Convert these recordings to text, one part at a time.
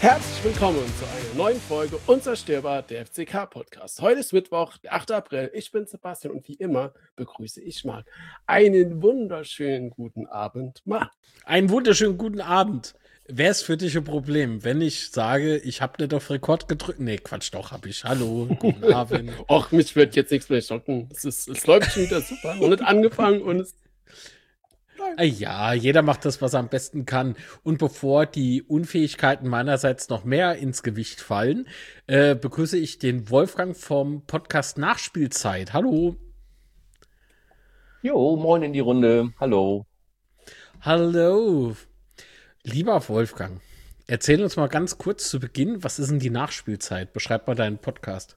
Herzlich willkommen zu einer neuen Folge Unzerstörbar, der FCK-Podcast. Heute ist Mittwoch, der 8. April. Ich bin Sebastian und wie immer begrüße ich Marc. Einen wunderschönen guten Abend, Marc. Einen wunderschönen guten Abend. Wäre es für dich ein Problem, wenn ich sage, ich habe nicht auf Rekord gedrückt? Nee, Quatsch, doch, habe ich. Hallo, guten Abend. Och, mich wird jetzt nichts mehr schocken. Es läuft schon wieder super. Noch nicht angefangen und es... Ja, jeder macht das, was er am besten kann. Und bevor die Unfähigkeiten meinerseits noch mehr ins Gewicht fallen, begrüße ich den Wolfgang vom Podcast Nachspielzeit. Hallo. Jo, moin in die Runde. Hallo. Hallo. Lieber Wolfgang, erzähl uns mal ganz kurz zu Beginn, was ist denn die Nachspielzeit? Beschreib mal deinen Podcast.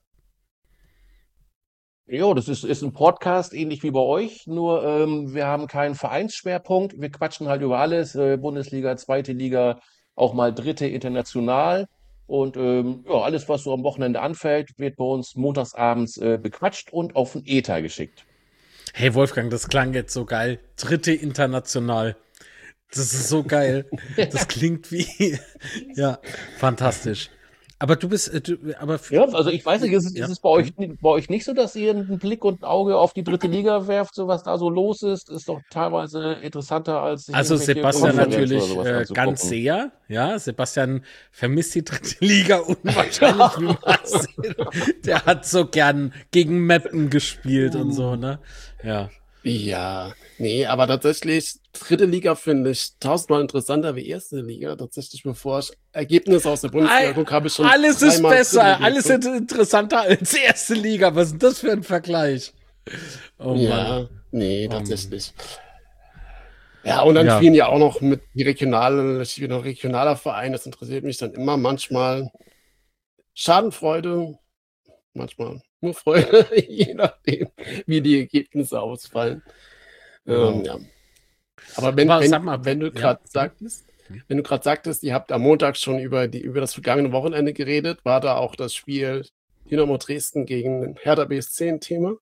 Jo, das ist ein Podcast, ähnlich wie bei euch, nur wir haben keinen Vereinsschwerpunkt. Wir quatschen halt über alles, Bundesliga, zweite Liga, auch mal dritte international. Und ja, alles, was so am Wochenende anfällt, wird bei uns montagsabends bequatscht und auf den Äther geschickt. Hey Wolfgang, das klang jetzt so geil. Dritte international. Das ist so geil. Das klingt wie, ja, fantastisch. Aber du bist, Ja, also ich weiß nicht, Ja. ist es bei euch nicht so, dass ihr einen Blick und ein Auge auf die dritte Liga werft, so was da so los ist? Ist doch teilweise interessanter, als sich Also irgendwelche Sebastian Konferenzen oder natürlich sowas ganz anzugucken. sehr, ja. Sebastian vermisst die dritte Liga unwahrscheinlich wie Marcel. Der hat so gern gegen Meppen gespielt und so, ne? Ja. Ja, nee, aber tatsächlich, dritte Liga finde ich tausendmal interessanter wie erste Liga. Tatsächlich, bevor ich Ergebnisse aus der Bundesliga gucke, habe ich schon Alles ist dreimal dritte besser, Liga alles geguckt. ist interessanter als erste Liga. Was ist denn das für ein Vergleich? Oh Mann. Ja, nee, Oh Mann. tatsächlich. Ja, und dann Ja. spielen ja auch noch mit die regionaler Verein. Das interessiert mich dann immer manchmal. Schadenfreude, manchmal nur Freude, je nachdem, wie die Ergebnisse ausfallen. Genau. Ja. Aber sag mal, wenn du ja. gerade sagtest, ihr habt am Montag schon über das vergangene Wochenende geredet, war da auch das Spiel Dynamo Dresden gegen Hertha BSC ein Thema?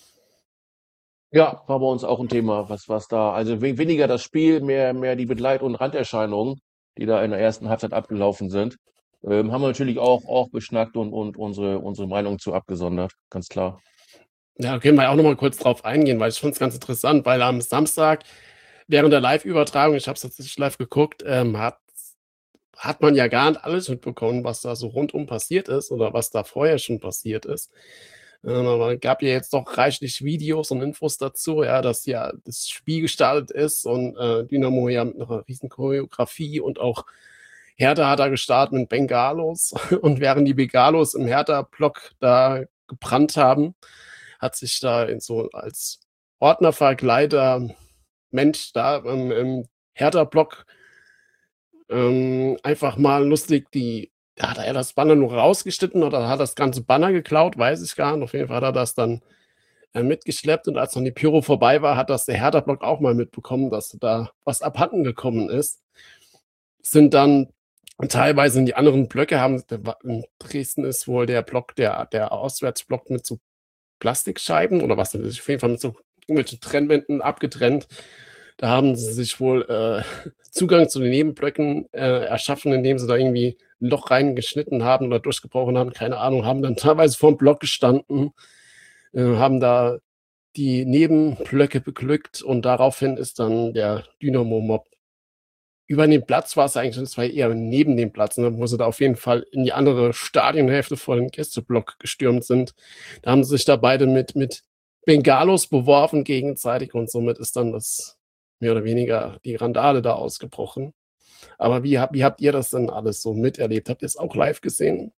Ja, war bei uns auch ein Thema, was da, also weniger das Spiel, mehr die Begleit- und Randerscheinungen, die da in der ersten Halbzeit abgelaufen sind. Haben wir natürlich auch beschnackt und unsere Meinung zu abgesondert, ganz klar. Ja, da können wir auch noch mal kurz drauf eingehen, weil ich finde es ganz interessant, weil am Samstag während der Live-Übertragung, ich habe es tatsächlich live geguckt, hat man ja gar nicht alles mitbekommen, was da so rundum passiert ist oder was da vorher schon passiert ist. Aber es gab ja jetzt doch reichlich Videos und Infos dazu, ja, dass ja das Spiel gestartet ist und Dynamo ja mit einer riesen Choreografie und auch Hertha hat da gestartet mit Bengalos und während die Bengalos im Hertha-Block da gebrannt haben, hat sich da so als Ordnerverkleider Mensch da im Hertha-Block einfach mal lustig hat er das Banner nur rausgeschnitten oder hat das ganze Banner geklaut, weiß ich gar nicht. Auf jeden Fall hat er das dann mitgeschleppt und als dann die Pyro vorbei war, hat das der Hertha-Block auch mal mitbekommen, dass da was abhanden gekommen ist. Sind dann teilweise in die anderen Blöcke in Dresden ist wohl der Block, der Auswärtsblock mit so Plastikscheiben oder was, auf jeden Fall mit so irgendwelchen Trennwänden abgetrennt. Da haben sie sich wohl Zugang zu den Nebenblöcken erschaffen, indem sie da irgendwie ein Loch reingeschnitten haben oder durchgebrochen haben, keine Ahnung, haben dann teilweise vor dem Block gestanden, haben da die Nebenblöcke beglückt und daraufhin ist dann der Dynamo-Mob über den Platz war es eigentlich, das war eher neben dem Platz, ne, wo sie da auf jeden Fall in die andere Stadionhälfte vor den Gästeblock gestürmt sind. Da haben sie sich da beide mit Bengalos beworfen gegenseitig und somit ist dann das mehr oder weniger die Randale da ausgebrochen. Aber wie habt ihr das denn alles so miterlebt? Habt ihr es auch live gesehen?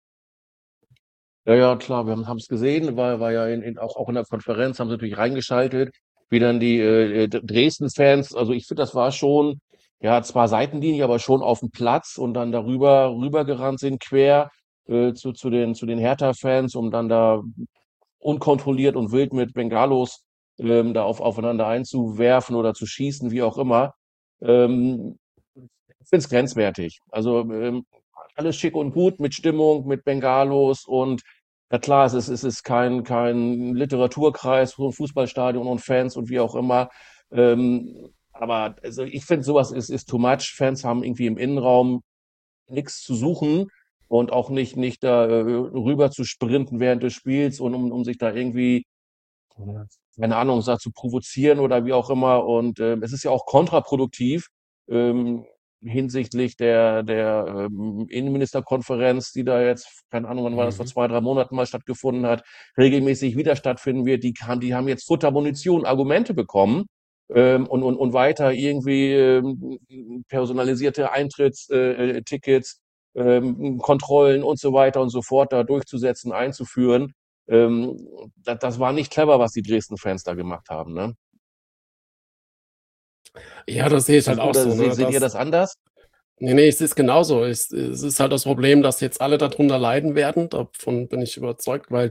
Ja, klar, wir haben es gesehen, war ja auch in der Konferenz, haben sie natürlich reingeschaltet, wie dann die Dresden-Fans, also ich finde, das war schon, ja, zwar Seitenlinie, aber schon auf dem Platz und dann rübergerannt sind, quer zu den Hertha-Fans, um dann da unkontrolliert und wild mit Bengalos da aufeinander einzuwerfen oder zu schießen, wie auch immer. Ich finde es grenzwertig. Also alles schick und gut mit Stimmung, mit Bengalos und ja klar, es ist kein Literaturkreis, so ein Fußballstadion und Fans und wie auch immer. Aber also ich finde, sowas ist too much. Fans haben irgendwie im Innenraum nichts zu suchen und auch nicht da rüber zu sprinten während des Spiels und um sich da irgendwie, keine Ahnung, da zu provozieren oder wie auch immer. Und es ist ja auch kontraproduktiv ähm, hinsichtlich der Innenministerkonferenz, die da jetzt, keine Ahnung, wann war das, vor 2, 3 Monaten mal stattgefunden hat, regelmäßig wieder stattfinden wird. Die haben jetzt Futter, Munition, Argumente bekommen. Und weiter irgendwie personalisierte Eintrittstickets, Kontrollen und so weiter und so fort da durchzusetzen, einzuführen. Das war nicht clever, was die Dresden-Fans da gemacht haben, ne? Ja, das sehe ich halt Also, auch oder so, ne? seht ihr das anders? Nee, ich sehe es genauso. Es ist halt das Problem, dass jetzt alle darunter leiden werden. Davon bin ich überzeugt, weil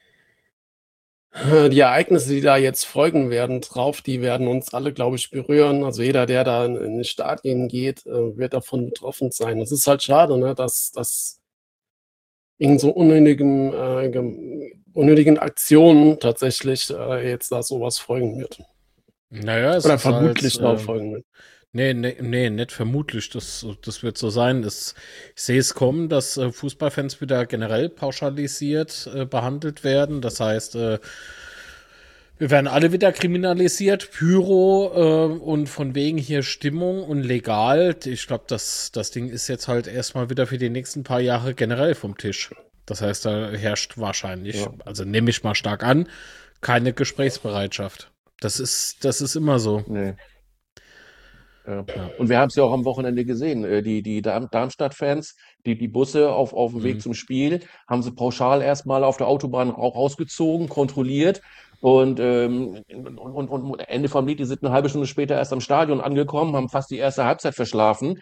die Ereignisse, die da jetzt folgen werden drauf, die werden uns alle, glaube ich, berühren. Also jeder, der da in die Stadien geht, wird davon betroffen sein. Es ist halt schade, ne, dass in so unnötigen Aktionen tatsächlich jetzt da sowas folgen wird. Naja, es Oder ist halt, vermutlich drauf folgen wird. nee, nicht vermutlich. Das wird so sein. Ich sehe es kommen, dass Fußballfans wieder generell pauschalisiert behandelt werden. Das heißt, wir werden alle wieder kriminalisiert, Pyro und von wegen hier Stimmung und legal. Ich glaube, das Ding ist jetzt halt erstmal wieder für die nächsten paar Jahre generell vom Tisch. Das heißt, da herrscht wahrscheinlich, Ja. also nehme ich mal stark an, keine Gesprächsbereitschaft. Das ist immer so. Nee. Ja. Ja. Und wir haben es ja auch am Wochenende gesehen. Die Darmstadt-Fans, die Busse auf dem Weg Mhm. zum Spiel, haben sie pauschal erstmal auf der Autobahn auch rausgezogen, kontrolliert. Und Ende vom Lied, die sind eine halbe Stunde später erst am Stadion angekommen, haben fast die erste Halbzeit verschlafen.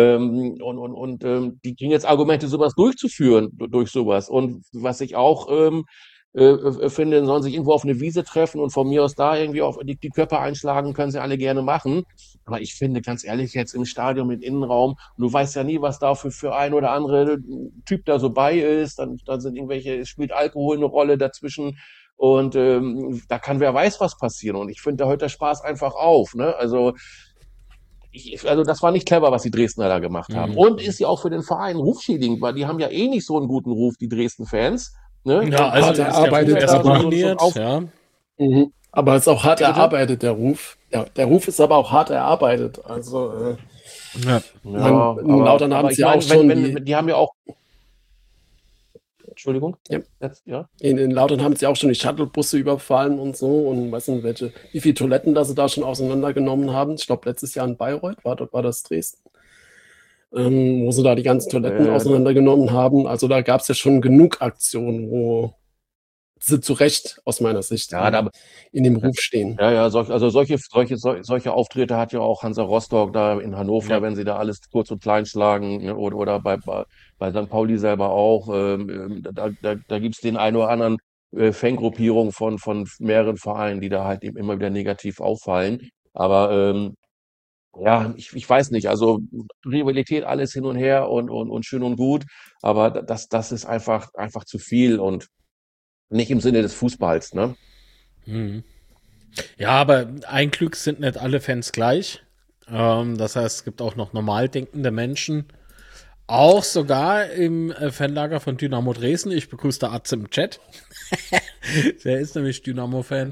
Die kriegen jetzt Argumente, sowas durchzuführen durch sowas. Und was ich auch finde, sollen sich irgendwo auf eine Wiese treffen und von mir aus da irgendwie auf die Köpfe einschlagen, können sie alle gerne machen. Aber ich finde, ganz ehrlich, jetzt im Stadion mit Innenraum, du weißt ja nie, was da für ein oder andere Typ da so bei ist. Dann sind spielt Alkohol eine Rolle dazwischen. Und da kann wer weiß was passieren. Und ich finde, da hört der Spaß einfach auf. Ne? Also das war nicht clever, was die Dresdner da gemacht haben. Mhm. Und ist ja auch für den Verein rufschädigend, weil die haben ja eh nicht so einen guten Ruf, die Dresden-Fans. Ne? Ja, also hart ist der Ruf erarbeitet, erst aber ruiniert, ja. Aber es ist auch hart Wie bitte? erarbeitet, der Ruf. Ja, der Ruf ist aber auch hart erarbeitet. Also, Ja. Ja, in Lautern haben aber sie ich ja auch meine, schon die haben ja auch, Entschuldigung, Ja. jetzt, ja. in Lautern haben sie auch schon die Shuttlebusse überfallen und so und weiß nicht, wie viele Toiletten da sie da schon auseinandergenommen haben. Ich glaube, letztes Jahr in Bayreuth war das Dresden, wo sie da die ganzen Toiletten auseinandergenommen haben. Also da gab es ja schon genug Aktionen, wo sie zu Recht aus meiner Sicht Ja, in dem Ruf stehen. Ja, solche Auftritte hat ja auch Hansa Rostock da in Hannover, Ja. wenn sie da alles kurz und klein schlagen, ne, oder bei St. Pauli selber auch. Da gibt's den einen oder anderen Fangruppierung von mehreren Vereinen, die da halt eben immer wieder negativ auffallen. Aber ja, ich weiß nicht. Also Rivalität, alles hin und her und schön und gut, aber das ist einfach zu viel und nicht im Sinne des Fußballs, ne? Mhm. Ja, aber ein Glück sind nicht alle Fans gleich. Das heißt, es gibt auch noch normal denkende Menschen. Auch sogar im Fanlager von Dynamo Dresden. Ich begrüße da Atze im Chat. Der ist nämlich Dynamo-Fan.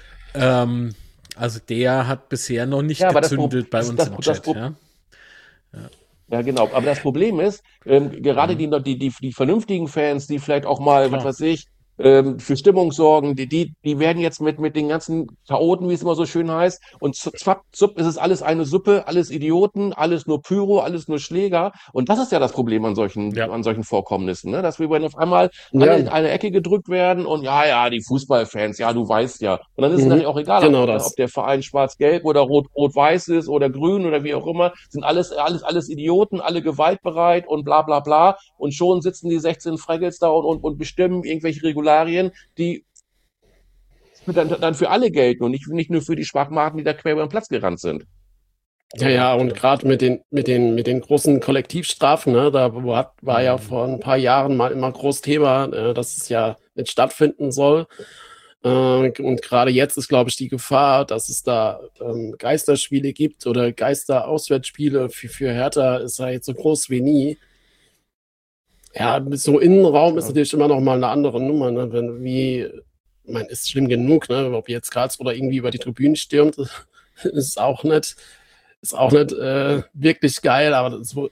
Also der hat bisher noch nicht Ja, aber gezündelt bei uns im Chat. Ja? Ja, genau. Aber das Problem ist, gerade die vernünftigen Fans, die vielleicht auch mal, was Klar. weiß ich, für Stimmung sorgen, die werden jetzt mit den ganzen Chaoten, wie es immer so schön heißt, und zwapp, zupp, ist es alles eine Suppe, alles Idioten, alles nur Pyro, alles nur Schläger. Und das ist ja das Problem an solchen Vorkommnissen, ne? Dass wir auf einmal alle in eine Ecke gedrückt werden und ja, die Fußballfans, ja, du weißt ja. Und dann ist es nachher auch egal, Genau ob der Verein schwarz-gelb oder rot-weiß ist oder grün oder wie auch immer, sind alles Idioten, alle gewaltbereit und bla bla bla. Und schon sitzen die 16 Fraggles da und bestimmen irgendwelche Regularien, die dann für alle gelten und nicht nur für die Schwachmaten, die da quer über den Platz gerannt sind. Ja, und gerade mit den großen Kollektivstrafen, ne, da war ja vor ein paar Jahren mal immer groß Thema, dass es ja nicht stattfinden soll. Und gerade jetzt ist, glaube ich, die Gefahr, dass es da Geisterspiele gibt oder Geisterauswärtsspiele für Hertha ist ja jetzt so groß wie nie. Ja, so Innenraum ist natürlich immer noch mal eine andere Nummer, ne? Ich meine, ist schlimm genug, ne? Ob jetzt Karlsruhe oder irgendwie über die Tribünen stürmt, ist auch nicht, wirklich geil, aber so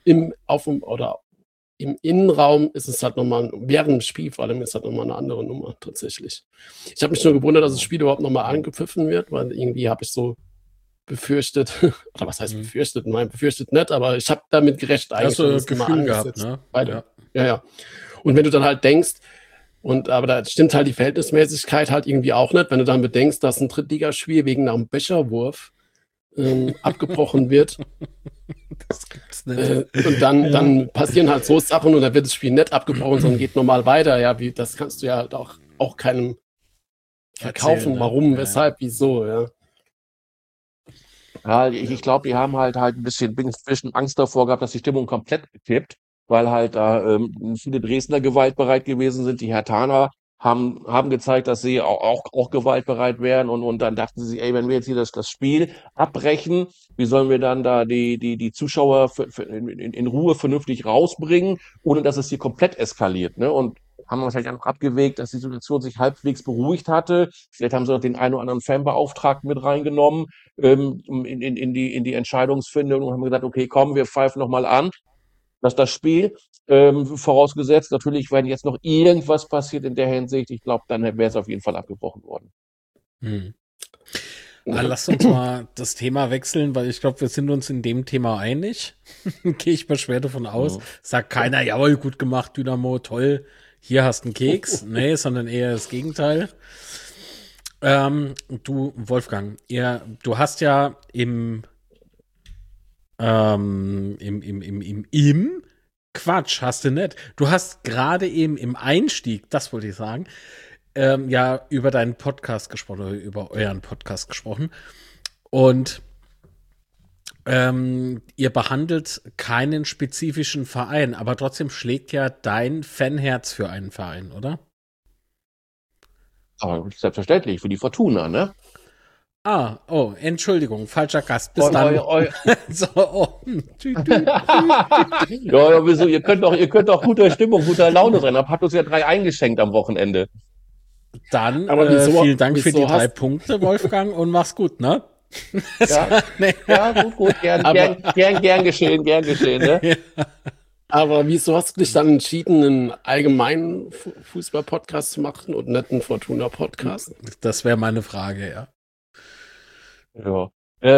im Innenraum ist es halt nochmal, während dem Spiel vor allem, ist halt nochmal eine andere Nummer tatsächlich. Ich habe mich nur gewundert, dass das Spiel überhaupt nochmal angepfiffen wird, weil irgendwie habe ich so befürchtet, oder was heißt befürchtet? Nein, befürchtet nicht, aber ich habe damit gerechnet eigentlich. Hast du das Gefühl gehabt, ne? Ja. Und wenn du dann halt denkst, aber da stimmt halt die Verhältnismäßigkeit halt irgendwie auch nicht, wenn du dann bedenkst, dass ein Drittligaspiel wegen einem Becherwurf abgebrochen wird. Das gibt's nicht. Und dann passieren halt so Sachen und dann wird das Spiel nicht abgebrochen, sondern geht normal weiter. Ja, das kannst du ja halt auch keinem verkaufen. Erzählen, ne? Warum, weshalb, wieso, ja. Ja, ich glaube, die haben halt ein bisschen Angst davor gehabt, dass die Stimmung komplett kippt, weil halt da viele Dresdner gewaltbereit gewesen sind. Die Herthaner haben gezeigt, dass sie auch gewaltbereit wären und dann dachten sie sich, ey, wenn wir jetzt hier das Spiel abbrechen, wie sollen wir dann da die Zuschauer in Ruhe vernünftig rausbringen, ohne dass es hier komplett eskaliert, ne? Und haben wahrscheinlich einfach abgewägt, dass die Situation sich halbwegs beruhigt hatte. Vielleicht haben sie noch den einen oder anderen Fanbeauftragten mit reingenommen in die Entscheidungsfindung und haben gesagt, okay, komm, wir pfeifen noch mal an, dass das Spiel, vorausgesetzt, natürlich, wenn jetzt noch irgendwas passiert in der Hinsicht, ich glaube, dann wäre es auf jeden Fall abgebrochen worden. Lass uns mal das Thema wechseln, weil ich glaube, wir sind uns in dem Thema einig. Gehe ich mal schwer davon aus. Sagt keiner, jawohl, gut gemacht, Dynamo, toll, hier hast du einen Keks. Nee, sondern eher das Gegenteil. Du, Wolfgang, du hast ja Quatsch, hast du nicht. Du hast gerade eben im Einstieg, das wollte ich sagen, ja über deinen Podcast gesprochen, oder über euren Podcast gesprochen. Und ihr behandelt keinen spezifischen Verein, aber trotzdem schlägt ja dein Fanherz für einen Verein, oder? Aber selbstverständlich, für die Fortuna, ne? Entschuldigung, falscher Gast. Bis dann. Ja, wieso? Ihr könnt doch guter Stimmung, guter Laune sein. Habt uns ja 3 eingeschenkt am Wochenende. Dann vielen Dank für die 3 Punkte, Wolfgang, und mach's gut, ne? Ja, gut, gern geschehen, ne? Ja. Aber wieso hast du dich dann entschieden, einen allgemeinen Fußball-Podcast zu machen und nicht einen Fortuna-Podcast? Das wäre meine Frage, ja. Ja.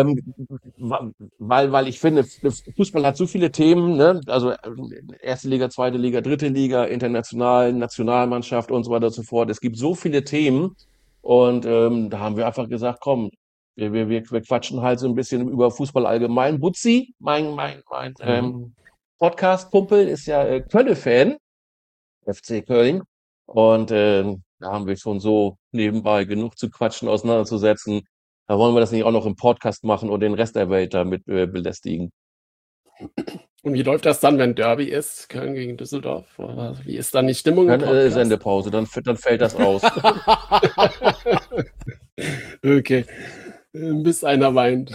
Weil ich finde, Fußball hat so viele Themen, ne? Also erste Liga, zweite Liga, dritte Liga, international, Nationalmannschaft und so weiter und so fort. Es gibt so viele Themen und da haben wir einfach gesagt, komm, wir quatschen halt so ein bisschen über Fußball allgemein. Butzi, mein Podcast-Kumpel, ist ja Köln-Fan, FC Köln, und da haben wir schon so nebenbei genug zu quatschen, auseinanderzusetzen. Da wollen wir das nicht auch noch im Podcast machen und den Rest der Welt damit belästigen. Und wie läuft das dann, wenn Derby ist, Köln gegen Düsseldorf? Wie ist dann die Stimmung im Podcast? Sendepause, dann fällt das aus. Okay, bis einer weint.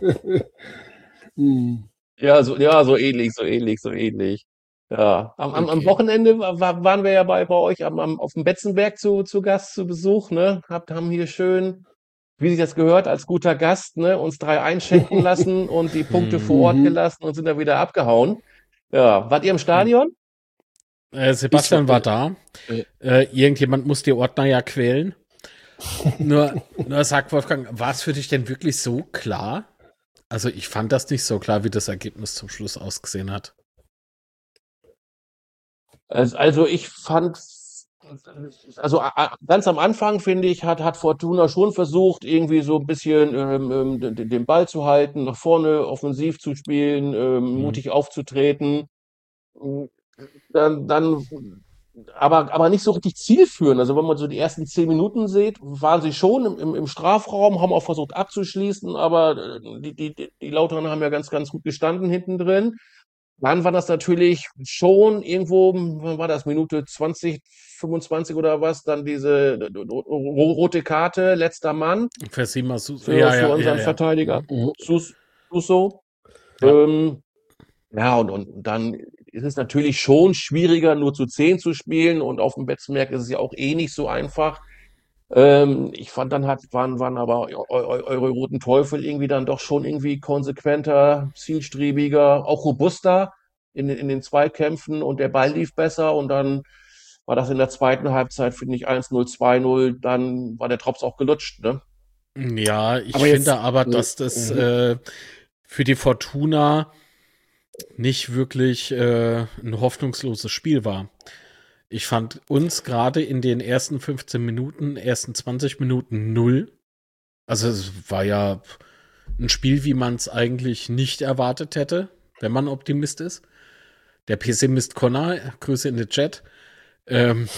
Ja, so ähnlich. Ja, am Wochenende waren wir ja bei euch auf dem Betzenberg zu Gast, zu Besuch, ne? Haben hier schön, wie sich das gehört, als guter Gast, ne, uns 3 einschenken lassen und die Punkte vor Ort gelassen und sind dann wieder abgehauen. Ja, wart ihr im Stadion? Sebastian war da. Irgendjemand muss die Ordner ja quälen. Nur sag, Wolfgang, war es für dich denn wirklich so klar? Also ich fand das nicht so klar, wie das Ergebnis zum Schluss ausgesehen hat. Also ich fand, also ganz am Anfang, finde ich, hat Fortuna schon versucht, irgendwie so ein bisschen den Ball zu halten, nach vorne offensiv zu spielen, mutig aufzutreten. Dann aber nicht so richtig zielführend. Also wenn man so die ersten 10 Minuten sieht, waren sie schon im Strafraum, haben auch versucht abzuschließen, aber die Lauteren haben ja ganz gut gestanden hinten drin. Dann war das natürlich schon irgendwo, wann war das, Minute 20, 25 oder was, dann diese rote Karte, letzter Mann Für unseren Verteidiger, Suso. Ja. Und dann ist es natürlich schon schwieriger, nur zu 10 zu spielen und auf dem Betzenberg ist es ja auch eh nicht so einfach. Ich fand dann waren aber eure Roten Teufel irgendwie dann doch schon irgendwie konsequenter, zielstrebiger, auch robuster in den Zweikämpfen und der Ball lief besser und dann war das in der zweiten Halbzeit, finde ich, 1-0, 2-0, dann war der Drops auch gelutscht, ne? Ja, ich Aber jetzt- finde aber, dass das für die Fortuna nicht wirklich ein hoffnungsloses Spiel war. Ich fand uns gerade in den ersten 15 Minuten, ersten 20 Minuten 0. Also es war ja ein Spiel, wie man es eigentlich nicht erwartet hätte, wenn man Optimist ist. Der Pessimist Connor, Grüße in den Chat, ähm,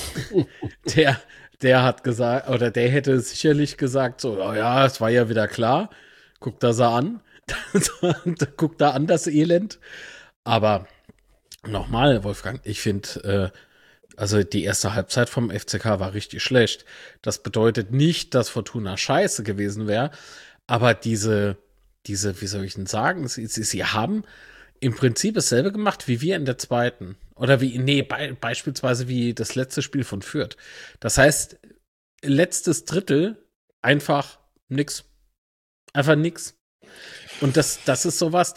der hat gesagt, oder der hätte sicherlich gesagt, so, oh ja, es war ja wieder klar, guckt das an, guckt da an das Elend. Aber nochmal, Wolfgang, ich finde, also die erste Halbzeit vom FCK war richtig schlecht. Das bedeutet nicht, dass Fortuna scheiße gewesen wäre, aber diese, wie soll ich denn sagen, sie haben im Prinzip dasselbe gemacht wie wir in der zweiten. Oder beispielsweise wie das letzte Spiel von Fürth. Das heißt, letztes Drittel einfach nix. Einfach nix. Und das ist sowas,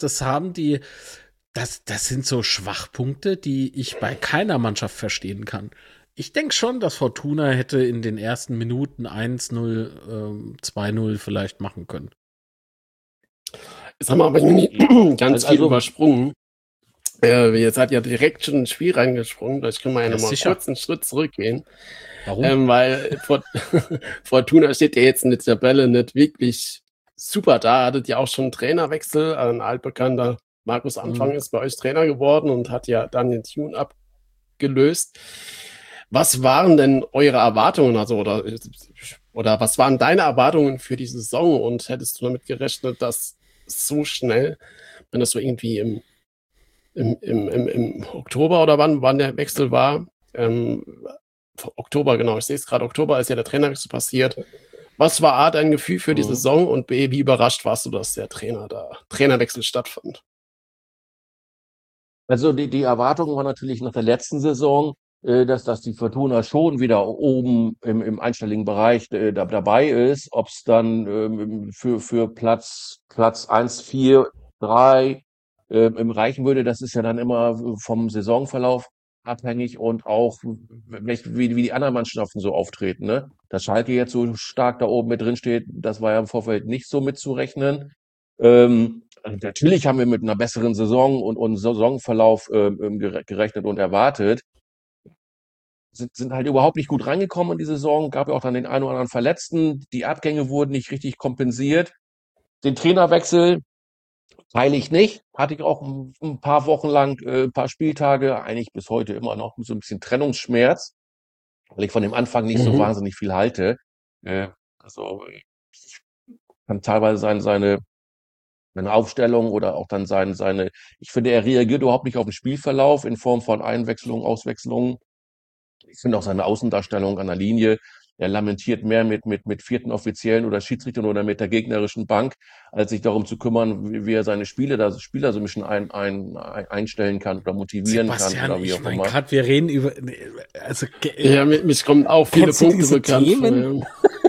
das sind so Schwachpunkte, die ich bei keiner Mannschaft verstehen kann. Ich denke schon, dass Fortuna hätte in den ersten Minuten 1-0, 2-0 vielleicht machen können. Jetzt haben wir aber irgendwie ganz viel Also- übersprungen. Jetzt hat ja direkt schon ein Spiel reingesprungen. Vielleicht können wir ja nochmal sicher. kurz einen Schritt zurückgehen. Warum? Weil Fortuna steht ja jetzt in der Tabelle nicht wirklich super da. Hattet ja auch schon einen Trainerwechsel. Ein altbekannter Markus Anfang ist bei euch Trainer geworden und hat ja dann den Tune abgelöst. Was waren denn eure Erwartungen? Also, oder was waren deine Erwartungen für die Saison? Und hättest du damit gerechnet, dass so schnell, wenn das so irgendwie im Oktober oder wann der Wechsel war, Oktober, genau, ich sehe es gerade, Oktober ist ja der Trainerwechsel passiert. Was war A, dein Gefühl für die Saison und B, wie überrascht warst du, dass der Trainerwechsel stattfand? Also die Erwartung war natürlich nach der letzten Saison, dass die Fortuna schon wieder oben im einstelligen Bereich dabei ist. Ob es dann für Platz 1, 4, 3 reichen würde, das ist ja dann immer vom Saisonverlauf abhängig und auch wie die anderen Mannschaften so auftreten. Ne? Dass Schalke jetzt so stark da oben mit drin steht, das war ja im Vorfeld nicht so mitzurechnen. Natürlich haben wir mit einer besseren Saison und Saisonverlauf gerechnet und erwartet. Sind halt überhaupt nicht gut reingekommen in die Saison. Gab ja auch dann den einen oder anderen Verletzten. Die Abgänge wurden nicht richtig kompensiert. Den Trainerwechsel teile ich nicht. Hatte ich auch ein paar Wochen lang, ein paar Spieltage, eigentlich bis heute immer noch so ein bisschen Trennungsschmerz, weil ich von dem Anfang nicht so wahnsinnig viel halte. Also kann teilweise seine Aufstellung oder auch dann ich finde, er reagiert überhaupt nicht auf den Spielverlauf in Form von Einwechslungen, Auswechslungen. Ich finde auch seine Außendarstellung an der Linie. Er lamentiert mehr mit vierten Offiziellen oder Schiedsrichtern oder mit der gegnerischen Bank, als sich darum zu kümmern, wie er seine Spieler so ein bisschen einstellen kann oder motivieren Sebastian, kann oder wie ich auch meine immer. gerade, wir reden über, also, Ja, mich kommen auch viele Kennst du Punkte diese bekannt Themen?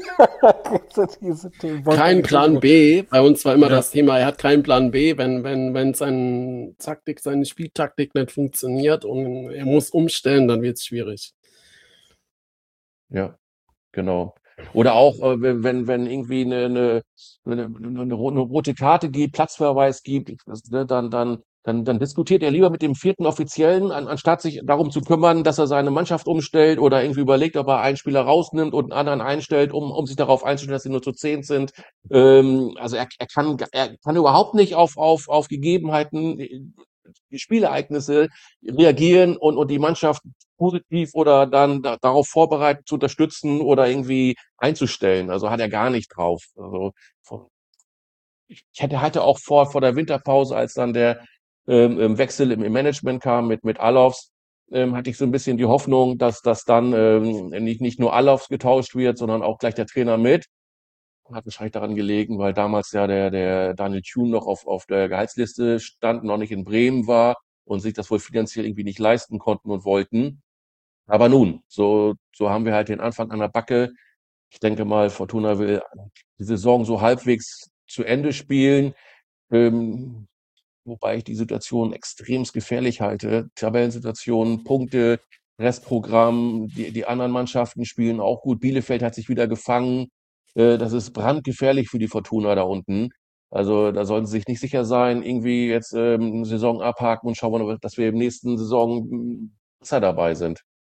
vor. Kein Plan B. Bei uns war immer Ja. das Thema, er hat keinen Plan B, wenn seine Spieltaktik nicht funktioniert und er muss umstellen, dann wird es schwierig. Ja, genau. Oder auch, wenn irgendwie eine rote Karte gibt, Platzverweis gibt, dann diskutiert er lieber mit dem vierten Offiziellen, anstatt sich darum zu kümmern, dass er seine Mannschaft umstellt oder irgendwie überlegt, ob er einen Spieler rausnimmt und einen anderen einstellt, um sich darauf einzustellen, dass sie nur zu 10 sind. Also er kann überhaupt nicht auf Gegebenheiten, Spielereignisse reagieren und die Mannschaft positiv oder dann darauf vorbereitet zu unterstützen oder irgendwie einzustellen. Also hat er gar nicht drauf. Also ich hatte auch vor der Winterpause, als dann der Wechsel im Management kam mit Alofs, hatte ich so ein bisschen die Hoffnung, dass das dann nicht nur Alofs getauscht wird, sondern auch gleich der Trainer mit. Hat wahrscheinlich daran gelegen, weil damals ja der Daniel Thune noch auf der Gehaltsliste stand, noch nicht in Bremen war. und sich das wohl finanziell irgendwie nicht leisten konnten und wollten. Aber nun, so haben wir halt den Anfang an der Backe. Ich denke mal, Fortuna will die Saison so halbwegs zu Ende spielen, ähm, wobei ich die Situation extremst gefährlich halte. Tabellensituation, Punkte, Restprogramm, die anderen Mannschaften spielen auch gut. Bielefeld hat sich wieder gefangen. Das ist brandgefährlich für die Fortuna da unten. Also da sollten sie sich nicht sicher sein, irgendwie jetzt Saison abhaken und schauen, dass wir im nächsten Saison besser dabei sind.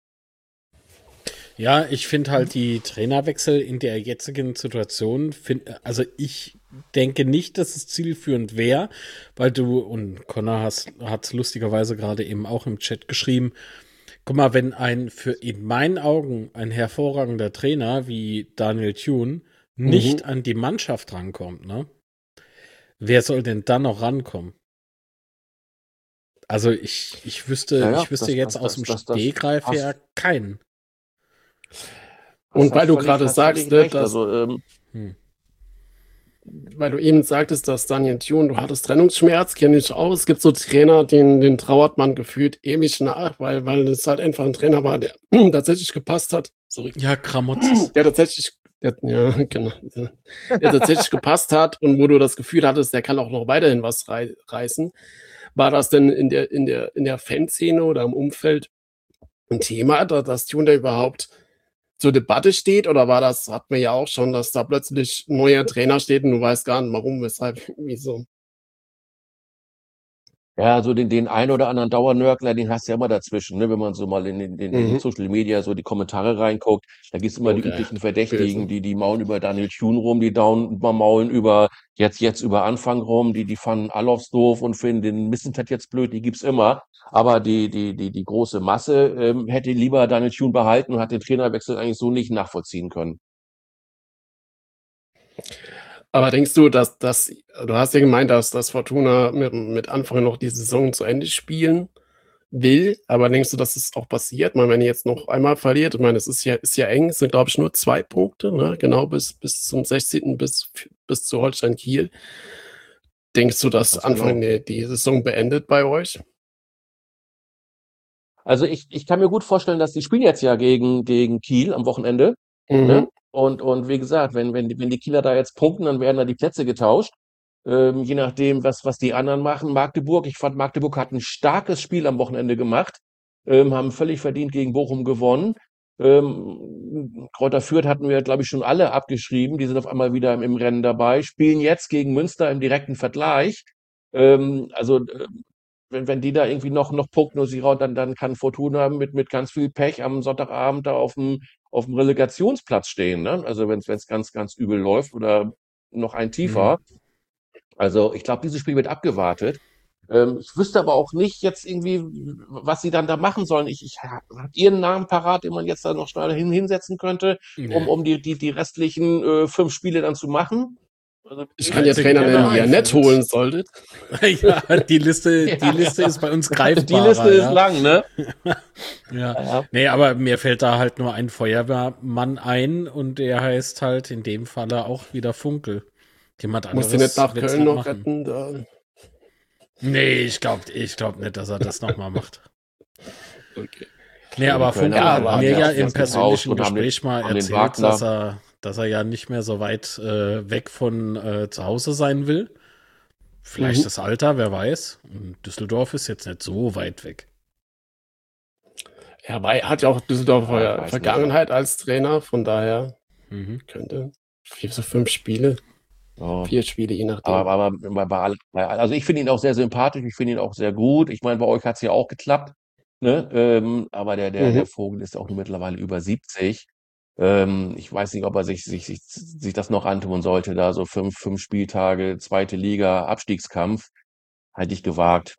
Ja, ich finde halt die Trainerwechsel in der jetzigen Situation, also ich denke nicht, dass es zielführend wäre, weil und Connor hat es lustigerweise gerade eben auch im Chat geschrieben, guck mal, wenn in meinen Augen ein hervorragender Trainer wie Daniel Thune nicht an die Mannschaft rankommt, ne? Wer soll denn dann noch rankommen? Also ich wüsste jetzt aus dem Stegreif her keinen. Und weil du gerade sagst, dass, also, weil du eben sagtest, dass Daniel Thune, du hattest Trennungsschmerz, kenne ich auch. Es gibt so Trainer, den trauert man gefühlt ewig nach, weil es halt einfach ein Trainer war, der tatsächlich gepasst hat. Sorry. Ja, Kramotzes. Der tatsächlich gepasst hat und wo du das Gefühl hattest, der kann auch noch weiterhin was reißen. War das denn in der Fanszene oder im Umfeld ein Thema, dass Thune da überhaupt zur Debatte steht? Oder hatten wir ja auch schon, dass da plötzlich ein neuer Trainer steht und du weißt gar nicht, warum, weshalb, wieso? Ja, so den einen oder anderen Dauernörgler, den hast du ja immer dazwischen, ne? Wenn man so mal in Social Media so die Kommentare reinguckt, da gibt's immer die üblichen Verdächtigen, die maulen über Daniel Thune rum, die maulen über jetzt über Anfang rum, die fanden Alofs doof und finden den Missentat jetzt blöd, die gibt's immer. Aber die große Masse hätte lieber Daniel Thune behalten und hat den Trainerwechsel eigentlich so nicht nachvollziehen können. Aber denkst du, du hast ja gemeint, dass Fortuna mit Anfang noch die Saison zu Ende spielen will, aber denkst du, dass es auch passiert? Ich meine, wenn ihr jetzt noch einmal verliert, ich meine, es ist ja eng, es sind, glaube ich, nur 2 Punkte, ne? Genau bis zum 16., bis zu Holstein Kiel. Denkst du, dass Anfang die Saison beendet bei euch? Also ich kann mir gut vorstellen, dass die spielen jetzt ja gegen Kiel am Wochenende. Ne? Und wie gesagt, wenn die Kieler da jetzt punkten, dann werden da die Plätze getauscht. Je nachdem, was die anderen machen. Magdeburg, ich fand, Magdeburg hat ein starkes Spiel am Wochenende gemacht, haben völlig verdient gegen Bochum gewonnen. Kräuter Fürth hatten wir, glaube ich, schon alle abgeschrieben. Die sind auf einmal wieder im Rennen dabei, spielen jetzt gegen Münster im direkten Vergleich. Wenn die da irgendwie noch punkten und sich raus, dann kann Fortuna mit ganz viel Pech am Sonntagabend da auf dem Relegationsplatz stehen, ne? Also wenn es ganz, ganz übel läuft oder noch ein tiefer. Also ich glaube, dieses Spiel wird abgewartet. Ich wüsste aber auch nicht jetzt irgendwie, was sie dann da machen sollen. Habt ihr einen Namen parat, den man jetzt da noch schnell hinsetzen könnte, um die restlichen 5 Spiele dann zu machen? Also, ich kann ja Trainer nennen, die ihr nett holen solltet. Ja, die Liste ist bei uns greifbar. Die Liste ist lang, ne? Ja. Nee, aber mir fällt da halt nur ein Feuerwehrmann ein und der heißt halt in dem Falle auch wieder Funkel. Jemand anderes. Musst du nicht nach Köln noch retten? Da. Nee, ich glaub nicht, dass er das nochmal macht. Okay. Nee, aber Funkel hat mir ja im persönlichen Gespräch mal erzählt, dass er ja nicht mehr so weit weg von zu Hause sein will. Vielleicht das Alter, wer weiß. Und Düsseldorf ist jetzt nicht so weit weg. Ja, aber er hat ja auch Düsseldorfer Vergangenheit als Trainer, von daher könnte 5 Spiele. 4 Spiele, je nachdem. Aber also ich finde ihn auch sehr sympathisch, ich finde ihn auch sehr gut. Ich meine, bei euch hat es ja auch geklappt, ne? Aber der Vogel ist auch nur mittlerweile über 70. Ich weiß nicht, ob er sich das noch antun sollte, da so 5 Spieltage, 2. Liga, Abstiegskampf. Halte ich gewagt.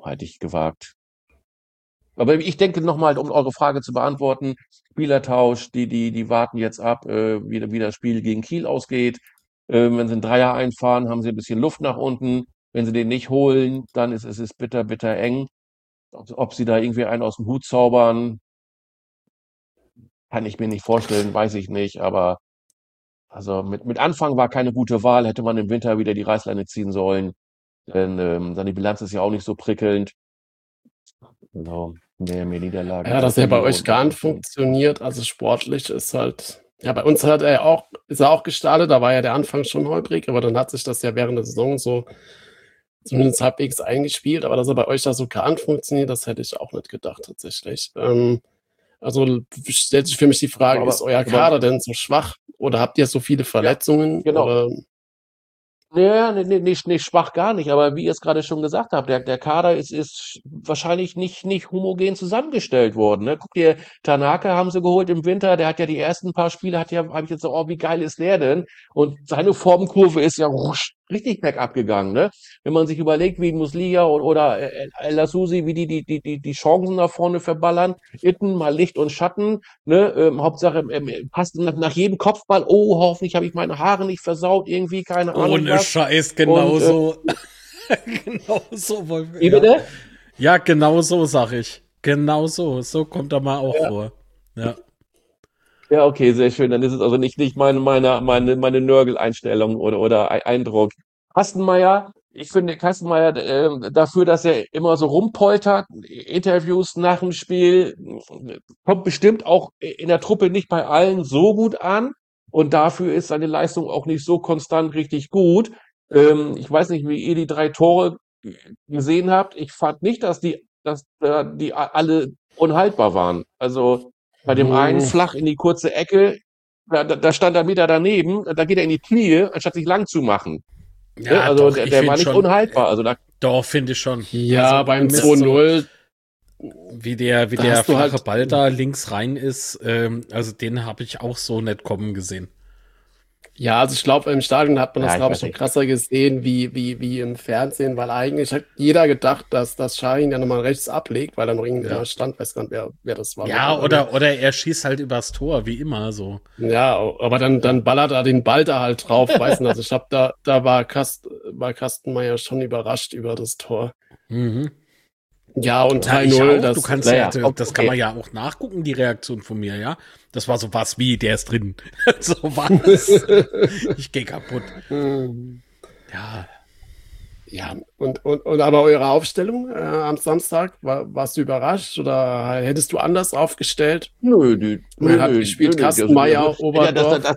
Aber ich denke nochmal, um eure Frage zu beantworten, Spielertausch, die warten jetzt ab, wie das Spiel gegen Kiel ausgeht. Wenn sie einen Dreier einfahren, haben sie ein bisschen Luft nach unten. Wenn sie den nicht holen, dann ist es bitter, bitter eng. Ob sie da irgendwie einen aus dem Hut zaubern, kann ich mir nicht vorstellen, weiß ich nicht. Aber also mit Anfang war keine gute Wahl. Hätte man im Winter wieder die Reißleine ziehen sollen. Denn dann die Bilanz ist ja auch nicht so prickelnd. Genau. Mehr Niederlagen Ja, dass als er bei Siege euch gar nicht funktioniert, also sportlich ist halt ja, bei uns ist er auch gestartet, da war ja der Anfang schon holprig, aber dann hat sich das ja während der Saison so zumindest halbwegs eingespielt, aber dass er bei euch da so gar nicht funktioniert, das hätte ich auch nicht gedacht tatsächlich. Also stellt sich für mich die Frage, ist euer Kader denn so schwach oder habt ihr so viele ja, Verletzungen genau. oder Ja, nicht schwach gar nicht, aber wie ihr es gerade schon gesagt habt, der Kader ist wahrscheinlich nicht homogen zusammengestellt worden, ne? Guck dir, Tanaka haben sie geholt im Winter, der hat ja die ersten paar Spiele, habe ich jetzt so, oh, wie geil ist der denn? Und seine Formkurve ist ja richtig bergab gegangen, ne? Wenn man sich überlegt, wie Muslia oder El Asusi, wie die Chancen nach vorne verballern, Itten mal Licht und Schatten, ne? Hauptsache passt nach jedem Kopfball, oh, hoffentlich habe ich meine Haare nicht versaut, irgendwie, keine Ahnung Ohne was. Scheiß, Und genauso. Genauso wollen wir. wie bitte? Ja, genau so, sag ich. Genau so. So kommt er mal auch Ja. vor. Ja. Ja, okay, sehr schön. Dann ist es also nicht meine Nörgel-Einstellung oder Eindruck. Kastenmeier, ich finde Kastenmeier dafür, dass er immer so rumpoltert, Interviews nach dem Spiel, kommt bestimmt auch in der Truppe nicht bei allen so gut an. Und dafür ist seine Leistung auch nicht so konstant richtig gut. Ich weiß nicht, wie ihr die 3 Tore gesehen habt. Ich fand nicht, dass die alle unhaltbar waren. Also bei dem einen hm, flach in die kurze Ecke, da stand er Meter daneben, da geht er in die Knie, anstatt sich lang zu machen. Ne? Ja, Also doch, ich der war finde nicht schon. unhaltbar. Also da, Doch, finde ich schon. ja, Also beim ohne Mist, so 2:0, wie da der hast du flache halt Ball da links rein ist, also den habe ich auch so nicht kommen gesehen. ja, also ich glaube, im Stadion hat man das, ja, ich glaube ich, weiß noch nicht. krasser gesehen wie im Fernsehen, weil eigentlich hat jeder gedacht, dass Şahin ja nochmal rechts ablegt, weil er noch irgendwie Ja. da stand, weiß gar nicht, wer das war Ja, mittlerweile. oder er schießt halt übers Tor, wie immer so. Ja, aber dann ballert er den Ball da halt drauf, weiß nicht, also ich glaube, da war Kastenmeier schon überrascht über das Tor. Mhm. Ja, und Ja, ich 3:0, auch. Du kannst Naja, das kann okay. man ja auch nachgucken, die Reaktion von mir, ja. Das war so was wie, der ist drin. So was. Ich gehe kaputt. Ja. Ja, und aber eure Aufstellung am Samstag, warst du überrascht oder hättest du anders aufgestellt? Man hat gespielt Das, also, Kastenmeier, ja, Oberdorf,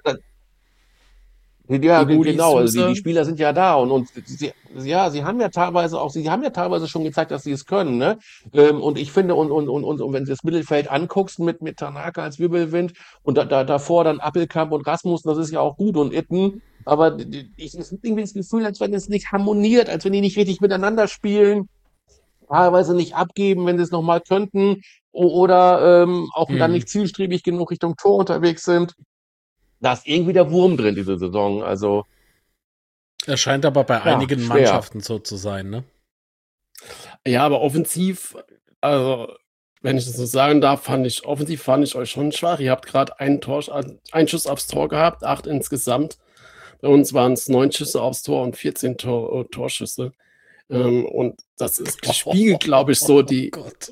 ja, Igudi, genau. Also die Süße. Spieler sind ja da und sie haben ja teilweise schon gezeigt, dass sie es können, ne? Und ich finde, und wenn du das Mittelfeld anguckst mit Tanaka als Wirbelwind und davor dann Appelkamp und Rasmussen, das ist ja auch gut und Itten. Aber ich habe irgendwie das Gefühl, als wenn es nicht harmoniert, als wenn die nicht richtig miteinander spielen, teilweise nicht abgeben, wenn sie es nochmal könnten, oder auch dann Hm. nicht zielstrebig genug Richtung Tor unterwegs sind. Da ist irgendwie der Wurm drin, diese Saison. Also, Es scheint aber bei ja, einigen schwer. Mannschaften so zu sein, ne? Ja, aber offensiv, also wenn ich das so sagen darf, offensiv fand ich euch schon schwach. Ihr habt gerade einen Schuss aufs Tor gehabt, 8 insgesamt. Bei uns waren es 9 Schüsse aufs Tor und 14 Torschüsse. Und das spiegelt, glaube ich, so Oh Gott.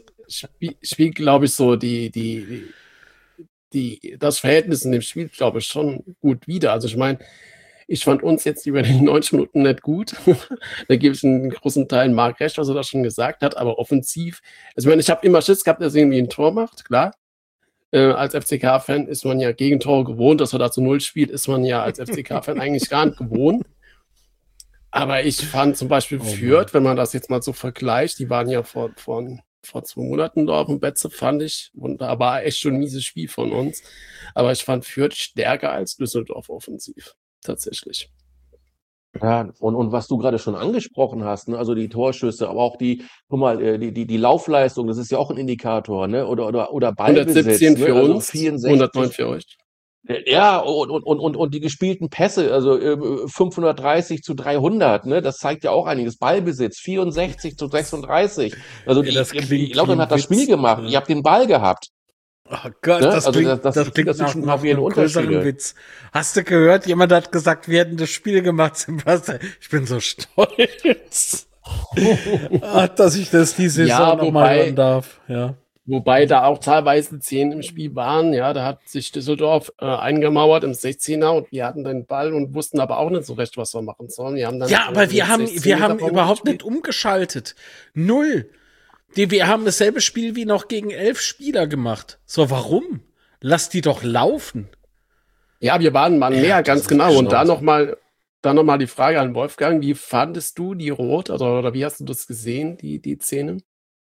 das Verhältnis in dem Spiel, glaube ich, schon gut wider. Also ich meine, ich fand uns jetzt über die 90 Minuten nicht gut. Da gebe ich in großen Teilen Marc recht, was er da schon gesagt hat, aber offensiv, also ich meine, ich habe immer Schiss gehabt, dass er irgendwie ein Tor macht, klar. Als FCK-Fan ist man ja Gegentore gewohnt, dass er da zu 0 spielt, ist man ja als FCK-Fan eigentlich gar nicht gewohnt. Aber ich fand zum Beispiel Oh Mann. Fürth, wenn man das jetzt mal so vergleicht, die waren ja vor 2 Monaten da auf dem Betze, fand ich. Und da war echt schon ein mieses Spiel von uns. Aber ich fand Fürth stärker als Düsseldorf offensiv. Tatsächlich. Ja, und was du gerade schon angesprochen hast, ne, also die Torschüsse, aber auch guck mal, die Laufleistung, das ist ja auch ein Indikator, ne? Oder Ballbesitz, 117 ne? für Also uns, 64. 109 für euch. Ja, und die gespielten Pässe, also 530 zu 300, ne? Das zeigt ja auch einiges. Ballbesitz, 64 zu 36. Also Ja, das klingt Lautern wie hat ein das Spiel Witz. gemacht. Ja. Ihr habt den Ball gehabt. Oh Gott, Ne? das Also klingt, das das klingt sind schon nach gravierende einem größeren Unterschiede. Witz. Hast du gehört? Jemand hat gesagt, wir hätten das Spiel gemacht, Sebastian. Ich bin so stolz, dass ich das die Saison Ja, noch mal hören darf. Ja. wobei da auch teilweise 10 im Spiel waren. Ja, da hat sich Düsseldorf eingemauert im 16er und wir hatten den Ball und wussten aber auch nicht so recht, was wir machen sollen. Wir haben dann Ja, aber wir haben mit 16 überhaupt gespielt. nicht umgeschaltet. Null. Wir haben dasselbe Spiel wie noch gegen 11 Spieler gemacht. So, warum? Lass die doch laufen. Ja, wir waren mehr, ganz genau. Und da nochmal die Frage an Wolfgang, wie fandest du die Rot, oder wie hast du das gesehen, die Szene?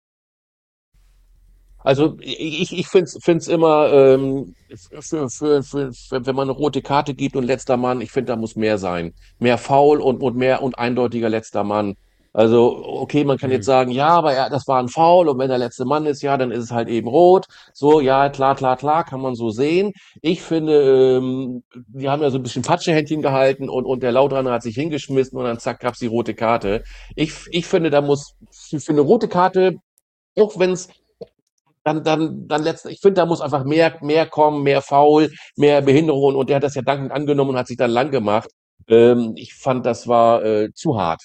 Also ich find's immer, wenn man eine rote Karte gibt und letzter Mann, ich finde, da muss mehr sein. Mehr Foul und mehr und eindeutiger letzter Mann. Also, okay, man kann jetzt sagen, ja, aber das war ein Foul und wenn der letzte Mann ist, ja, dann ist es halt eben rot. So, ja, klar, kann man so sehen. Ich finde, die haben ja so ein bisschen Patschehändchen gehalten und der Lauterer hat sich hingeschmissen und dann zack, gab's die rote Karte. Ich finde, für eine rote Karte, auch wenn's dann letztlich, ich finde, da muss einfach mehr kommen, mehr Foul, mehr Behinderung und der hat das ja dankend angenommen und hat sich dann lang gemacht. Ich fand, das war zu hart.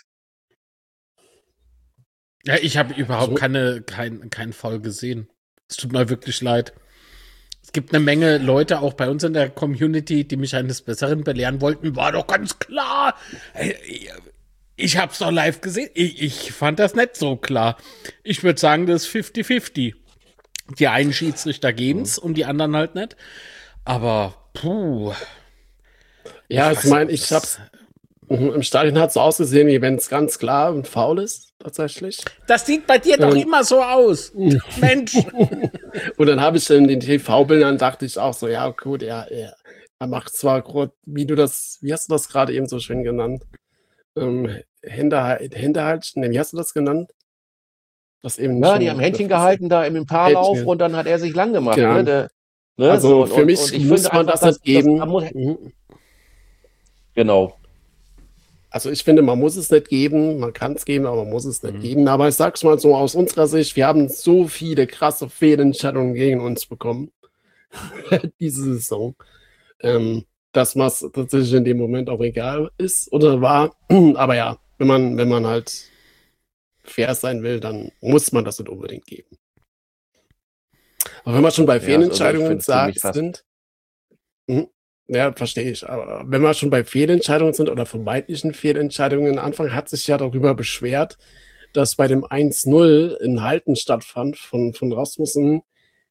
Ja, ich habe überhaupt keinen Foul gesehen. Es tut mir wirklich leid. Es gibt eine Menge Leute, auch bei uns in der Community, die mich eines Besseren belehren wollten. War doch ganz klar. Ich hab's doch live gesehen. Ich fand das nicht so klar. Ich würde sagen, das ist 50-50. Die einen Schiedsrichter geben's und die anderen halt nicht. Aber, puh. Ja, ich meine, im Stadion hat es so ausgesehen, wie wenn es ganz klar ein Foul ist, tatsächlich. Das sieht bei dir doch immer so aus. Mensch. Und dann habe ich in den TV-Bildern, dachte ich auch so, ja, gut, er macht zwar, wie hast du das gerade eben so schön genannt? Hinterhalten, wie hast du das genannt? Das eben Ja, die haben Händchen gehalten da im Paarlauf und dann hat er sich lang gemacht. Genau. Ne? Also für mich muss man das nicht geben. Genau. Also ich finde, man muss es nicht geben, man kann es geben, aber man muss es nicht geben. Aber ich sag's mal so, aus unserer Sicht, wir haben so viele krasse Fehlentscheidungen gegen uns bekommen, diese Saison, dass was tatsächlich in dem Moment auch egal ist oder war. Aber ja, wenn man halt fair sein will, dann muss man das nicht unbedingt geben. Aber wenn wir schon bei Fehlentscheidungen sind, ja, verstehe ich, aber wenn wir schon bei Fehlentscheidungen sind oder vermeintlichen Fehlentscheidungen, Anfang hat sich ja darüber beschwert, dass bei dem 1-0 in Halten stattfand von Rasmussen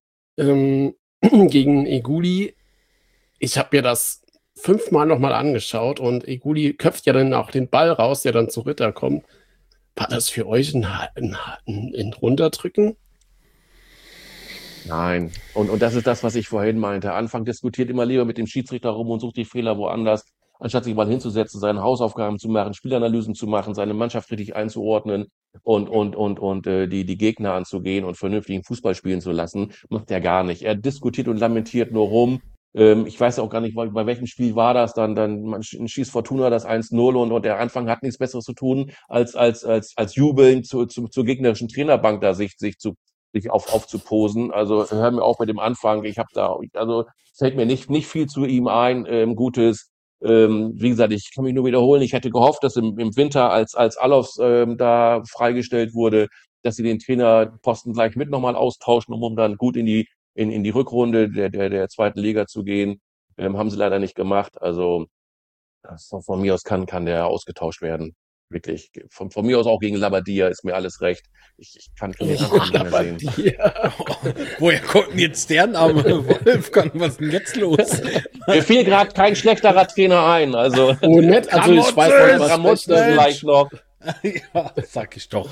gegen Eguli. Ich habe mir das 5-mal nochmal angeschaut und Eguli köpft ja dann auch den Ball raus, der dann zu Ritter kommt. War das für euch ein Runterdrücken? Nein. Und das ist das, was ich vorhin meinte. Anfang diskutiert immer lieber mit dem Schiedsrichter rum und sucht die Fehler woanders, anstatt sich mal hinzusetzen, seine Hausaufgaben zu machen, Spielanalysen zu machen, seine Mannschaft richtig einzuordnen und die Gegner anzugehen und vernünftigen Fußball spielen zu lassen. Macht er gar nicht. Er diskutiert und lamentiert nur rum. Ich weiß auch gar nicht, bei welchem Spiel war das dann schießt Fortuna das 1-0 und der Anfang hat nichts Besseres zu tun, als jubeln zur gegnerischen Trainerbank da sich aufzuposen. Also hör mir auf mit dem Anfang. Fällt mir nicht viel zu ihm ein, Gutes. Wie gesagt, ich kann mich nur wiederholen. Ich hätte gehofft, dass im Winter, als Alofs da freigestellt wurde, dass sie den Trainerposten gleich mit nochmal austauschen, um dann gut in die Rückrunde der zweiten Liga zu gehen. Haben sie leider nicht gemacht. Also von mir aus kann der ausgetauscht werden. Wirklich. Von mir aus auch gegen Labadia ist mir alles recht. Ich kann den Anfang nicht mehr sehen. Woher kommt denn jetzt der Name? Wolfgang, was ist denn jetzt los? Mir fiel gerade kein schlechterer Trainer ein. Also, nett. Also ich weiß nicht, was vielleicht noch. Ja, sag ich doch.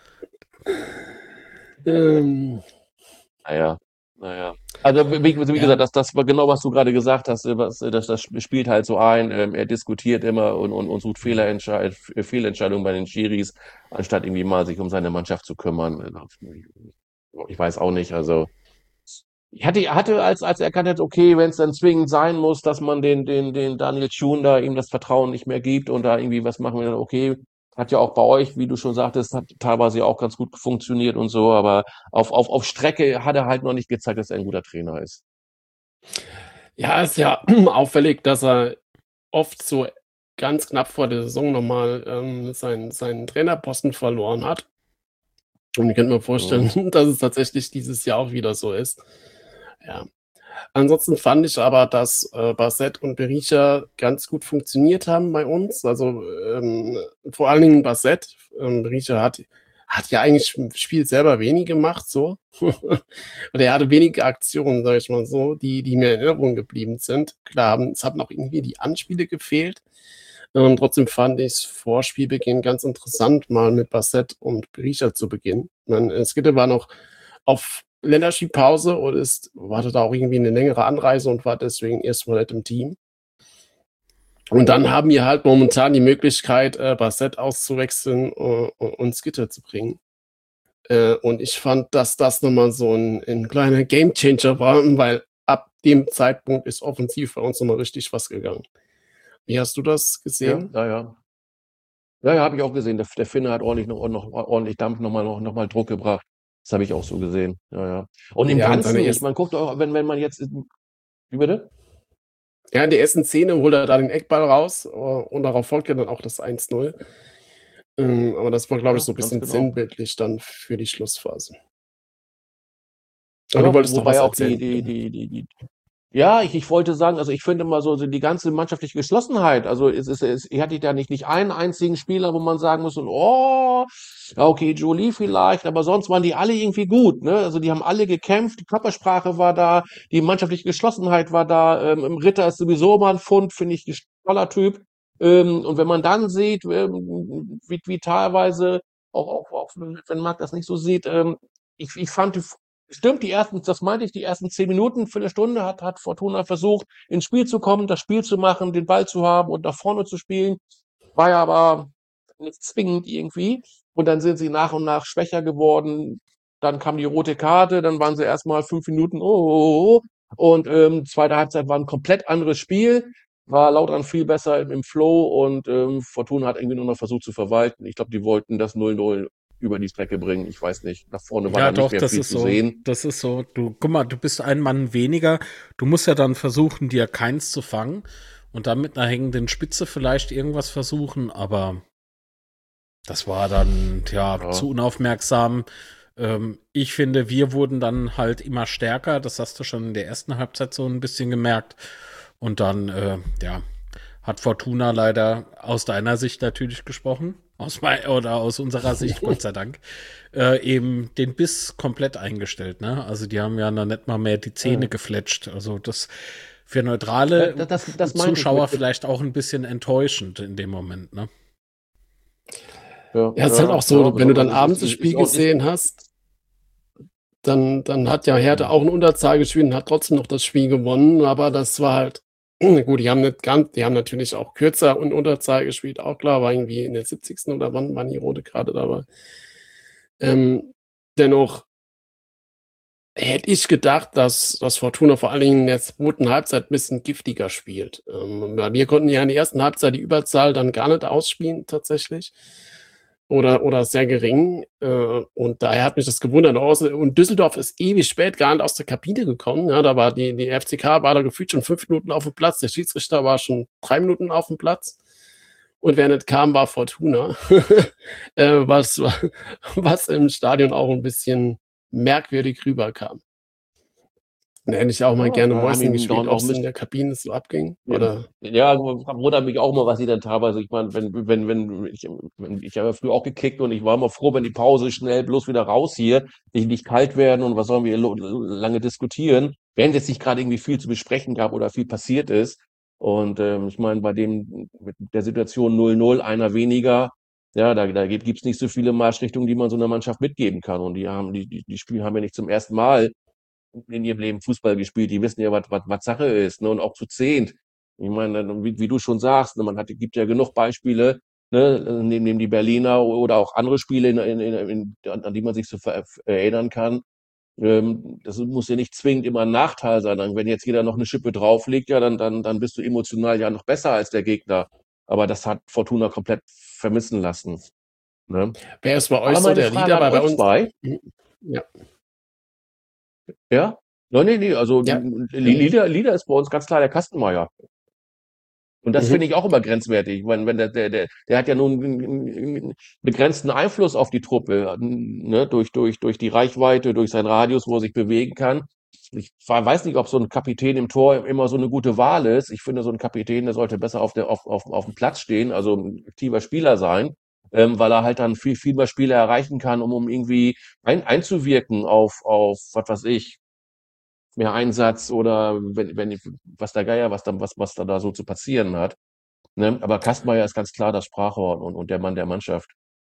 Naja. Also wie gesagt, das war genau, was du gerade gesagt hast. Das spielt halt so ein. Er diskutiert immer und sucht Fehlentscheidungen bei den Schiris, anstatt irgendwie mal sich um seine Mannschaft zu kümmern. Ich weiß auch nicht. Also ich hatte als er erkannt hat, okay, wenn es dann zwingend sein muss, dass man den Daniel Thune da ihm das Vertrauen nicht mehr gibt und da irgendwie was machen will, okay. Hat ja auch bei euch, wie du schon sagtest, hat teilweise auch ganz gut funktioniert und so, aber auf Strecke hat er halt noch nicht gezeigt, dass er ein guter Trainer ist. Ja, ist ja auffällig, dass er oft so ganz knapp vor der Saison nochmal seinen Trainerposten verloren hat. Und ich könnte mir vorstellen, dass es tatsächlich dieses Jahr auch wieder so ist. Ja. Ansonsten fand ich aber, dass Bassett und Berisha ganz gut funktioniert haben bei uns. Also vor allen Dingen Bassett. Berisha hat hat ja eigentlich im Spiel selber wenig gemacht, so. Oder er hatte wenige Aktionen, sage ich mal so, die mir in Erinnerung geblieben sind. Klar, es haben auch irgendwie die Anspiele gefehlt. Trotzdem fand ich es vor Spielbeginn ganz interessant, mal mit Bassett und Berisha zu beginnen. Ich meine, Skitte war noch auf Länderspielpause und hatte da auch irgendwie eine längere Anreise und war deswegen erst mal nicht im Team. Und dann haben wir halt momentan die Möglichkeit, Bassett auszuwechseln und Skitte zu bringen. Und ich fand, dass das nochmal so ein kleiner Gamechanger war, weil ab dem Zeitpunkt ist offensiv bei uns nochmal richtig was gegangen. Wie hast du das Ja, gesehen? ja. Ja, habe ich auch gesehen. Der Finne hat noch ordentlich Dampf noch mal Druck gebracht. Das habe ich auch so gesehen. Ja. Und im Ja, und Ganzen, man guckt auch, wenn man jetzt, wie bitte? ja, in der ersten Szene holt er da den Eckball raus und darauf folgt ja dann auch das 1:0. Aber das war, glaube ich, Ja, so ein ganz bisschen genau. sinnbildlich dann für die Schlussphase. Ja, Aber du wolltest doch wobei was auch erzählen. ja, ich wollte sagen, also ich finde immer so die ganze mannschaftliche Geschlossenheit, also ihr hattet ja nicht einen einzigen Spieler, wo man sagen muss, oh, ja, okay, Jolie vielleicht, aber sonst waren die alle irgendwie gut, ne? Also die haben alle gekämpft, die Körpersprache war da, die mannschaftliche Geschlossenheit war da, Ritter ist sowieso immer ein Pfund, finde ich, ein toller Typ. Und wenn man dann sieht, wie teilweise, auch wenn Marc das nicht so sieht, ich fand stimmt, das meinte ich, die ersten 10 Minuten, Viertelstunde hat Fortuna versucht, ins Spiel zu kommen, das Spiel zu machen, den Ball zu haben und nach vorne zu spielen. War ja aber nicht zwingend irgendwie. Und dann sind sie nach und nach schwächer geworden. Dann kam die rote Karte, dann waren sie erstmal 5 Minuten, oh. Und zweite Halbzeit war ein komplett anderes Spiel. War Lautern viel besser im Flow und Fortuna hat irgendwie nur noch versucht zu verwalten. Ich glaube, die wollten das 0:0 über die Strecke bringen. Ich weiß nicht. Nach vorne war Ja, da nicht doch, mehr das viel ist zu so. sehen. Das ist so. Guck mal, du bist ein Mann weniger. Du musst ja dann versuchen, dir keins zu fangen und dann mit einer hängenden Spitze vielleicht irgendwas versuchen, aber das war dann, ja, zu unaufmerksam. Ich finde, wir wurden dann halt immer stärker. Das hast du schon in der ersten Halbzeit so ein bisschen gemerkt. Und dann, ja, hat Fortuna leider aus deiner Sicht natürlich gesprochen, oder aus unserer Sicht, Gott sei Dank, eben den Biss komplett eingestellt. Ne? Also die haben ja noch nicht mal mehr die Zähne gefletscht. Also das für neutrale Das Zuschauer vielleicht auch ein bisschen enttäuschend in dem Moment. Ne? Ja, es ist halt auch so, wenn du dann abends das Spiel gesehen hast, dann hat ja Hertha auch in Unterzahl gespielt und hat trotzdem noch das Spiel gewonnen, aber das war halt, gut, die haben natürlich auch kürzer und Unterzahl gespielt, auch klar, war irgendwie in der 70. oder wann waren die rote Karte dabei. Dennoch hätte ich gedacht, dass Fortuna vor allen Dingen in der zweiten Halbzeit ein bisschen giftiger spielt. Wir konnten ja in der ersten Halbzeit die Überzahl dann gar nicht ausspielen tatsächlich. Oder sehr gering. Und daher hat mich das gewundert. Und Düsseldorf ist ewig spät gar nicht aus der Kabine gekommen. Ja, da war die FCK war da gefühlt schon 5 Minuten auf dem Platz. Der Schiedsrichter war schon 3 Minuten auf dem Platz. Und wer nicht kam, war Fortuna. Was im Stadion auch ein bisschen merkwürdig rüberkam. Da hätte ich auch mal gerne Mäuschen gespielt, ob es in der Kabine so abging. Oder? Ja, wundert mich auch mal, was sie dann teilweise, ich meine, ich habe ja früher auch gekickt und ich war immer froh, wenn die Pause schnell bloß wieder raus hier, nicht kalt werden und was sollen wir lange diskutieren, während jetzt nicht gerade irgendwie viel zu besprechen gab oder viel passiert ist. Und ich meine, mit der Situation 0:0, einer weniger, ja, da gibt's nicht so viele Marschrichtungen, die man so einer Mannschaft mitgeben kann. Und die Spieler haben ja nicht zum ersten Mal in ihrem Leben Fußball gespielt, die wissen ja, was Sache ist, ne? Und auch zu 10. Ich meine, wie du schon sagst, ne, gibt ja genug Beispiele, ne, neben die Berliner oder auch andere Spiele, an die man sich so erinnern kann. Das muss ja nicht zwingend immer ein Nachteil sein. Wenn jetzt jeder noch eine Schippe drauflegt, ja, dann bist du emotional ja noch besser als der Gegner. Aber das hat Fortuna komplett vermissen lassen. Ne? Wer ist bei euch so der Leader? Bei uns zwei? Ja. Ja? Nee, also Ja. Leader ist bei uns ganz klar der Kastenmeier. Und das finde ich auch immer grenzwertig. Wenn der hat ja nun einen begrenzten Einfluss auf die Truppe, ne, durch die Reichweite, durch seinen Radius, wo er sich bewegen kann. Ich weiß nicht, ob so ein Kapitän im Tor immer so eine gute Wahl ist. Ich finde, so ein Kapitän, der sollte besser auf dem Platz stehen, also ein aktiver Spieler sein. weil er halt dann viel mehr Spiele erreichen kann, um irgendwie einzuwirken auf, was weiß ich, mehr Einsatz oder wenn was der Geier, was da so zu passieren hat. Ne? Aber Kastenmeier ist ganz klar das Sprachrohr und der Mann der Mannschaft.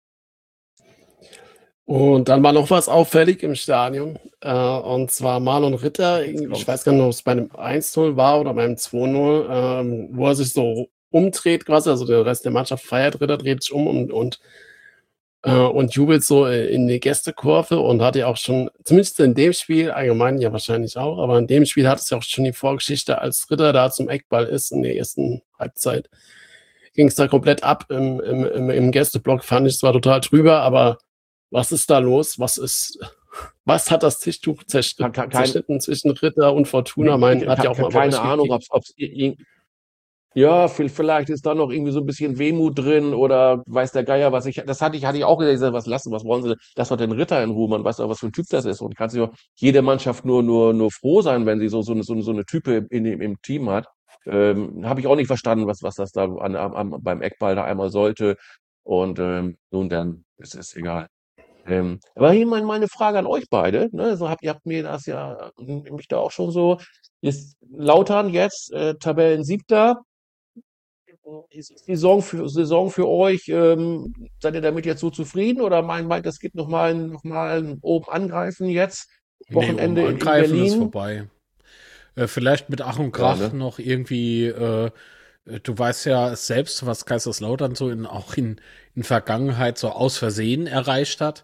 Und dann war noch was auffällig im Stadion, und zwar Marlon Ritter, ich weiß gar nicht, ob es bei einem 1-0 war oder beim 2-0, wo er sich so umdreht quasi, also der Rest der Mannschaft feiert, Ritter dreht sich um und jubelt so in die Gästekurve und hatte ja auch schon, zumindest in dem Spiel, allgemein ja wahrscheinlich auch, aber in dem Spiel hat es ja auch schon die Vorgeschichte, als Ritter da zum Eckball ist in der ersten Halbzeit, ging es da komplett ab im Gästeblock, fand ich zwar total drüber, aber was ist da los? Was hat das Tischtuch zerschnitten zwischen Ritter und Fortuna? Hat ja auch mal keine Ahnung, ob's ja, vielleicht ist da noch irgendwie so ein bisschen Wehmut drin oder weiß der Geier, das hatte ich auch gesagt, was wollen sie, lass doch den Ritter in Ruhe, man weiß doch, was für ein Typ das ist und kann sich doch jede Mannschaft nur froh sein, wenn sie so eine Type im Team hat. Habe ich auch nicht verstanden, was das da beim Eckball da einmal sollte und nun dann, es ist egal. Aber hier meine Frage an euch beide, ne? So ihr habt mir das ja mich da auch schon so, ist Lautern jetzt Tabellensiebter. Ist die Saison für euch, seid ihr damit jetzt so zufrieden oder meint, es gibt noch mal ein oben angreifen jetzt? Wochenende oben angreifen in Berlin? ist vorbei. Vielleicht mit Ach und Krach noch irgendwie, du weißt ja selbst, was Kaiserslautern so auch in Vergangenheit so aus Versehen erreicht hat.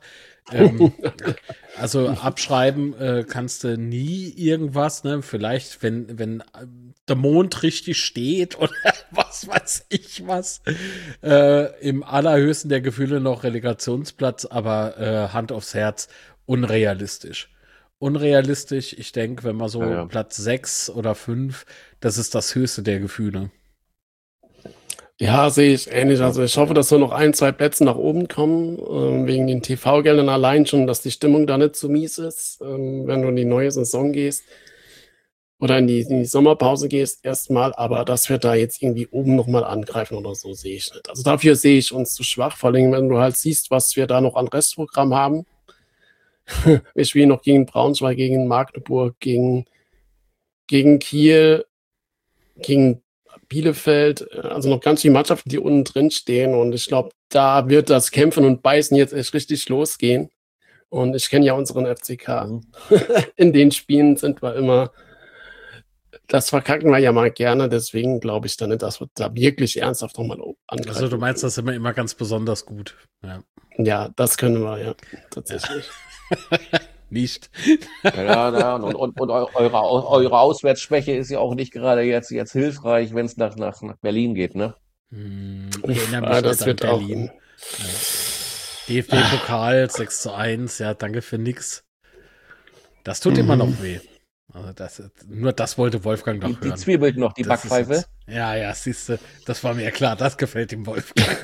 Also abschreiben kannst du nie irgendwas, ne? Vielleicht, wenn der Mond richtig steht oder was weiß ich was. Im allerhöchsten der Gefühle noch Relegationsplatz, aber Hand aufs Herz, unrealistisch. Unrealistisch, ich denke, wenn man so Platz 6 oder 5, das ist das höchste der Gefühle. Ja, sehe ich ähnlich. Also ich hoffe, dass wir noch 1, 2 Plätze nach oben kommen, wegen den TV-Geldern allein schon, dass die Stimmung da nicht zu mies ist, wenn du in die neue Saison gehst oder in die Sommerpause gehst erstmal, aber dass wir da jetzt irgendwie oben nochmal angreifen oder so, sehe ich nicht. Also dafür sehe ich uns zu schwach, vor allem wenn du halt siehst, was wir da noch an Restprogramm haben. Wir spielen noch gegen Braunschweig, gegen Magdeburg, gegen Kiel, gegen Bielefeld, also noch ganz viele Mannschaften, die unten drin stehen. Und ich glaube, da wird das Kämpfen und Beißen jetzt echt richtig losgehen. Und ich kenne ja unseren FCK. In den Spielen sind wir immer, das verkacken wir ja mal gerne. Deswegen glaube ich da nicht, dass wir da wirklich ernsthaft nochmal angreifen. Also du meinst, das sind wir immer ganz besonders gut. Ja, das können wir, ja, tatsächlich. Nicht. Ja, und eure Auswärtsschwäche ist ja auch nicht gerade jetzt hilfreich, wenn es nach Berlin geht, ne? Ich erinnere mich das wird Berlin. DFB-Pokal 6:1, ja, danke für nix. Das tut immer noch weh. Also nur das wollte Wolfgang doch hören. Die zwiebelt noch, die Backpfeife. Ja, siehst du, das war mir klar, das gefällt dem Wolfgang.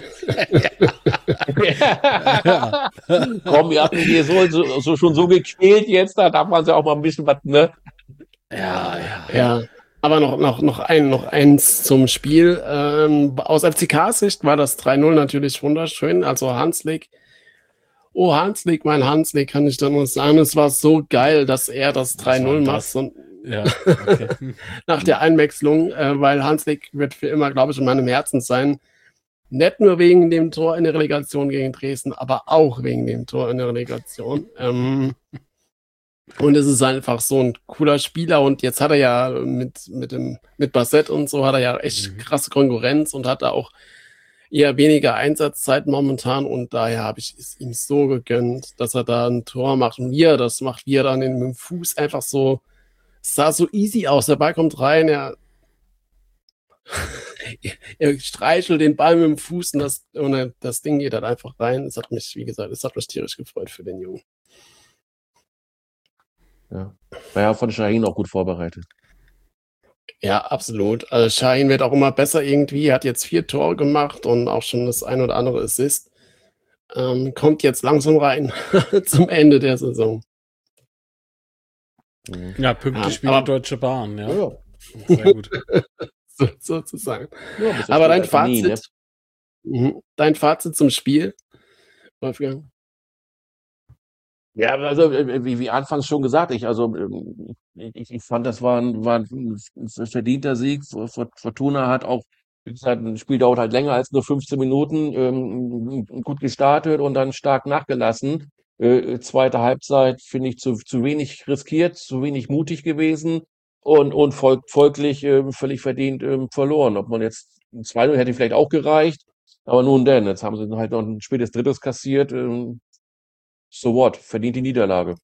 Ja. Komm, ihr habt mich hier schon so gequält jetzt, da darf man ja auch mal ein bisschen was, ne? Ja. Aber noch eins zum Spiel. Aus FCK-Sicht war das 3-0 natürlich wunderschön. Also Hanslik, mein Hanslik, kann ich da nur sagen, es war so geil, dass er das 3-0 macht. Ja, okay. Nach der Einwechslung, weil Hanslik wird für immer, glaube ich, in meinem Herzen sein. Nicht nur wegen dem Tor in der Relegation gegen Dresden, aber auch wegen dem Tor in der Relegation. Und es ist einfach so ein cooler Spieler und jetzt hat er ja mit Bassett und so hat er ja echt krasse Konkurrenz und hat da auch eher weniger Einsatzzeit momentan und daher habe ich es ihm so gegönnt, dass er da ein Tor macht und wie er das macht, wie er dann mit dem Fuß einfach so, es sah so easy aus, der Ball kommt rein, er streichelt den Ball mit dem Fuß und das Ding geht halt einfach rein. Es hat mich, wie gesagt, tierisch gefreut für den Jungen. Ja, war ja von Şahin auch gut vorbereitet. Ja, absolut. Also Şahin wird auch immer besser irgendwie, hat jetzt 4 Tore gemacht und auch schon das ein oder andere Assist. Kommt jetzt langsam rein zum Ende der Saison. Ja, pünktlich wie die Deutsche Bahn, ja. Sehr gut. Sozusagen. Ja, aber dein Fazit, nie, ne? Dein Fazit zum Spiel, Wolfgang? Ja, also wie anfangs schon gesagt, ich fand, das war ein verdienter Sieg. Fortuna hat auch, wie gesagt, ein Spiel dauert halt länger als nur 15 Minuten, gut gestartet und dann stark nachgelassen. Zweite Halbzeit finde ich zu wenig riskiert, zu wenig mutig gewesen und folglich völlig verdient verloren. Ob man jetzt ein 2-0 hätte vielleicht auch gereicht, aber nun denn, jetzt haben sie halt noch ein spätes Drittes kassiert. So what? Verdient die Niederlage.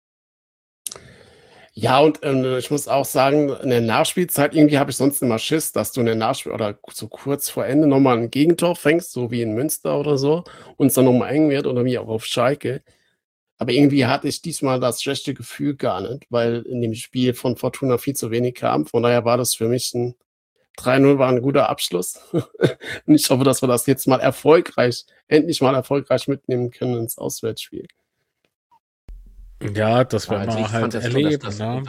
Ja, und, ich muss auch sagen, in der Nachspielzeit irgendwie habe ich sonst immer Schiss, dass du in der Nachspiel oder so kurz vor Ende noch mal 'n Gegentor fängst, so wie in Münster oder so, und es dann noch mal eng wird oder wie auch auf Schalke. Aber irgendwie hatte ich diesmal das schlechte Gefühl gar nicht, weil in dem Spiel von Fortuna viel zu wenig kam. Von daher war das für mich 'n 3:0 war 'n guter Abschluss. Und ich hoffe, dass wir das jetzt mal endlich mal erfolgreich mitnehmen können ins Auswärtsspiel. Ja, das Ja, werden also wir ich fand halt das schon, erleben, ne?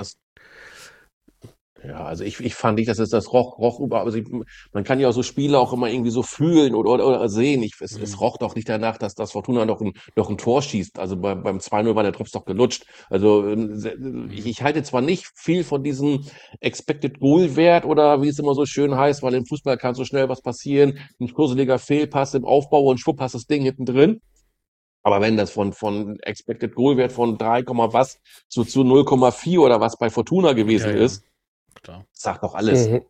ja, also ich fand nicht, dass es das roch über, also man kann ja auch so Spiele auch immer irgendwie so fühlen oder sehen. Es Mhm. roch doch nicht danach, dass das Fortuna noch ein Tor schießt. Also beim 2-0 war der Drops doch gelutscht. Also Mhm. ich halte zwar nicht viel von diesem Expected Goal Wert oder wie es immer so schön heißt, weil im Fußball kann so schnell was passieren. Ein kurseliger Fehlpass im Aufbau und schwupp hast das Ding hinten drin. Aber wenn das von Expected Goal Wert von 3, was zu 0,4 oder was bei Fortuna Ja, gewesen ja, ist, klar. sagt doch alles. Mhm.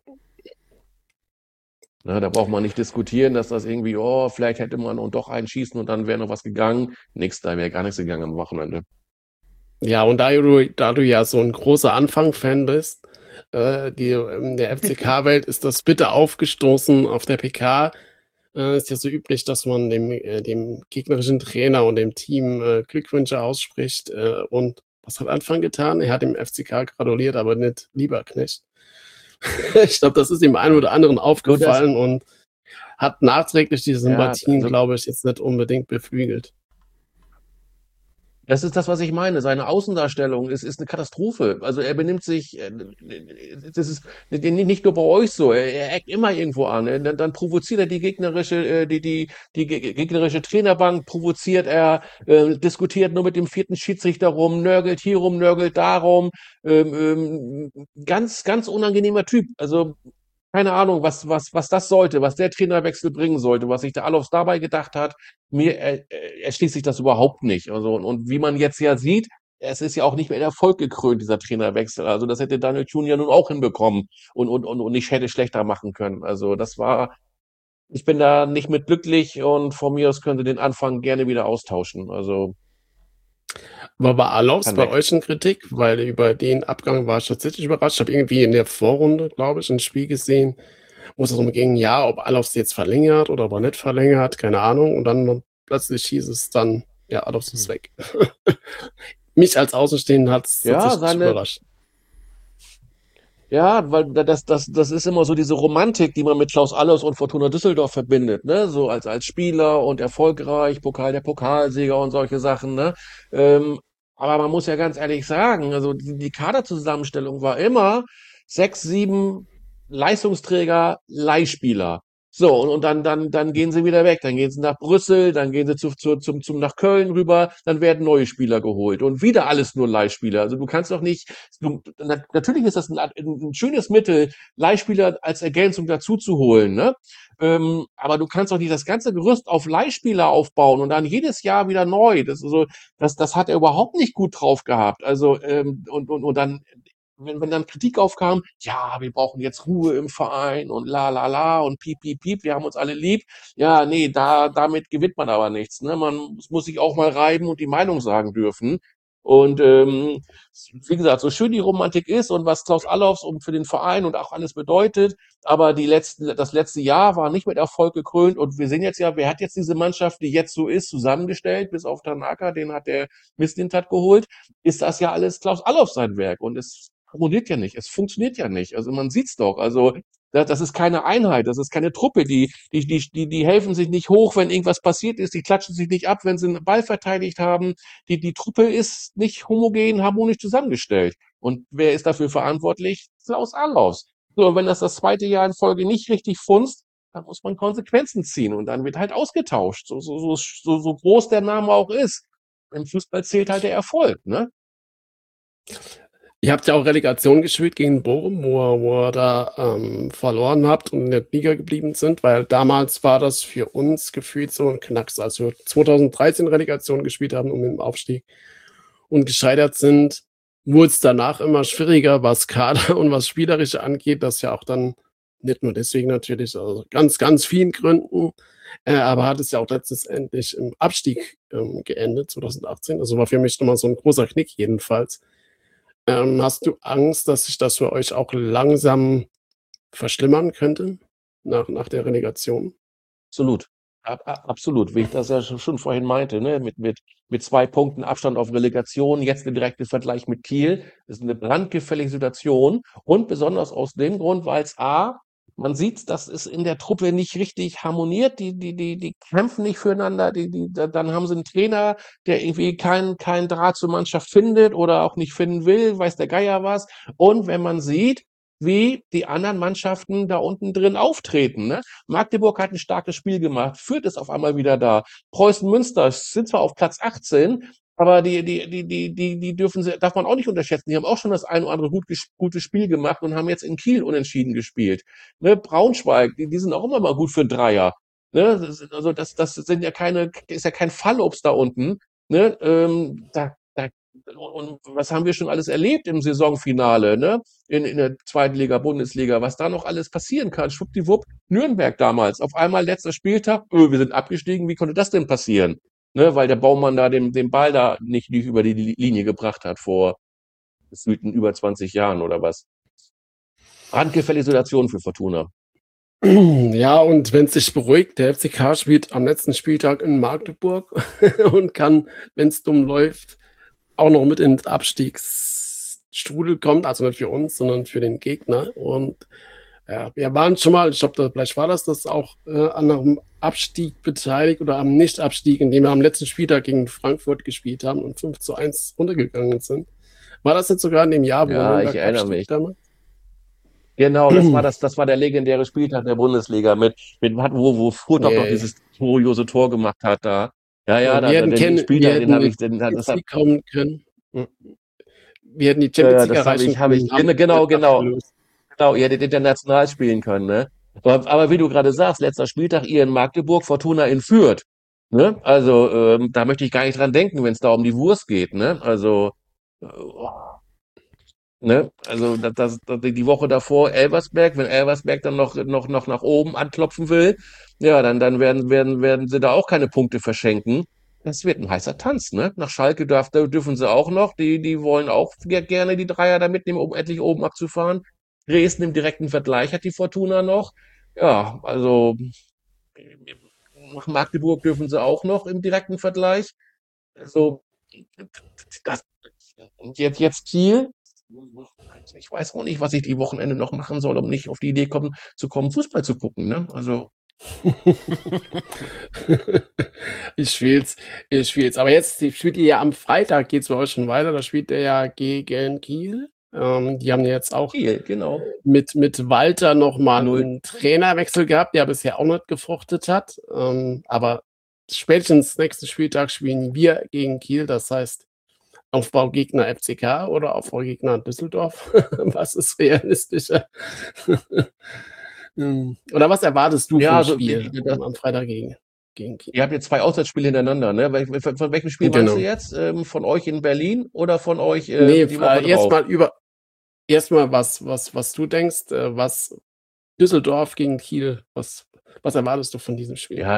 Ne, da braucht man nicht diskutieren, dass das irgendwie, oh, vielleicht hätte man und doch einschießen und dann wäre noch was gegangen. Nix, da wäre gar nichts gegangen am Wochenende. Ja, und da du ja so 'n großer Anfang-Fan bist, in der FCK-Welt ist das bitter aufgestoßen auf der PK. Ist ja so üblich, dass man dem gegnerischen Trainer und dem Team, Glückwünsche ausspricht, und was hat Anfang getan? Er hat dem FCK gratuliert, aber nicht Lieberknecht. Ich glaube, das ist dem einen Ja. oder anderen Nur das, aufgefallen und hat nachträglich die ja, Sympathien, glaube ich, jetzt nicht unbedingt beflügelt. das ist das, was ich meine. Seine Außendarstellung ist eine Katastrophe. Also er benimmt sich, das ist nicht nur bei euch so. Er eckt immer irgendwo an. Dann provoziert er die gegnerische Trainerbank, provoziert er, diskutiert nur mit dem vierten Schiedsrichter rum, nörgelt hier rum, nörgelt da rum. Ganz, ganz unangenehmer Typ. Also keine Ahnung, was das sollte, was der Trainerwechsel bringen sollte, was sich der Alofs dabei gedacht hat. Mir erschließt sich das überhaupt nicht. Also, und wie man jetzt ja sieht, es ist ja auch nicht mehr in Erfolg gekrönt, dieser Trainerwechsel. Also das hätte Daniel Thun ja nun auch hinbekommen und nicht hätte schlechter machen können. Also ich bin da nicht mit glücklich und von mir aus könnte den Anfang gerne wieder austauschen. Also War Alofs kann bei weg. euch in Kritik? Weil über den Abgang war ich tatsächlich überrascht. Ich habe irgendwie in der Vorrunde, glaube ich, 'n Spiel gesehen, wo es darum ging, ja, ob Alofs jetzt verlängert oder ob er nicht verlängert, keine Ahnung. Und dann plötzlich hieß es dann: „Ja, Alofs ist Hm. weg." Mich als Außenstehenden hat's Ja, tatsächlich überrascht. ja, weil das ist immer so diese Romantik, die man mit Klaus Allofs und Fortuna Düsseldorf verbindet, ne? So als Spieler und erfolgreich, der Pokalsieger und solche Sachen, ne? Ähm, aber man muss ja ganz ehrlich sagen, also die Kaderzusammenstellung war immer 6, 7 Leistungsträger, Leihspieler. So, und dann gehen sie wieder weg. Dann gehen sie nach Brüssel, dann gehen sie zum nach Köln rüber, dann werden neue Spieler geholt. Und wieder alles nur Leihspieler. Also du kannst doch nicht, natürlich ist das ein schönes Mittel, Leihspieler als Ergänzung dazu zu holen, ne? Aber du kannst doch nicht das ganze Gerüst auf Leihspieler aufbauen und dann jedes Jahr wieder neu. Das hat er überhaupt nicht gut drauf gehabt. Also, und dann, wenn dann Kritik aufkam, ja, wir brauchen jetzt Ruhe im Verein und la und piep, piep, piep, wir haben uns alle lieb. Ja, nee, damit gewinnt man aber nichts. Ne? Man muss sich auch mal reiben und die Meinung sagen dürfen. Und wie gesagt, so schön die Romantik ist und was Klaus Allofs und für den Verein und auch alles bedeutet, aber das letzte Jahr war nicht mit Erfolg gekrönt und wir sehen jetzt ja, wer hat jetzt diese Mannschaft, die jetzt so ist, zusammengestellt, bis auf Tanaka, den hat der Mislintat geholt, ist das ja alles Klaus Allofs sein Werk und es harmoniert ja nicht, es funktioniert ja nicht. Also man sieht's doch, also das ist keine Einheit, das ist keine Truppe, die helfen sich nicht hoch, wenn irgendwas passiert ist, die klatschen sich nicht ab, wenn sie einen Ball verteidigt haben. Die Truppe ist nicht homogen, harmonisch zusammengestellt. Und wer ist dafür verantwortlich? Klaus Allofs. So, und wenn das zweite Jahr in Folge nicht richtig funzt, dann muss man Konsequenzen ziehen und dann wird halt ausgetauscht. So groß der Name auch ist. Im Fußball zählt halt der Erfolg, ne? Ihr habt ja auch Relegation gespielt gegen Bochum, wo ihr da verloren habt und in der Liga geblieben sind, weil damals war das für uns gefühlt so ein Knacks, als wir 2013 Relegation gespielt haben und mit dem Aufstieg und gescheitert sind, wurde es danach immer schwieriger, was Kader und was Spielerische angeht, das ja auch dann nicht nur deswegen natürlich, also ganz, ganz vielen Gründen, aber hat es ja auch letztendlich im Abstieg geendet, 2018. Also war für mich nochmal so ein großer Knick jedenfalls. Hast du Angst, dass sich das für euch auch langsam verschlimmern könnte nach der Relegation? Absolut. Absolut, wie ich das ja schon vorhin meinte, ne? Mit 2 Punkten Abstand auf Relegation, jetzt der direkte Vergleich mit Kiel. Das ist eine brandgefährliche Situation und besonders aus dem Grund, weil es man sieht, dass es in der Truppe nicht richtig harmoniert. Die kämpfen nicht füreinander. Dann haben sie einen Trainer, der irgendwie keinen Draht zur Mannschaft findet oder auch nicht finden will, weiß der Geier was. Und wenn man sieht, wie die anderen Mannschaften da unten drin auftreten, ne? Magdeburg hat ein starkes Spiel gemacht, Fürth ist auf einmal wieder da. Preußen Münster sind zwar auf Platz 18, aber die darf man auch nicht unterschätzen. Die haben auch schon das ein oder andere gutes Spiel gemacht und haben jetzt in Kiel unentschieden gespielt. Ne? Braunschweig, die sind auch immer mal gut für einen Dreier. Ne? Also das sind ja ist ja kein Fallobst da unten. Ne? Und was haben wir schon alles erlebt im Saisonfinale, ne? In der zweiten Liga, Bundesliga, was da noch alles passieren kann. Schwuppdiwupp, Nürnberg damals, auf einmal letzter Spieltag, wir sind abgestiegen, wie konnte das denn passieren? Ne, weil der Baumann da den Ball da nicht über die Linie gebracht hat vor gefühlten über 20 Jahren oder was. Brandgefährliche Situation für Fortuna. Ja, und wenn es sich beruhigt, der FCK spielt am letzten Spieltag in Magdeburg und kann, wenn es dumm läuft, auch noch mit ins Abstiegsstrudel kommt, also nicht für uns, sondern für den Gegner. Und ja, wir waren schon mal, ich glaube, vielleicht war das auch an einem Abstieg beteiligt oder am Nicht-Abstieg, indem wir am letzten Spieltag gegen Frankfurt gespielt haben und 5:1 runtergegangen sind. War das jetzt sogar in dem Jahr, wo Ja, ich erinnere mich. damals? Genau, das war der legendäre Spieltag der Bundesliga wo Furt doch dieses kuriose Tor gemacht hat da. Ja, den Spieltag, den habe ich, das hat kommen können. Wir hätten die Champions League erreichen können. Genau, ihr hättet international spielen können, ne? Aber wie du gerade sagst, letzter Spieltag, ihr in Magdeburg, Fortuna in Fürth, ne? Also, da möchte ich gar nicht dran denken, wenn es da um die Wurst geht, ne? Also, ne? Also, die Woche davor Elversberg, wenn Elversberg dann noch nach oben anklopfen will, ja, dann werden sie da auch keine Punkte verschenken. Das wird ein heißer Tanz, ne? Nach Schalke dürfen sie auch noch. Die wollen auch gerne die Dreier da mitnehmen, um endlich oben abzufahren. Dresden im direkten Vergleich hat die Fortuna noch. Ja, also nach Magdeburg dürfen sie auch noch im direkten Vergleich. Also das, und jetzt Kiel. Ich weiß auch nicht, was ich die Wochenende noch machen soll, um nicht auf die Idee zu kommen, Fußball zu gucken, ne? Also Ich spiel's. Aber jetzt spielt ihr ja am Freitag, geht's bei euch schon weiter. Da spielt ihr ja gegen Kiel. Die haben ja jetzt auch Kiel, genau. mit Walter nochmal einen Trainerwechsel gehabt, der bisher auch nicht gefruchtet hat. Aber spätestens nächsten Spieltag spielen wir gegen Kiel. Das heißt, Aufbaugegner FCK oder Aufbaugegner Düsseldorf. Was ist realistischer? Oder was erwartest du vom Spiel am Freitag gegen Kiel? Ihr habt jetzt 2 Auswärtsspiele hintereinander, ne? Von welchem Spiel meinst du jetzt? Von euch in Berlin oder von euch nee, die Woche drauf? Erstmal was du denkst, was Düsseldorf gegen Kiel, was erwartest du von diesem Spiel? Ja,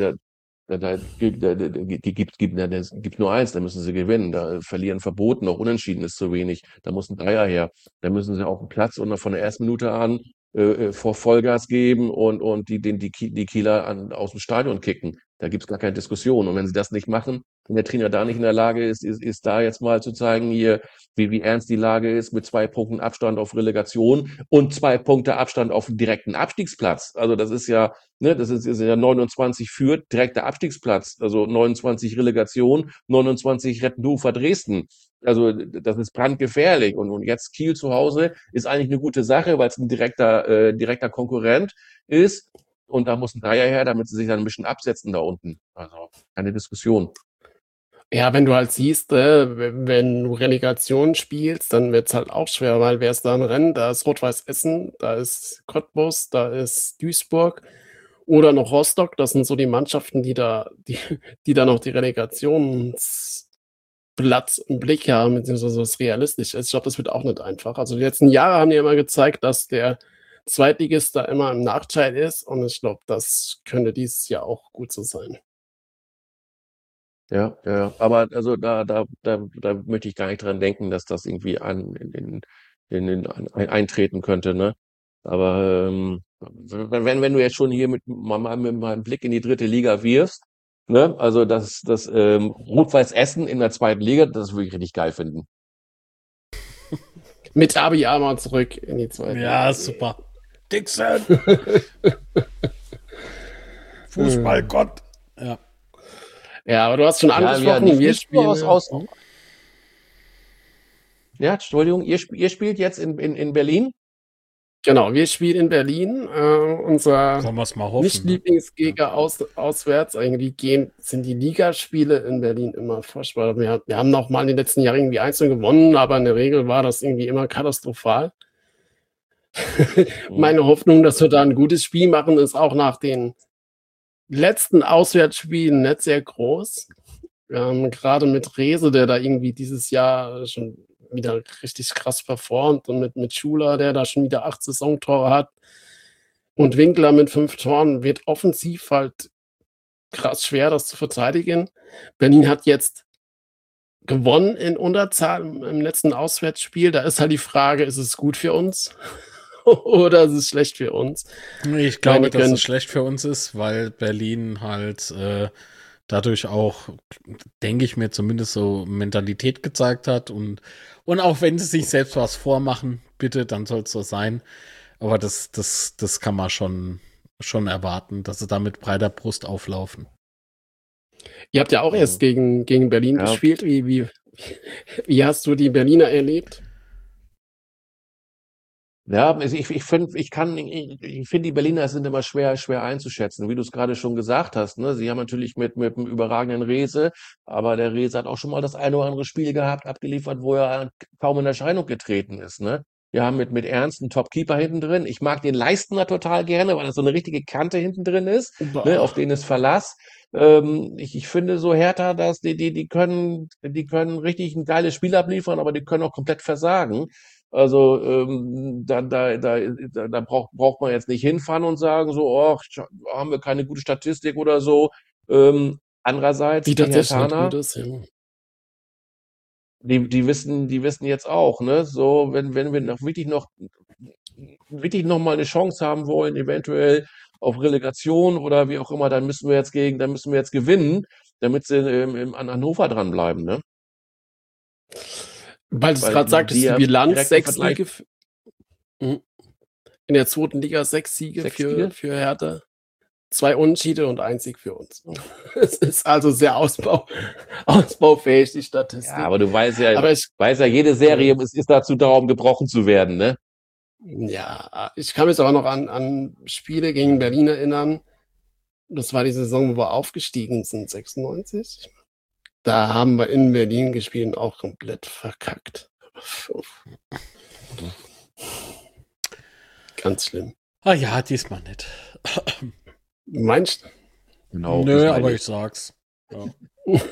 gibt nur eins, da müssen sie gewinnen. Da verlieren verboten, auch unentschieden ist zu wenig. Da muss ein Dreier her. Da müssen sie auf den Platz und von der ersten Minute an vor Vollgas geben und die Kieler aus dem Stadion kicken. Da gibt's gar keine Diskussion. Und wenn sie das nicht machen, wenn der Trainer da nicht in der Lage ist da jetzt mal zu zeigen, hier, wie ernst die Lage ist, mit 2 Punkten Abstand auf Relegation und 2 Punkte Abstand auf den direkten Abstiegsplatz. Also das ist ja, ne, das ist ja 29 Fürth, direkter Abstiegsplatz. Also 29 Relegation, 29 Reppenhofer Dresden. Also das ist brandgefährlich. Und jetzt Kiel zu Hause ist eigentlich eine gute Sache, weil es ein direkter Konkurrent ist. und da muss ein Dreier her, damit sie sich dann ein bisschen absetzen da unten. Also keine Diskussion. Ja, wenn du halt siehst, wenn du Relegation spielst, dann wird's halt auch schwer, weil wer ist da im Rennen? Da ist Rot-Weiß Essen, da ist Cottbus, da ist Duisburg oder noch Rostock. Das sind so die Mannschaften, die da noch die Relegationsplatz im Blick haben, beziehungsweise was realistisch ist. Ich glaube, das wird auch nicht einfach. Also die letzten Jahre haben ja immer gezeigt, dass der Zweitligist da immer im Nachteil ist und ich glaube, das könnte dieses Jahr auch gut so sein. Ja, ja, ja. Aber also da möchte ich gar nicht dran denken, dass das irgendwie eintreten könnte, ne? Aber wenn du jetzt schon hier mit meinem Blick in die dritte Liga wirfst, ne? Also das Rot-Weiß Essen in der zweiten Liga, das würde ich richtig geil finden. Mit Abiyama zurück in die zweite. Ja, super. Dixon! Fußballgott! Ja. Ja, aber du hast schon angesprochen, wir spielen. Ja, Entschuldigung, ihr spielt jetzt in Berlin? Genau, wir spielen in Berlin. Unser Nicht-Lieblingsgegner auswärts. Eigentlich sind die Ligaspiele in Berlin immer furchtbar. Wir haben noch mal in den letzten Jahren irgendwie einzeln gewonnen, aber in der Regel war das irgendwie immer katastrophal. Meine Hoffnung, dass wir da ein gutes Spiel machen, ist auch nach den letzten Auswärtsspielen nicht sehr groß. Gerade mit Rehse, der da irgendwie dieses Jahr schon wieder richtig krass performt und mit Schuler, der da schon wieder 8 Saisontore hat und Winkler mit 5 Toren, wird offensiv halt krass schwer, das zu verteidigen. Berlin hat jetzt gewonnen in Unterzahl im letzten Auswärtsspiel. Da ist halt die Frage, ist es gut für uns oder ist es schlecht für uns? Ich glaube, dass es schlecht für uns ist, weil Berlin halt dadurch auch, denke ich mir, zumindest so Mentalität gezeigt hat und auch wenn sie sich selbst was vormachen, bitte, dann soll es so sein. Aber das kann man schon erwarten, dass sie da mit breiter Brust auflaufen. Ihr habt ja auch erst gegen Berlin gespielt. Wie hast du die Berliner erlebt? Ja, also ich finde, die Berliner sind immer schwer einzuschätzen, wie du es gerade schon gesagt hast, ne? Sie haben natürlich mit einem überragenden Rehse, aber der Rehse hat auch schon mal das eine oder andere Spiel gehabt, abgeliefert, wo er kaum in Erscheinung getreten ist, ne? Wir haben mit Ernst einen Top-Keeper hinten drin. Ich mag den Leistner total gerne, weil das so eine richtige Kante hinten drin ist, ne? Auf den ist Verlass. Ich finde so Hertha, dass die können richtig ein geiles Spiel abliefern, aber die können auch komplett versagen. Also da braucht man jetzt nicht hinfahren und sagen so, oh, haben wir keine gute Statistik oder so. Andererseits die Herthaner, die wissen jetzt auch, ne, so wenn wir wirklich noch mal eine Chance haben wollen, eventuell auf Relegation oder wie auch immer, dann müssen wir jetzt gewinnen, damit sie an Hannover dranbleiben, ne? Weil du es gerade sagtest, die Bilanz 6 Siege in der zweiten Liga, 6 Siege für Hertha, 2 Unentschiede und 1 Sieg für uns. Es ist also sehr ausbaufähig, die Statistik. Ja, aber du weißt ja, jede Serie ist dazu da, um gebrochen zu werden, ne? Ja, ich kann mich auch noch an Spiele gegen Berlin erinnern. Das war die Saison, wo wir aufgestiegen sind, 96. Da haben wir in Berlin gespielt und auch komplett verkackt. Ganz schlimm. Ah ja, diesmal nicht. Meinst du? Genau. Nö, aber ich sag's. Ja,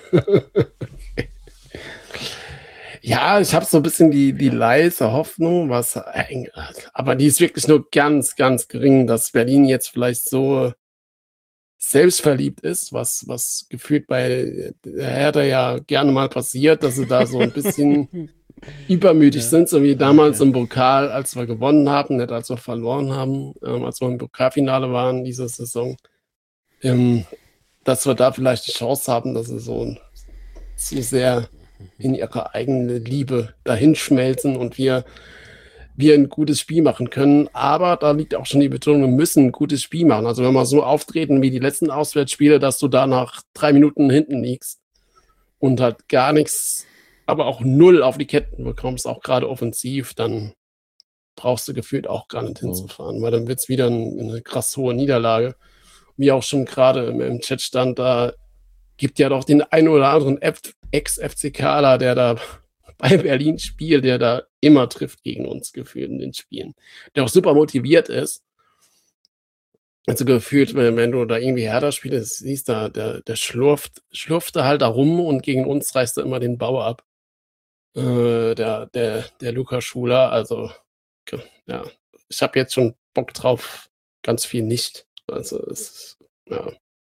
ja, ich habe so ein bisschen die leise Hoffnung, aber die ist wirklich nur ganz, ganz gering, dass Berlin jetzt vielleicht so selbstverliebt ist, was gefühlt bei Hertha ja gerne mal passiert, dass sie da so ein bisschen übermütig sind, so wie damals im Pokal, als wir gewonnen haben, nicht als wir verloren haben, als wir im Pokalfinale waren diese Saison, dass wir da vielleicht die Chance haben, dass sie so sehr in ihre eigene Liebe dahinschmelzen und wir ein gutes Spiel machen können. Aber da liegt auch schon die Betonung, wir müssen ein gutes Spiel machen. Also wenn wir so auftreten wie die letzten Auswärtsspiele, dass du da nach 3 Minuten hinten liegst und halt gar nichts, aber auch 0 auf die Ketten bekommst, auch gerade offensiv, dann brauchst du gefühlt auch gar nicht hinzufahren, weil dann wird es wieder eine krass hohe Niederlage. Wie auch schon gerade im Chat stand, da gibt ja doch den einen oder anderen Ex-FCKler, der da bei Berlin spielt, der da immer trifft gegen uns gefühlt in den Spielen. Der auch super motiviert ist. Also gefühlt, wenn du da irgendwie Hertha spielst, siehst du, der schlurft da halt da rum und gegen uns reißt er immer den Bau ab. Der Lukas Schuler, also ja, ich habe jetzt schon Bock drauf, ganz viel nicht. Also es ist, ja.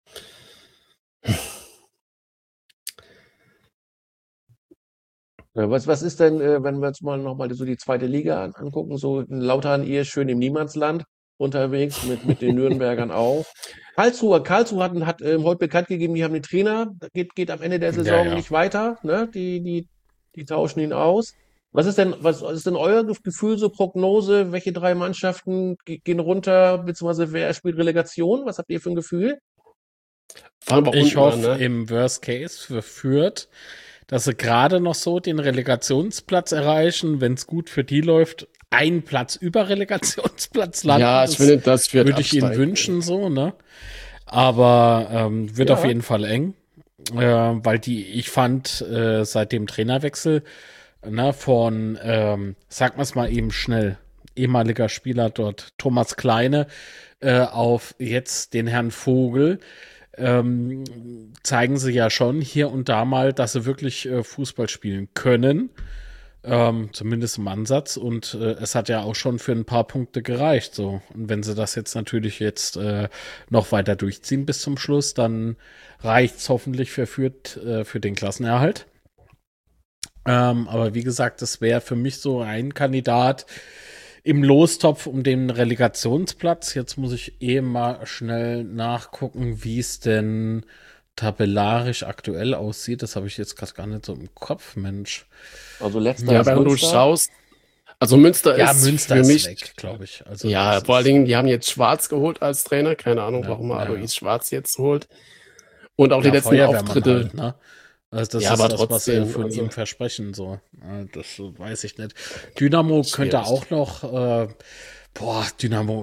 Ja, was ist denn, wenn wir uns mal nochmal so die zweite Liga angucken, so in Lautern, ihr schön im Niemandsland unterwegs mit den Nürnbergern auch. Karlsruhe hat heute bekannt gegeben, die haben den Trainer, geht am Ende der Saison nicht weiter, ne? Die tauschen ihn aus. Was ist denn euer Gefühl, so Prognose? Welche 3 Mannschaften gehen runter, beziehungsweise wer spielt Relegation? Was habt ihr für ein Gefühl? Ich hoffe im Worst Case für Fürth, dass sie gerade noch so den Relegationsplatz erreichen, wenn es gut für die läuft, einen Platz über Relegationsplatz landen. Ja, ich finde, das wird würde ich ihnen wünschen, so, ne? Aber wird auf jeden Fall eng, weil ich fand, seit dem Trainerwechsel, ne, von, sagen wir es mal eben schnell, ehemaliger Spieler dort, Thomas Kleine, auf jetzt den Herrn Vogel, zeigen sie ja schon hier und da mal, dass sie wirklich Fußball spielen können. Zumindest im Ansatz. Und es hat ja auch schon für ein paar Punkte gereicht. So. Und wenn sie das jetzt natürlich noch weiter durchziehen bis zum Schluss, dann reicht es hoffentlich für Fürth für den Klassenerhalt. Aber wie gesagt, das wäre für mich so ein Kandidat im Lostopf um den Relegationsplatz. Jetzt muss ich mal schnell nachgucken, wie es denn tabellarisch aktuell aussieht. Das habe ich jetzt gerade gar nicht so im Kopf, Mensch. Also letzter ist wenn du schaust, also Münster ist für mich weg, glaube ich. Also ja, vor allen Dingen, die haben jetzt Schwarz geholt als Trainer. Keine Ahnung, warum Alois Schwarz jetzt holt. Und auch die letzten Auftritte. Halt, ne? Also das ist aber das, was sie von ihm versprechen. So. Das weiß ich nicht. Dynamo könnte auch noch. Dynamo.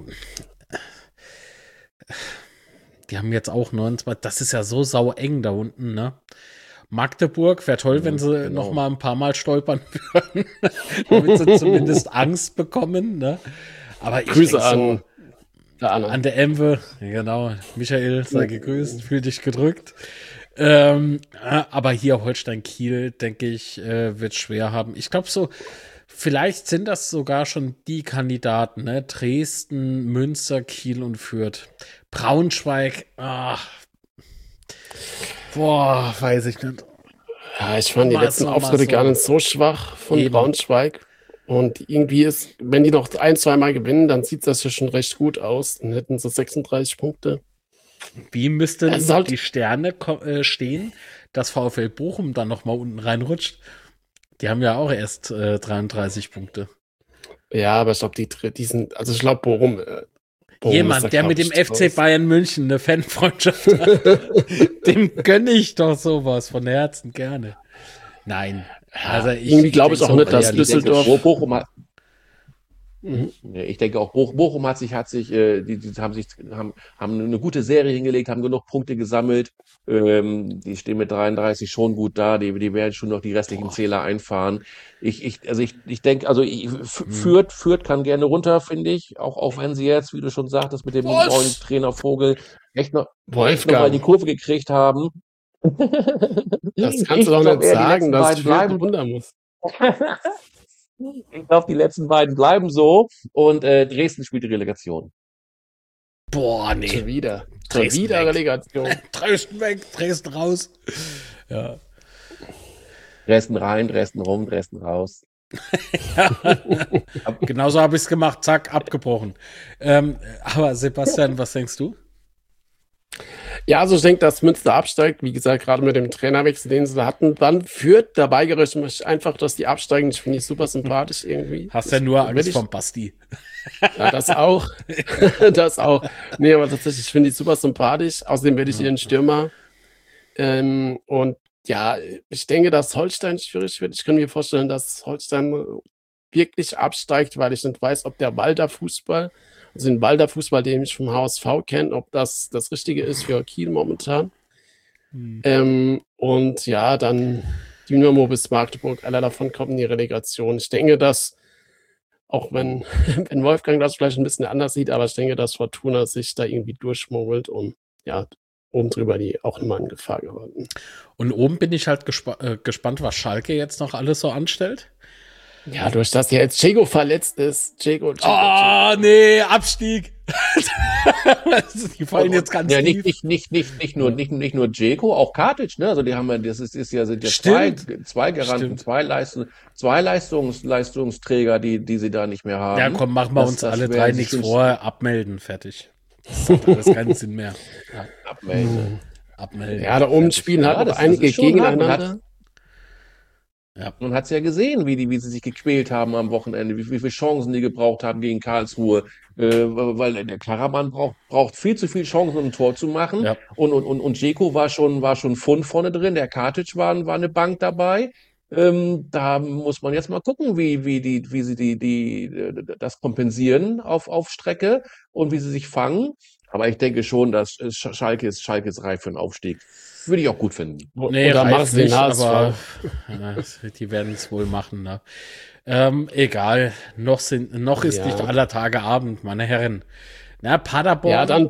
Die haben jetzt auch 29. Das ist ja so sau eng da unten, ne? Magdeburg wäre toll, wenn sie noch mal ein paar Mal stolpern würden, damit sie zumindest Angst bekommen, ne? Aber ich Grüße an der Emwe, genau. Michael, sei gegrüßt, fühl dich gedrückt. Aber hier Holstein-Kiel, denke ich, wird schwer haben. Ich glaube so, vielleicht sind das sogar schon die Kandidaten, ne? Dresden, Münster, Kiel und Fürth. Braunschweig, weiß ich nicht. Ja, ich fand die letzten Auftritte gar nicht so schwach von Braunschweig. Und irgendwie wenn die noch 1-2 Mal gewinnen, dann sieht das ja schon recht gut aus. Dann hätten sie 36 Punkte. Wie müssten die Sterne stehen, dass VfL Bochum dann noch mal unten reinrutscht? Die haben ja auch erst 33 Punkte. Ja, aber ich glaube, die sind, also ich glaube, Bochum jemand, der mit dem FC Bayern München eine Fanfreundschaft hat, dem gönne ich doch sowas von Herzen gerne. Nein. Also irgendwie glaube ich auch nicht, dass Düsseldorf... Ich denke auch, Bochum die haben eine gute Serie hingelegt, haben genug Punkte gesammelt. Die stehen mit 33 schon gut da. Die werden schon noch die restlichen Zähler einfahren. Ich denke, also Fürth kann gerne runter, finde ich. Auch wenn sie jetzt, wie du schon sagtest, mit dem neuen Trainer Vogel echt noch mal die Kurve gekriegt haben. Das kannst du doch nicht sagen, dass Fürth runter muss. Ich glaube, die letzten beiden bleiben so und Dresden spielt die Relegation. Boah, nee. Schon wieder Relegation. Dresden weg, Dresden raus. Ja. Dresden rein, Dresden rum, Dresden raus. Genauso habe ich es gemacht, zack, abgebrochen. Aber Sebastian, was denkst du? Ja, also ich denke, dass Münster absteigt. Wie gesagt, gerade mit dem Trainerwechsel, den sie da hatten, dann Fürth dabei gerüstet mich einfach, dass die absteigen. Ich finde ich super sympathisch irgendwie. Hast ja nur Angst vom Basti. Ja, das auch. Das auch. Nee, aber tatsächlich finde ich super sympathisch. Außerdem werde ich ihren Stürmer. Und ja, ich denke, dass Holstein schwierig wird. Ich kann mir vorstellen, dass Holstein wirklich absteigt, weil ich nicht weiß, ob der Walter-Fußball, also den Walter-Fußball, den ich vom HSV kenne, ob das das Richtige ist für Kiel momentan. Und ja, dann Dynamo bis Magdeburg, einer davon kommt in die Relegation. Ich denke, dass, auch wenn Wolfgang das vielleicht ein bisschen anders sieht, aber ich denke, dass Fortuna sich da irgendwie durchschmuggelt und ja, oben drüber die auch immer in Gefahr geraten. Und oben bin ich halt gespannt, was Schalke jetzt noch alles so anstellt. Ja, durch das ja jetzt Dzeko verletzt ist. Dzeko. Nee, Abstieg. Die fallen jetzt ganz tief. Nicht nur Dzeko, auch Katic, ne? Also die haben ja, sind ja zwei Garanten, zwei Leistungsträger, die sie da nicht mehr haben. Ja, komm, machen wir uns alle drei nichts vor, abmelden, fertig. Das hat alles keinen Sinn mehr. Ja. Abmelden. Ja, da oben spielen halt noch einige gegeneinander. Ja. Man hat es ja gesehen, wie sie sich gequält haben am Wochenende, wie viele Chancen die gebraucht haben gegen Karlsruhe, weil der Karaman braucht viel zu viele Chancen, um ein Tor zu machen. Ja. Und Dzeko war schon Pfund vorne drin, der Katic war eine Bank dabei. Da muss man jetzt mal gucken, wie sie das kompensieren auf Strecke und wie sie sich fangen. Aber ich denke schon, dass Schalke ist reif für einen Aufstieg. Würde ich auch gut finden. Nee, oder machst du den aber die werden es wohl machen. Ne? Egal, noch ist nicht aller Tage Abend, meine Herren. Na, Paderborn. Ja, dann.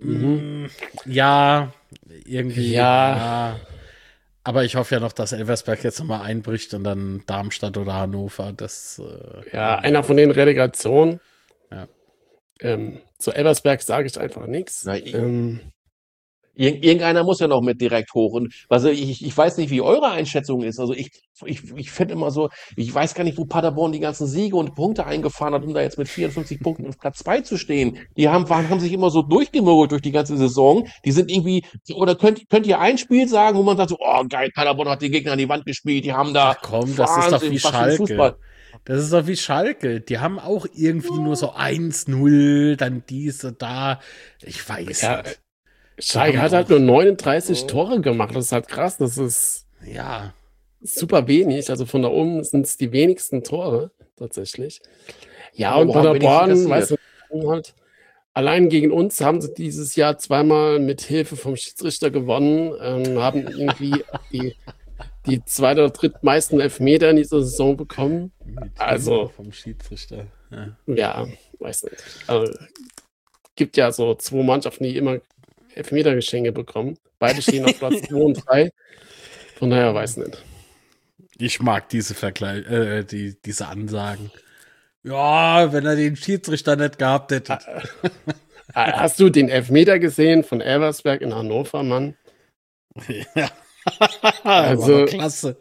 Ja, irgendwie. Ja. Aber ich hoffe ja noch, dass Elversberg jetzt nochmal einbricht und dann Darmstadt oder Hannover. Einer von den Relegationen. Ja. Zu Elversberg sage ich einfach nichts. Irgendeiner muss ja noch mit direkt hoch. Und also ich weiß nicht, wie eure Einschätzung ist. Also ich finde immer so, ich weiß gar nicht, wo Paderborn die ganzen Siege und Punkte eingefahren hat, um da jetzt mit 54 Punkten auf Platz 2 zu stehen. Die haben sich immer so durchgemogelt durch die ganze Saison. Die sind irgendwie, oder könnt ihr ein Spiel sagen, wo man sagt so, oh geil, Paderborn hat die Gegner an die Wand gespielt, die haben da. Ach komm, das ist doch wie Schalke. Das ist doch wie Schalke. Die haben auch irgendwie nur so 1-0, dann diese da. Ich weiß nicht. Schalke hat halt nur 39 Tore gemacht. Das ist halt krass. Das ist super wenig. Also von da oben sind es die wenigsten Tore tatsächlich. Ja, und Paderborn, weißt du, halt, allein gegen uns haben sie dieses Jahr zweimal mit Hilfe vom Schiedsrichter gewonnen, haben irgendwie die zweit- oder drittmeisten Elfmeter in dieser Saison bekommen. Also vom Schiedsrichter. Ja, weiß nicht. Also, gibt ja so 2 Mannschaften, die immer Elfmetergeschenke bekommen. Beide stehen auf Platz 2 und 3. Von daher weiß nicht. Ich mag diese diese Ansagen. Ja, wenn er den Schiedsrichter nicht gehabt hätte. Hast du den Elfmeter gesehen von Elversberg in Hannover, Mann? Ja. Also klasse.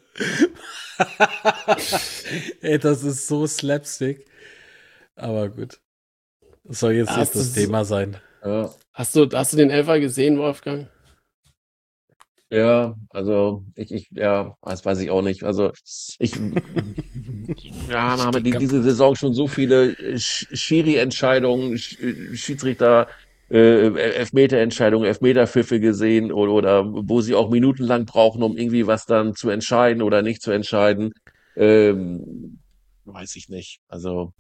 Ey, das ist so Slapstick. Aber gut. Das soll jetzt nicht das Thema sein. Ja. Hast du den Elfer gesehen, Wolfgang? Ja, also das weiß ich auch nicht. Also haben diese Saison schon so viele Schiri-Entscheidungen, Schiedsrichter, Elfmeter-Entscheidungen, Elfmeterpfiffe gesehen oder wo sie auch minutenlang brauchen, um irgendwie was dann zu entscheiden oder nicht zu entscheiden. Weiß ich nicht. Also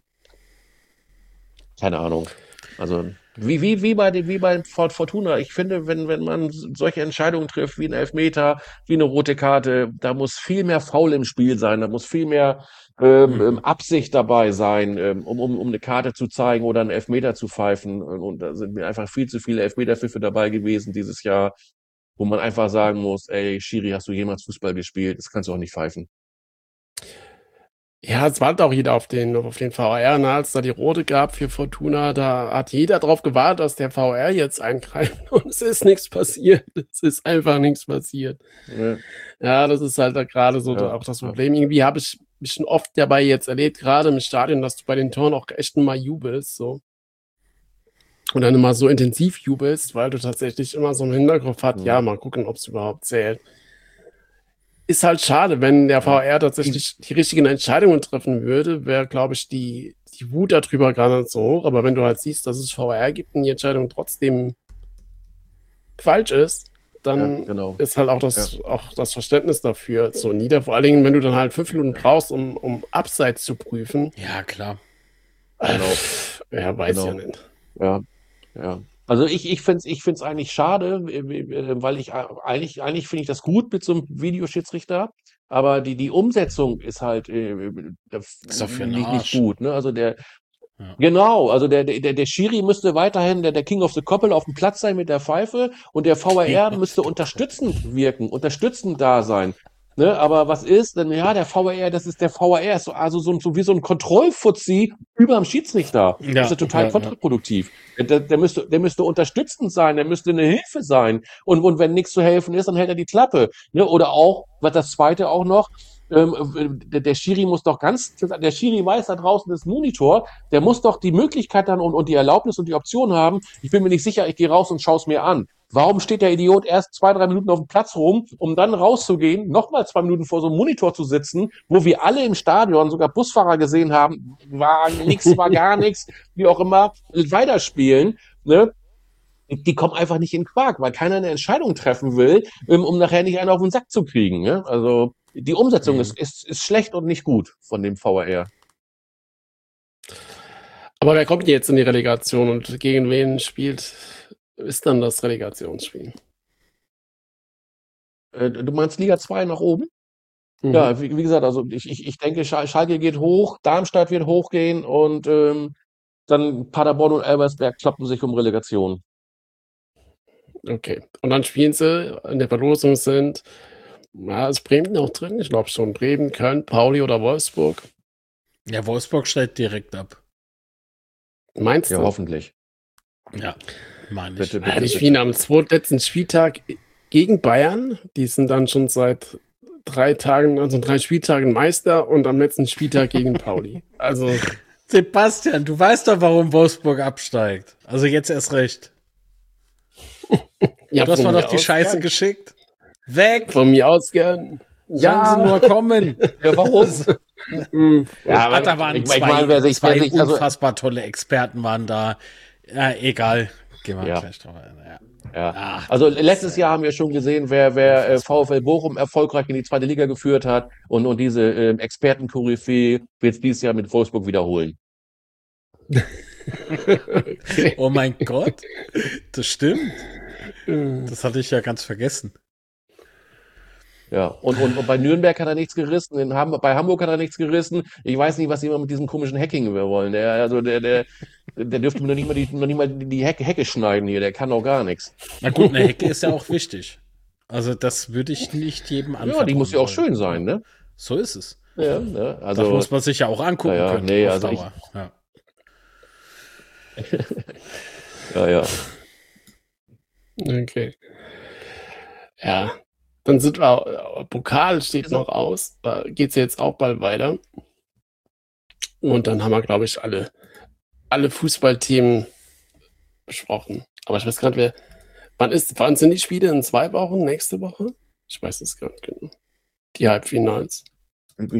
keine Ahnung. Also wie bei Fortuna. Ich finde, wenn man solche Entscheidungen trifft, wie ein Elfmeter, wie eine rote Karte, da muss viel mehr Foul im Spiel sein, da muss viel mehr Absicht dabei sein, um eine Karte zu zeigen oder einen Elfmeter zu pfeifen. Und da sind mir einfach viel zu viele Elfmeterpfiffe dabei gewesen dieses Jahr, wo man einfach sagen muss, ey, Schiri, hast du jemals Fußball gespielt? Das kannst du auch nicht pfeifen. Ja, es wartet auch jeder auf den VAR, ne? Als da die rote gab für Fortuna, da hat jeder drauf gewartet, dass der VAR jetzt eingreift und es ist nichts passiert. Es ist einfach nichts passiert. Ja, das ist halt da gerade so auch das Problem. Irgendwie habe ich mich schon oft dabei jetzt erlebt, gerade im Stadion, dass du bei den Toren auch echt mal jubelst, so. Und dann immer so intensiv jubelst, weil du tatsächlich immer so im Hinterkopf hast, mal gucken, ob es überhaupt zählt. Ist halt schade, wenn der VR tatsächlich die richtigen Entscheidungen treffen würde, wäre, glaube ich, die Wut darüber gar nicht so hoch. Aber wenn du halt siehst, dass es VR gibt und die Entscheidung trotzdem falsch ist, dann genau. ist halt auch das Verständnis dafür so nieder. Vor allen Dingen, wenn du dann halt 5 Minuten brauchst, um Abseits zu prüfen. Ja, klar. Genau. Ja, weiß Genau. ja nicht. Ja. Also ich find's eigentlich schade, weil eigentlich finde ich das gut mit so einem Videoschiedsrichter, aber die Umsetzung ist halt Ist doch für 'n nicht Arsch. gut, ne? Also Ja. genau, also der Schiri müsste weiterhin der King of the Koppel auf dem Platz sein mit der Pfeife und der VAR müsste unterstützend wirken, unterstützend da sein. Ne, aber was ist denn? Ja, der VAR, das ist der VAR, ist so wie so ein Kontrollfuzzi überm Schiedsrichter. Das Ja, ist ja total ja. kontraproduktiv. Der müsste unterstützend sein, der müsste eine Hilfe sein. Und wenn nichts zu helfen ist, dann hält er die Klappe. Ne? Oder auch, was das Zweite auch noch, der Schiri muss doch der Schiri weiß, da draußen ist ein Monitor, der muss doch die Möglichkeit dann und die Erlaubnis und die Option haben, ich bin mir nicht sicher, ich gehe raus und schaue es mir an. Warum steht der Idiot erst 2-3 Minuten auf dem Platz rum, um dann rauszugehen, nochmal 2 Minuten vor so einem Monitor zu sitzen, wo wir alle im Stadion, sogar Busfahrer gesehen haben, war nix, war gar nichts, wie auch immer, weiterspielen, ne? Die kommen einfach nicht in Quark, weil keiner eine Entscheidung treffen will, um nachher nicht einen auf den Sack zu kriegen. Ne? Also die Umsetzung ist schlecht und nicht gut von dem VAR. Aber wer kommt jetzt in die Relegation und gegen wen ist dann das Relegationsspiel? Du meinst Liga 2 nach oben? Mhm. Ja, wie gesagt, also ich denke, Schalke geht hoch, Darmstadt wird hochgehen und dann Paderborn und Elversberg kloppen sich um Relegation. Okay. Und dann spielen sie, in der Verlosung ist Bremen noch drin? Ich glaube schon. Bremen, Köln, Pauli oder Wolfsburg. Ja, Wolfsburg steigt direkt ab. Meinst Ja, du? hoffentlich. Ja, meine ich. Bitte. Die spielen am letzten Spieltag gegen Bayern. Die sind dann schon seit 3 Tagen, also 3 Spieltagen Meister und am letzten Spieltag gegen Pauli. Also. Sebastian, du weißt doch, warum Wolfsburg absteigt. Also jetzt erst recht. Ja, du hast mir doch die Scheiße geschickt. Weg! Von mir aus gern. Ja, sie nur kommen. Ja, warum? Ja, da waren zwei also, unfassbar tolle Experten waren da. Ja, egal. Gehen wir gleich drauf ein. Ja. Ach, also letztes Jahr haben wir schon gesehen, wer VfL Bochum erfolgreich in die 2. Liga geführt hat und diese Experten-Koryphäe wird es dieses Jahr mit Wolfsburg wiederholen. Okay. Oh mein Gott, das stimmt. Das hatte ich ja ganz vergessen. Ja, und bei Nürnberg hat er nichts gerissen, bei Hamburg hat er nichts gerissen. Ich weiß nicht, was die immer mit diesem komischen Hacking wollen. Der dürfte mir noch nicht mal die Hecke schneiden hier, der kann auch gar nichts. Na gut, eine Hecke ist ja auch wichtig. Also das würde ich nicht jedem anfangen. Ja, die muss ja auch schön sein, ne? So ist es. Ja, ne? Also, das muss man sich ja auch angucken können. Nee, also Dauer. Ja. Okay. Ja. Dann sind wir, Pokal steht noch aus, da geht es jetzt auch bald weiter. Und dann haben wir, glaube ich, alle Fußballthemen besprochen. Aber ich weiß gar nicht, wann sind die Spiele? In 2 Wochen? Nächste Woche? Ich weiß es gar nicht genau. Die Halbfinals. Bin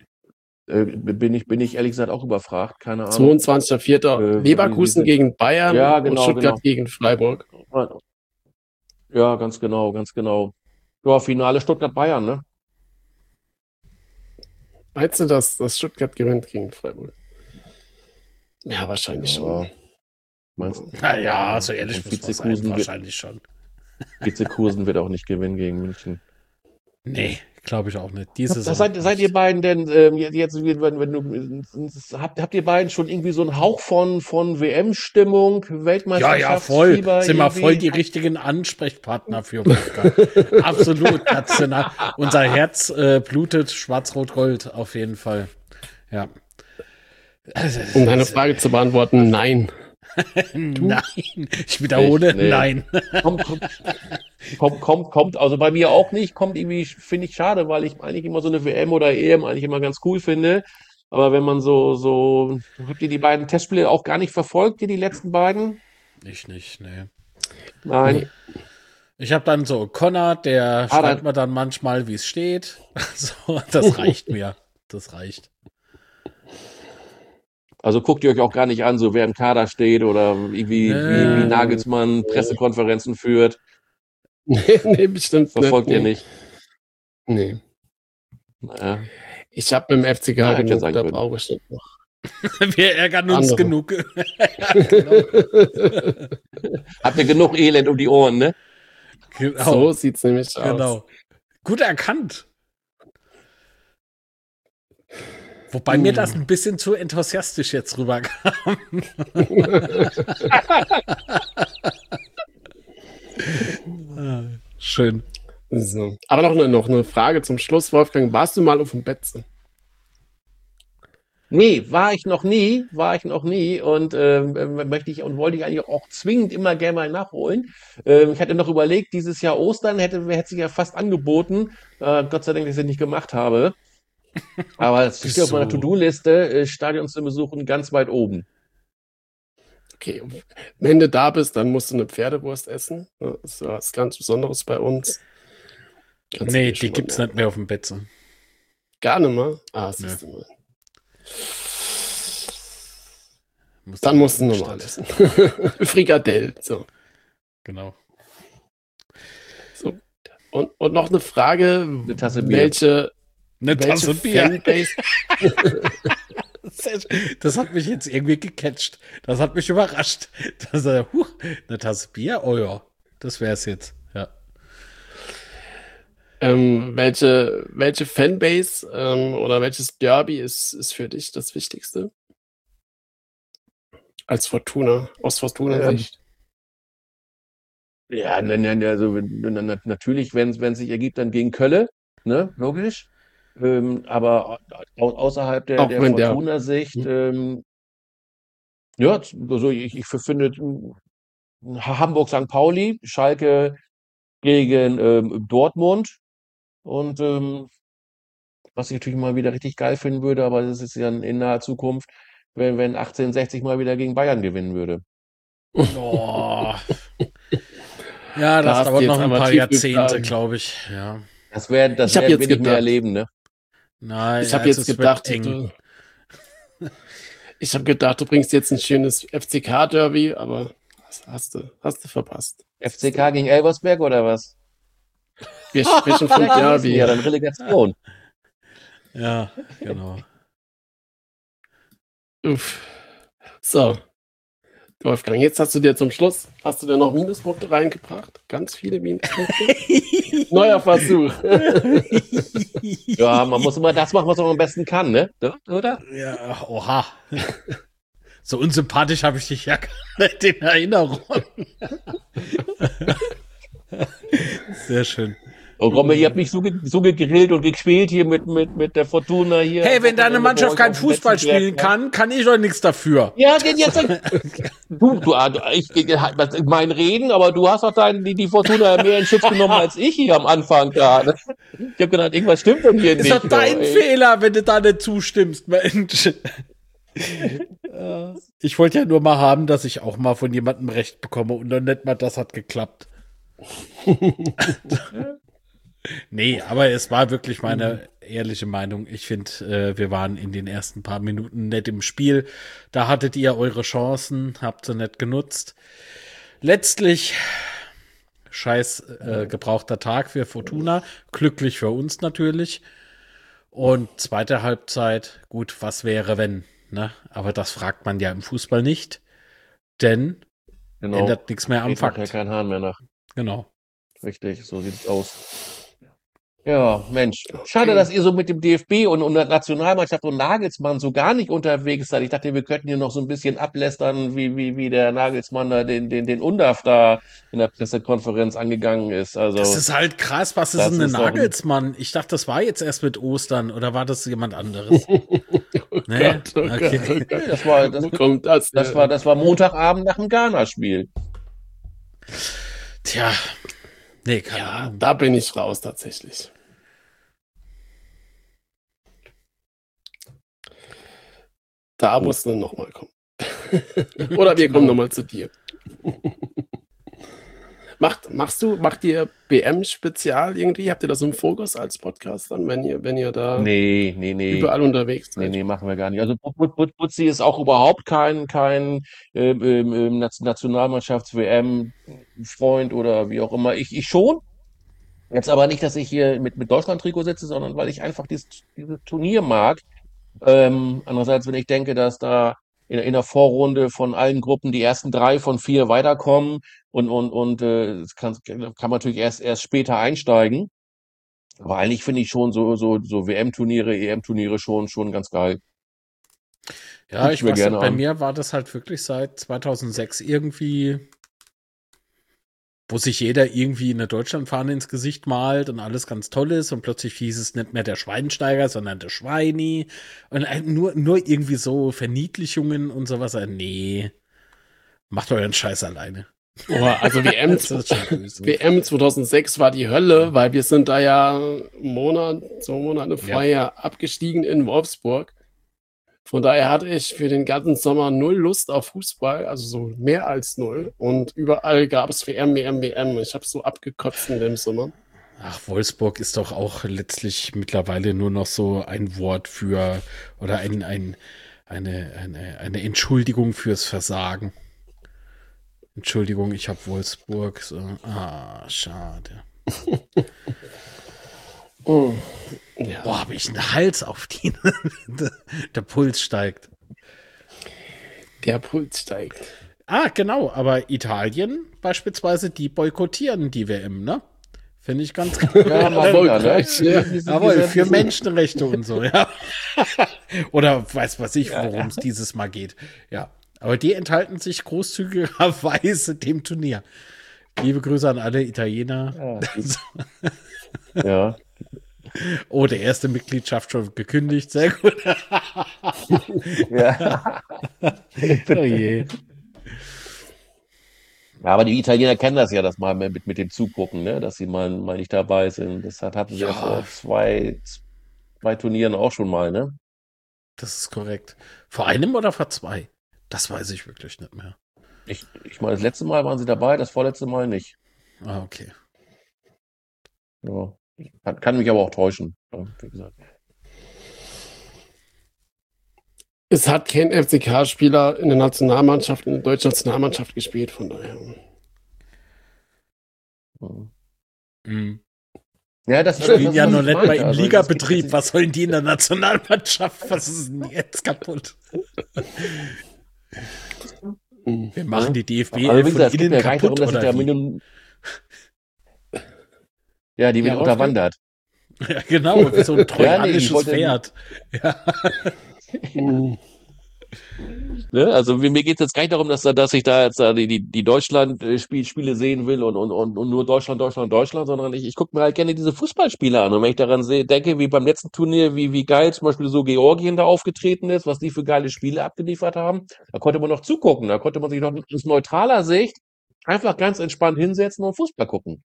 ich ehrlich gesagt auch überfragt, keine Ahnung. 22.04. Leverkusen gegen Bayern und Stuttgart gegen Freiburg. Ja, ganz genau. Ja, Finale Stuttgart-Bayern, ne? Meinst du, dass Stuttgart gewinnt gegen Freiburg? Ja, wahrscheinlich schon. Meinst du? Naja, so ehrlich muss man sein, wahrscheinlich schon. Vizekusen wird auch nicht gewinnen gegen München. Nee, glaube ich auch nicht. Seid ihr beiden denn jetzt, habt ihr beiden schon irgendwie so einen Hauch von WM-Stimmung, Weltmeisterschaft? Ja, voll. Sind wir voll die richtigen Ansprechpartner für Wolfgang. Absolut. Unser Herz blutet schwarz-rot-gold auf jeden Fall. Ja. Um deine Frage zu beantworten, nein. Nein, ich wiederhole, nee. Nein. Kommt, also bei mir auch nicht, kommt irgendwie, finde ich schade, weil ich eigentlich immer so eine WM oder EM eigentlich immer ganz cool finde. Aber wenn man habt ihr die beiden Testspiele auch gar nicht verfolgt, die letzten beiden? Ich nicht, nee. Nein. Ich habe dann so Connor, der schreibt mir dann manchmal, wie es steht. So, das reicht mir. Das reicht. Also guckt ihr euch auch gar nicht an, so wer im Kader steht oder wie Nagelsmann Pressekonferenzen führt. Nee, bestimmt Verfolgt ihr nicht. nicht? Nee. Naja. Ich habe mit dem FCK Ja, hätte genug, sein da können. brauche ich nicht noch Wir ärgern uns andere. genug. Ja, genau. Habt ihr genug Elend um die Ohren, ne? Genau. So sieht's nämlich aus. Genau. Gut erkannt. Wobei mir das ein bisschen zu enthusiastisch jetzt rüberkam. Schön. So. Aber noch eine Frage zum Schluss, Wolfgang. Warst du mal auf dem Betze? Nee, war ich noch nie und wollte ich eigentlich auch zwingend immer gerne mal nachholen. Ich hatte noch überlegt, dieses Jahr Ostern hätte sich ja fast angeboten. Gott sei Dank, dass ich das nicht gemacht habe. Aber es steht auf meiner Wieso? To-Do-Liste, Stadion zu besuchen, ganz weit oben. Okay, wenn du da bist, dann musst du eine Pferdewurst essen. Das ist was ganz Besonderes bei uns. Kannst du Nee, dir schon die mal gibt's merken. nicht mehr auf dem Betze. Gar nicht mehr? Ah, Nö. siehst du mal. Muss Dann in die musst du normal Innenstadt. essen. Frikadell. So. Genau. So. Und noch eine Frage, Eine Tasse Bier. welche Tasse Bier. Fanbase Das hat mich jetzt irgendwie gecatcht. Das hat mich überrascht. Eine Tasse Bier? Oh ja, das wär's jetzt. Ja. welche Fanbase oder welches Derby ist für dich das Wichtigste? Als Fortuna, aus Fortuna-Sicht. Ja, also natürlich, wenn es sich ergibt, dann gegen Kölle, ne, logisch. Aber außerhalb Auch der wenn der Fortuna-Sicht, ja, also ich finde Hamburg St. Pauli, Schalke gegen Dortmund und was ich natürlich mal wieder richtig geil finden würde, aber das ist ja in naher Zukunft, wenn 1860 mal wieder gegen Bayern gewinnen würde. Oh. Ja, Da das hast du dauert jetzt noch ein aber paar tief Jahrzehnte, gegraben. glaube ich. Ja. Das Ich hab will jetzt ich mehr gedacht, erleben, ne? Nein, ich habe also jetzt es gedacht, wird eng. du bringst jetzt ein schönes FCK-Derby, aber das hast du verpasst. FCK gegen Elversberg oder was? Wir sprechen vom Ja, gewesen, Derby. ja, dann Relegation. Ja, genau. Uff. So, Wolfgang, jetzt hast du dir noch Minuspunkte reingebracht. Ganz viele Minuspunkte. Neuer Versuch. Ja, man muss immer das machen, was man am besten kann, ne? Oder? Ja, oha. So unsympathisch habe ich dich ja gar nicht in Erinnerung. Sehr schön. Oh komm, ihr habt mich so gegrillt und gequält hier mit der Fortuna hier. Hey, wenn deine Mannschaft kein Fußball spielen kann ich doch nichts dafür. Ja, jetzt. Mein Reden, aber du hast doch die Fortuna mehr in Schutz genommen als ich hier am Anfang da. Ne? Ich habe gedacht, irgendwas stimmt denn hier nicht. Ist doch dein Fehler, wenn du da nicht zustimmst, Mensch. Ich wollte ja nur mal haben, dass ich auch mal von jemandem Recht bekomme und dann nicht mal das hat geklappt. Nee, aber es war wirklich meine ehrliche Meinung. Ich finde, wir waren in den ersten paar Minuten nett im Spiel. Da hattet ihr eure Chancen, habt sie nicht genutzt. Letztlich scheiß gebrauchter Tag für Fortuna. Glücklich für uns natürlich. Und zweite Halbzeit, gut, was wäre, wenn? Ne? Aber das fragt man ja im Fußball nicht. Denn ändert nichts mehr am Fakt. Ja kein Hahn mehr nach. Genau. Richtig, so sieht's aus. Ja, Mensch. Schade, dass ihr so mit dem DFB und der Nationalmannschaft und Nagelsmann so gar nicht unterwegs seid. Ich dachte, wir könnten hier noch so ein bisschen ablästern, wie der Nagelsmann da den Undav da in der Pressekonferenz angegangen ist. Also, das ist halt krass. Was ist denn ein Nagelsmann? Ich dachte, das war jetzt erst mit Ostern oder war das jemand anderes? Nee? Okay. Wo kommt das? Das war Montagabend nach dem Ghana-Spiel. Tja. Nee, keine Ahnung. Da bin ich raus tatsächlich. Da musst du nochmal kommen. Oder wir kommen nochmal zu dir. Macht ihr BM-Spezial irgendwie? Habt ihr da so einen Fokus als Podcast dann, wenn ihr da Nee, überall unterwegs seid? nee, machen wir gar nicht. Also Butzi ist auch überhaupt kein Nationalmannschafts-WM-Freund oder wie auch immer. Ich schon. Jetzt aber nicht, dass ich hier mit Deutschland-Trikot sitze, sondern weil ich einfach dieses Turnier mag. Andererseits, wenn ich denke, dass da in der Vorrunde von allen Gruppen die ersten 3 von 4 weiterkommen und das kann man natürlich erst später einsteigen. Aber eigentlich finde ich schon so WM-Turniere, EM-Turniere schon ganz geil. Ja, Guck ich ich mir weiß, gerne bei an. mir war das halt wirklich seit 2006 irgendwie, wo sich jeder irgendwie eine Deutschlandfahne ins Gesicht malt und alles ganz toll ist und plötzlich hieß es nicht mehr der Schweinsteiger, sondern der Schweini und nur irgendwie so Verniedlichungen und sowas. Nee, macht euren Scheiß alleine. Oh, also WM, Das ist schon böse. WM 2006 war die Hölle, weil wir sind da ja 2 Monate vorher abgestiegen in Wolfsburg. Von daher hatte ich für den ganzen Sommer null Lust auf Fußball, also so mehr als null. Und überall gab es WM, WM, WM. Ich habe so abgekotzt in dem Sommer. Ach, Wolfsburg ist doch auch letztlich mittlerweile nur noch so ein Wort für oder eine Entschuldigung fürs Versagen. Entschuldigung, ich habe Wolfsburg. So. Schade. Ja. Boah, habe ich einen Hals auf die. Der Puls steigt. Der Puls steigt. Genau, aber Italien beispielsweise, die boykottieren die WM, ne? Finde ich ganz Ja, mal wieder, ne? Jawohl, für Menschenrechte und so, ja. Oder weiß was ich, worum es dieses Mal geht. Ja. Aber die enthalten sich großzügigerweise dem Turnier. Liebe Grüße an alle Italiener. Ja. Oh, der erste Mitgliedschaft schon gekündigt. Sehr gut. Ja. Oh je. Ja, aber die Italiener kennen das ja, das mal mit dem Zugucken, ne? Dass sie mal nicht dabei sind. Das hatten sie ja vor zwei Turnieren auch schon mal, ne? Das ist korrekt. Vor einem oder vor 2? Das weiß ich wirklich nicht mehr. Ich meine, das letzte Mal waren sie dabei, das vorletzte Mal nicht. Okay. Ja. Kann mich aber auch täuschen, wie gesagt. Es hat kein FCK-Spieler in der Nationalmannschaft, in der deutschen Nationalmannschaft gespielt, von daher. Mhm. Ja, das Spielen ja noch nicht mal im also, Ligabetrieb. Was sollen die in der Nationalmannschaft? Was ist denn jetzt kaputt? Wir machen die DFB aber wie gesagt, von es geht innen mir gar nicht darum, kaputt, dass ich oder da mit wie? einem ja, die wird Ja, unterwandert. Ja, genau, wie so ein ich trojanisches wollte- Pferd. Ja. Ne? Also mir geht es jetzt gar nicht darum, dass ich da jetzt die Deutschland-Spiele sehen will und nur Deutschland, Deutschland, Deutschland, sondern ich gucke mir halt gerne diese Fußballspiele an. Und wenn ich daran denke, wie beim letzten Turnier, wie geil zum Beispiel so Georgien da aufgetreten ist, was die für geile Spiele abgeliefert haben, da konnte man noch zugucken. Da konnte man sich noch aus neutraler Sicht einfach ganz entspannt hinsetzen und Fußball gucken.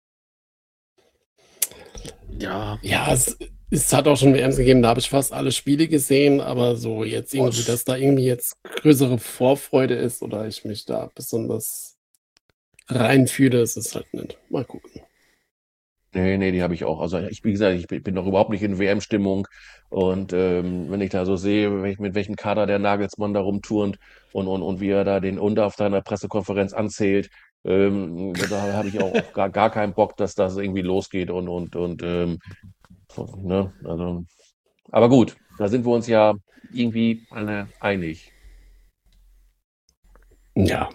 Ja. Ja, es hat auch schon WMs gegeben, da habe ich fast alle Spiele gesehen, aber so jetzt irgendwie, dass da irgendwie jetzt größere Vorfreude ist oder ich mich da besonders reinfühle, ist es halt nicht. Mal gucken. Nee, die habe ich auch. Also wie gesagt, ich bin noch überhaupt nicht in WM-Stimmung. Und wenn ich da so sehe, mit welchem Kader der Nagelsmann da rumturnt und wie er da den Undav da in der Pressekonferenz anzählt, da habe ich auch gar keinen Bock, dass das irgendwie losgeht ne? Also, aber gut, da sind wir uns ja irgendwie alle einig. Ja.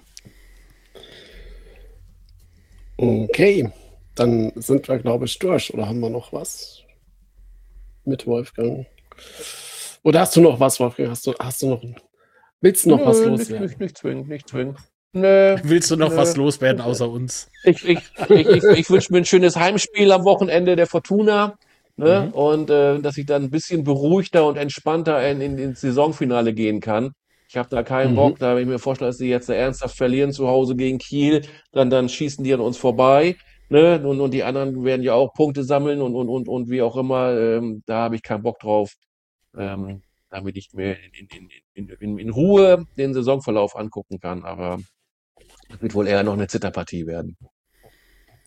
Okay, dann sind wir, glaube ich, durch. Oder haben wir noch was mit Wolfgang? Oder hast du noch was, Wolfgang? Hast du noch, willst du noch was loswerden? Nicht zwingen. Nö, Willst du noch was loswerden außer uns? Ich wünsche mir ein schönes Heimspiel am Wochenende der Fortuna, ne? Und dass ich dann ein bisschen beruhigter und entspannter ins Saisonfinale gehen kann. Ich habe da keinen Bock, da wenn ich mir vorstelle, dass sie jetzt ernsthaft verlieren zu Hause gegen Kiel, dann schießen die an uns vorbei, ne? Und die anderen werden ja auch Punkte sammeln und wie auch immer. Da habe ich keinen Bock drauf, damit ich mir in Ruhe den Saisonverlauf angucken kann. Aber es wird wohl eher noch eine Zitterpartie werden.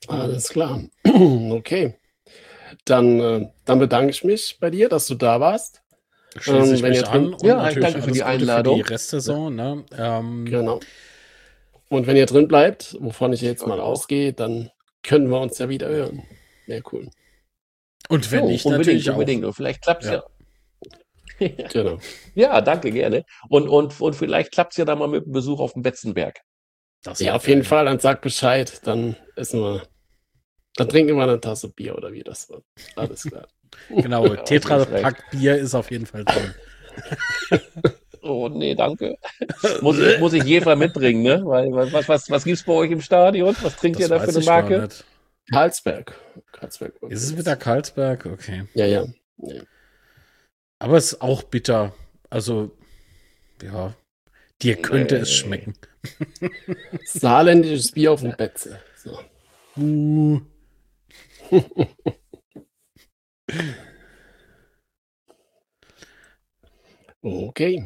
Alles klar. Okay. Dann bedanke ich mich bei dir, dass du da warst. Schließe ich wenn ihr mich an drin, und Ja, natürlich danke für alles die Gute für die Einladung. Restsaison. Ne? genau. Und wenn ihr drin bleibt, wovon ich jetzt Ich mal auch. ausgehe, dann können wir uns ja wieder hören. Wäre cool. Und wenn Jo, nicht, unbedingt, natürlich unbedingt. auch. Und vielleicht klappt's Ja. ja. Genau. Ja, danke, gerne. Und vielleicht klappt's ja dann mal mit dem Besuch auf dem Betzenberg. Das Ja, wär auf jeden geil. Fall, dann sag Bescheid. Dann trinken wir eine Tasse Bier oder wie das wird. Alles klar. Genau, Ja, Tetra-Pack Bier ist auf jeden Fall drin. Oh, nee, danke. Muss ich jeden Fall mitbringen, ne? Weil, was gibt's bei euch im Stadion? Was trinkt ihr da für weiß eine ich gar Marke? nicht. Carlsberg. Ist es wieder Carlsberg? Okay. Ja. Aber es ist auch bitter. Also, ja, dir könnte es Nee. schmecken. Saarländisches Bier auf dem Betze. So. Okay.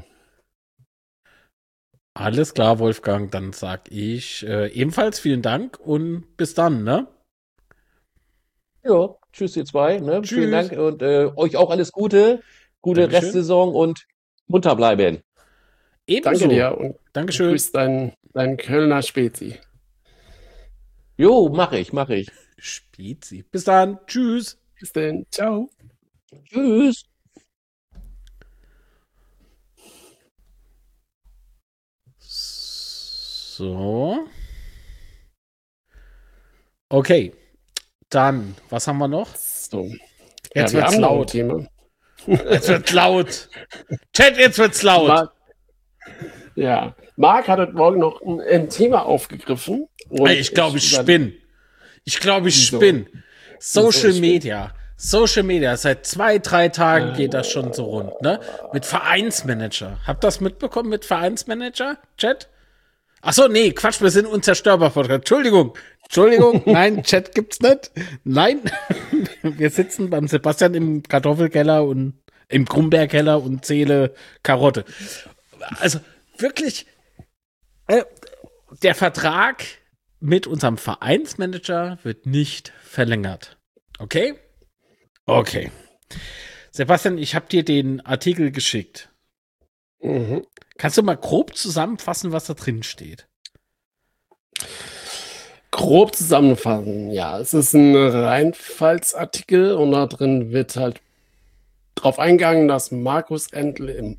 Alles klar, Wolfgang. Dann sag ich ebenfalls vielen Dank und bis dann, ne? Ja, tschüss, ihr zwei, ne? Tschüss. Vielen Dank und euch auch alles Gute. Gute Dankeschön. Restsaison und munter bleiben. Ebenso. Danke dir und Dankeschön. grüß deinen Kölner Spezi. Jo, mach ich. Spezi. Bis dann. Tschüss. Bis dann. Ciao. Tschüss. So. Okay. Dann, was haben wir noch? So. Jetzt wir wird's haben noch ein laut. Thema. Jetzt wird's laut. Chat, jetzt wird's laut. Marc hat heute Morgen noch ein Thema aufgegriffen. Und Ich glaube, ich spinne. Wieso? Social Wieso Media. Social Media. Seit 2-3 Tagen geht das schon so rund, ne? Mit Vereinsmanager. Habt ihr das mitbekommen mit Vereinsmanager? Chat? Achso, nee, Quatsch, wir sind unzerstörbar Podcast. Entschuldigung, nein, Chat gibt's nicht. Nein, wir sitzen beim Sebastian im Kartoffelkeller und im Krumbergkeller und zähle Karotte. Also wirklich, der Vertrag mit unserem Vereinsmanager wird nicht verlängert. Okay? Okay. Sebastian, ich habe dir den Artikel geschickt. Mhm. Kannst du mal grob zusammenfassen, was da drin steht? Grob zusammenfassen, ja. Es ist ein Rheinpfalz-Artikel und da drin wird halt drauf eingegangen, dass Markus Endlich den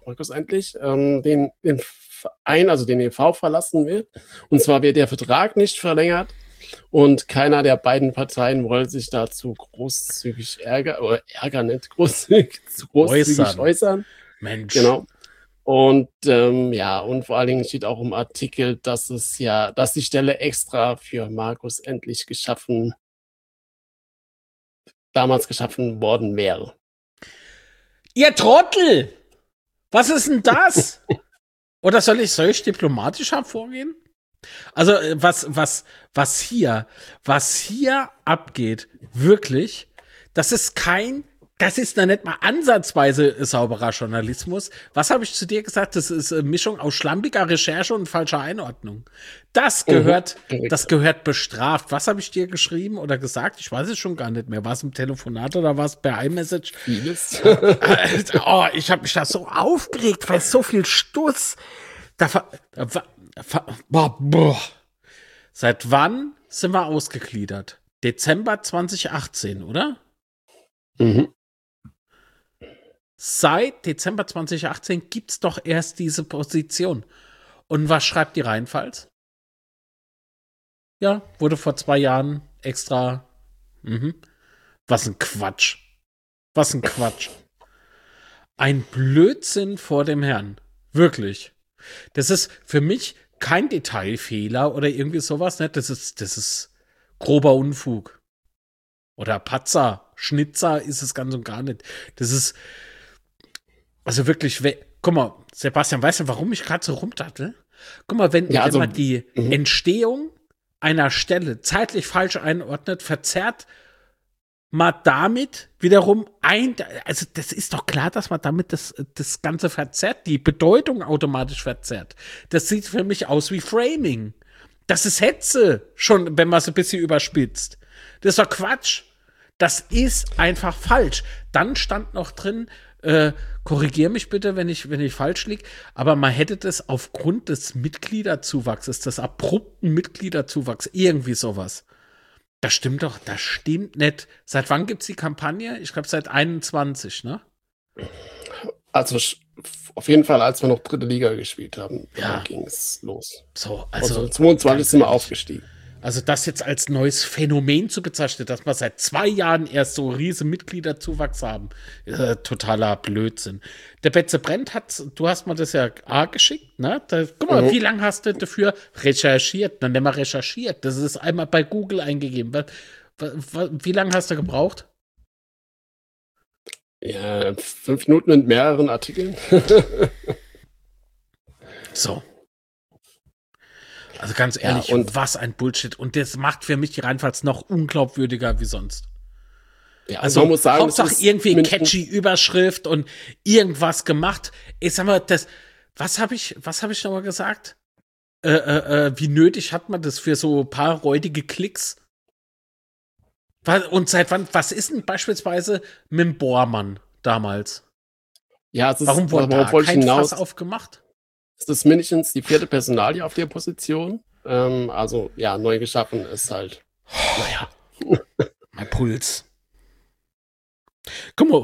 Verein, also den e.V. verlassen wird. Und zwar wird der Vertrag nicht verlängert und keiner der beiden Parteien wollte sich dazu großzügig äußern. Mensch. Genau. Und und vor allen Dingen steht auch im Artikel, dass die Stelle extra für Markus Endlich damals geschaffen worden wäre. Ihr Trottel! Was ist denn das? Oder soll ich diplomatischer vorgehen? Also, was hier abgeht, wirklich, das ist noch nicht mal ansatzweise sauberer Journalismus. Was habe ich zu dir gesagt? Das ist eine Mischung aus schlampiger Recherche und falscher Einordnung. Das gehört bestraft. Was habe ich dir geschrieben oder gesagt? Ich weiß es schon gar nicht mehr. War es im Telefonat oder war es per iMessage? Vieles. Ich habe mich da so aufgeregt, weil so viel Stuss. Seit wann sind wir ausgegliedert? Dezember 2018, oder? Mhm. Seit Dezember 2018 gibt's doch erst diese Position. Und was schreibt die Rheinpfalz? Ja, wurde vor 2 Jahren extra. Was ein Quatsch. Ein Blödsinn vor dem Herrn. Wirklich. Das ist für mich kein Detailfehler oder irgendwie sowas, ne? Das ist grober Unfug. Oder Patzer, Schnitzer ist es ganz und gar nicht. Das ist, also wirklich, guck mal, Sebastian, weißt du, warum ich gerade so rumdattel? Guck mal, wenn man die Entstehung einer Stelle zeitlich falsch einordnet, verzerrt man damit wiederum also das ist doch klar, dass man damit das Ganze verzerrt, die Bedeutung automatisch verzerrt. Das sieht für mich aus wie Framing. Das ist Hetze, schon, wenn man es ein bisschen überspitzt. Das ist doch Quatsch. Das ist einfach falsch. Dann stand noch drin, korrigier mich bitte, wenn ich falsch liege, aber man hätte das aufgrund des Mitgliederzuwachses, des abrupten Mitgliederzuwachs, irgendwie sowas. Das stimmt doch, das stimmt nicht. Seit wann gibt's die Kampagne? Ich glaube seit 21, ne? Also auf jeden Fall, als wir noch dritte Liga gespielt haben, Ja. da ging es los. So, Also 22 sind wir aufgestiegen. Also das jetzt als neues Phänomen zu bezeichnen, dass wir seit 2 Jahren erst so riesen Mitgliederzuwachs haben, ist totaler Blödsinn. Der Betze Brent du hast mir das ja geschickt, ne? Guck mal, wie lange hast du dafür recherchiert? Dann nehmen wir recherchiert. Das ist einmal bei Google eingegeben. Wie lange hast du gebraucht? Ja, 5 Minuten mit mehreren Artikeln. So. Also ganz ehrlich, Ja, und was ein Bullshit. Und das macht für mich die Rheinpfalz noch unglaubwürdiger wie sonst. ja, Also man muss sagen, Hauptsache irgendwie catchy Überschrift und irgendwas gemacht. Ich sag mal, was hab ich nochmal gesagt? Wie nötig hat man das für so ein paar räudige Klicks? Und seit wann, was ist denn beispielsweise mit dem Bormann damals? Ja, es ist, Warum wurde da kein Fass aufgemacht? Es ist mindestens die 4. Personalie auf der Position. Also, ja, neu geschaffen ist halt, naja. Mein Puls. Guck mal.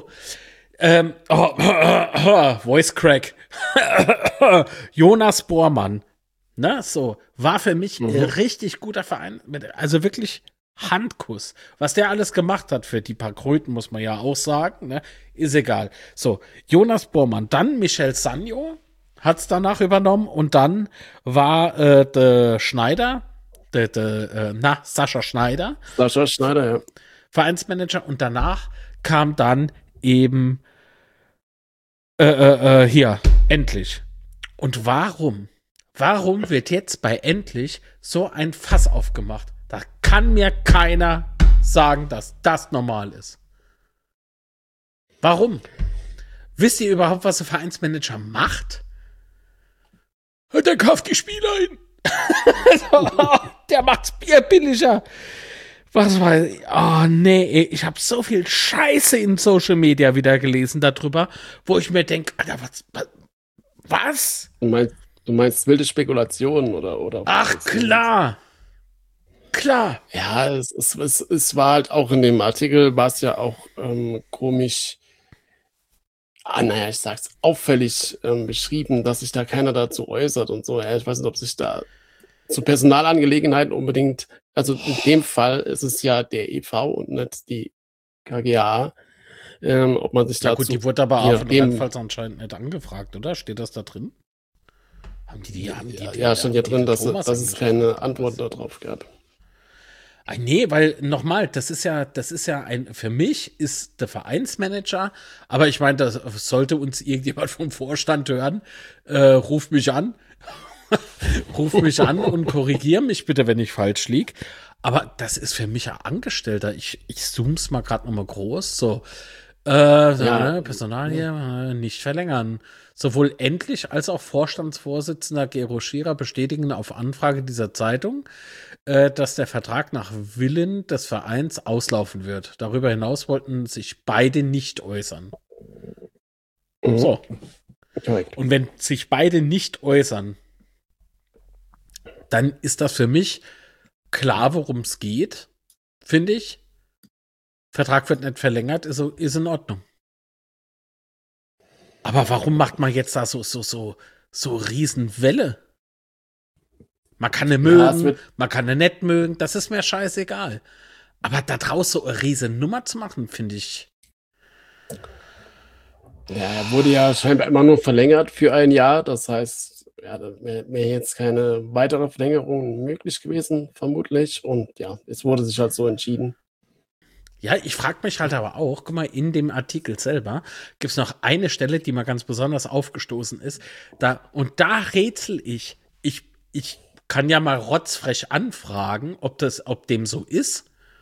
Voice Crack. Jonas Bormann. Ne, so. War für mich ein richtig guter Verein. Also wirklich Handkuss. Was der alles gemacht hat für die paar Kröten, muss man ja auch sagen. Ne? Ist egal. So, Jonas Bormann. Dann Michel Sanyo hat es danach übernommen. Und dann war der Schneider, Sascha Schneider. Sascha Schneider, ja. Vereinsmanager. Und danach kam dann eben hier, Endlich. Und warum wird jetzt bei Endlich so ein Fass aufgemacht? Da kann mir keiner sagen, dass das normal ist. Warum? Wisst ihr überhaupt, was der Vereinsmanager macht? Der kauft die Spieler ein. Der macht's Bier billiger. Was war. Oh, nee, ich habe so viel Scheiße in Social Media wieder gelesen darüber, wo ich mir denke, Alter, was? Du meinst wilde Spekulationen oder Ach, klar. Klar. Ja, es war halt auch in dem Artikel, war es ja auch komisch, naja, ich sag's, auffällig beschrieben, dass sich da keiner dazu äußert und so. Ja, ich weiß nicht, ob sich da zu Personalangelegenheiten unbedingt, also in dem Fall ist es ja der e.V. und nicht die KGA, ob man sich Ja dazu... gut, die wurde aber auch von dem- Rheinpfalz anscheinend nicht angefragt, oder? Steht das da drin? Haben die Ja, stand ja drin, dass Thomas es angefragt? keine Antwort darauf gab. Nee, weil nochmal, das ist ja für mich ist der Vereinsmanager, aber ich meine, das sollte uns irgendjemand vom Vorstand hören, ruft mich an. Ruf mich an und korrigier mich bitte, wenn ich falsch lieg. Aber das ist für mich ein Angestellter. Ich zoom's mal gerade nochmal groß. So, Personalie nicht verlängern. Sowohl Endlich als auch Vorstandsvorsitzender Gero Schierer bestätigen auf Anfrage dieser Zeitung, dass der Vertrag nach Willen des Vereins auslaufen wird. Darüber hinaus wollten sich beide nicht äußern. So. Korrekt. Und wenn sich beide nicht äußern, dann ist das für mich klar, worum es geht, finde ich. Vertrag wird nicht verlängert, ist in Ordnung. Aber warum macht man jetzt da so Riesenwelle? Man kann eine mögen, man kann eine nicht mögen, das ist mir scheißegal. Aber da draus so eine riesen Nummer zu machen, finde ich. Ja, er wurde ja scheinbar immer nur verlängert für ein Jahr. Das heißt, ja, da wäre jetzt keine weitere Verlängerung möglich gewesen, vermutlich. Und ja, es wurde sich halt so entschieden. Ja, ich frage mich halt aber auch, guck mal, in dem Artikel selber gibt es noch eine Stelle, die mir ganz besonders aufgestoßen ist. Da rätsel ich. Ich kann ja mal rotzfrech anfragen, ob dem so ist.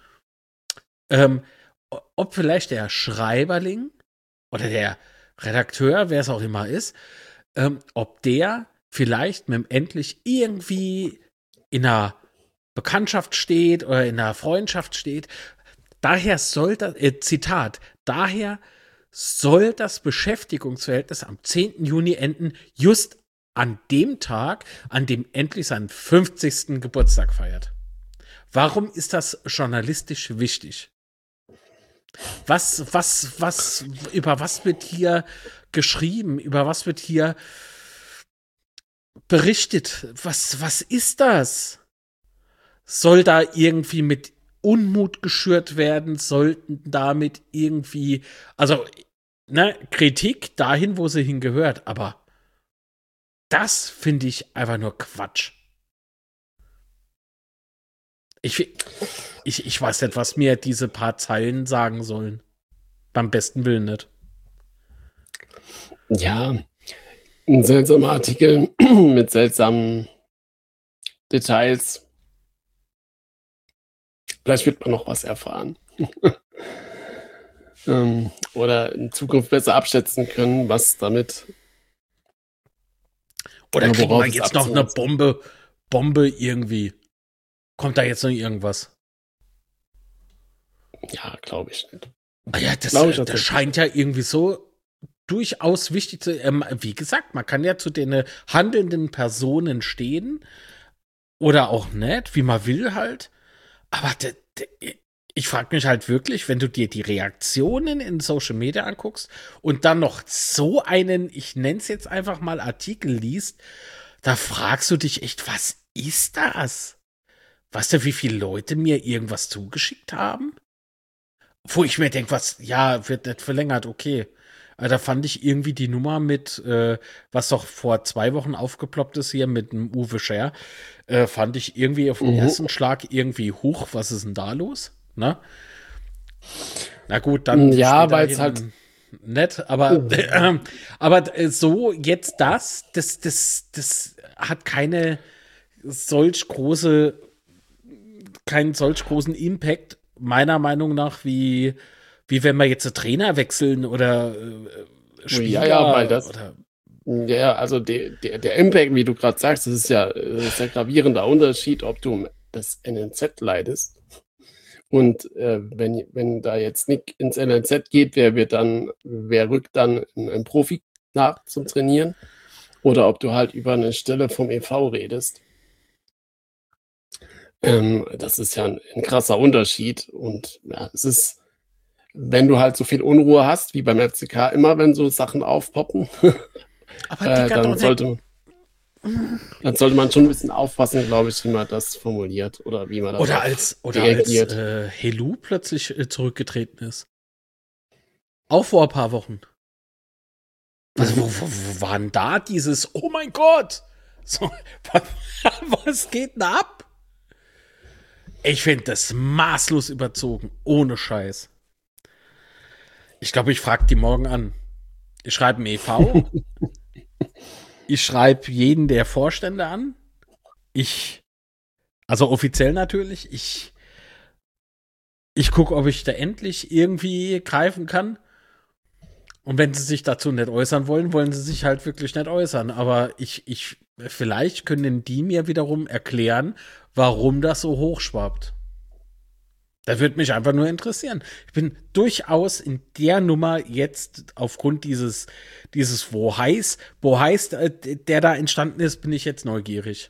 Ob vielleicht der Schreiberling oder der Redakteur, wer es auch immer ist, ob der vielleicht mit dem Endlich irgendwie in einer Bekanntschaft steht oder in einer Freundschaft steht. Daher soll das, Zitat, daher soll das Beschäftigungsverhältnis am 10. Juni enden, just an dem Tag, an dem endlich seinen 50. Geburtstag feiert. Warum ist das journalistisch wichtig? Über was wird hier geschrieben? Über was wird hier berichtet? Was ist das? Soll da irgendwie mit Unmut geschürt werden? Sollten damit irgendwie, also, ne, Kritik dahin, wo sie hingehört, aber das finde ich einfach nur Quatsch. Ich weiß nicht, was mir diese paar Zeilen sagen sollen. Beim besten Willen nicht. Ja, ein seltsamer Artikel mit seltsamen Details. Vielleicht wird man noch was erfahren. Oder in Zukunft besser abschätzen können, was damit. Oder kriegen wir jetzt noch eine Bombe irgendwie? Kommt da jetzt noch irgendwas? Ja, glaube ich nicht. Ja, das scheint ja irgendwie so durchaus wichtig zu sein. Wie gesagt, man kann ja zu den handelnden Personen stehen oder auch nicht, wie man will halt. Aber ich frage mich halt wirklich, wenn du dir die Reaktionen in Social Media anguckst und dann noch so einen, ich nenne es jetzt einfach mal Artikel liest, da fragst du dich echt, was ist das? Weißt du, wie viele Leute mir irgendwas zugeschickt haben? Wo ich mir denke, wird nicht verlängert, okay. Da fand ich irgendwie die Nummer mit, was doch vor 2 Wochen aufgeploppt ist hier mit dem Uwe Scher, fand ich irgendwie auf den ersten Schlag irgendwie hoch. Was ist denn da los? Na gut, dann. Ja, weil es halt nett, aber so jetzt das hat keinen solch großen Impact, meiner Meinung nach, wie wenn wir jetzt einen Trainer wechseln oder Spieler. Ja, weil das. Ja, also der Impact, wie du gerade sagst, das ist ja ein gravierender Unterschied, ob du das NLZ leidest. Und wenn da jetzt Nick ins NLZ geht, wer rückt dann ein Profi nach zum Trainieren? Oder ob du halt über eine Stelle vom e.V. redest. Das ist ja ein krasser Unterschied. Und ja, es ist, wenn du halt so viel Unruhe hast, wie beim FCK immer, wenn so Sachen aufpoppen, aber dann sollte man schon ein bisschen aufpassen, glaube ich, wie man das formuliert oder wie man das reagiert. Als Helu plötzlich zurückgetreten ist. Auch vor ein paar Wochen. Also wo waren da dieses, oh mein Gott, so, was geht denn ab? Ich finde das maßlos überzogen, ohne Scheiß. Ich glaube, ich frage die morgen an. Ich schreibe einen e.V., ich schreibe jeden der Vorstände an. Also offiziell natürlich, ich gucke, ob ich da endlich irgendwie greifen kann. Und wenn sie sich dazu nicht äußern wollen, wollen sie sich halt wirklich nicht äußern. Aber vielleicht können die mir wiederum erklären, warum das so hochschwappt. Das würde mich einfach nur interessieren. Ich bin durchaus in der Nummer jetzt aufgrund dieses wo heißt, der da entstanden ist, bin ich jetzt neugierig.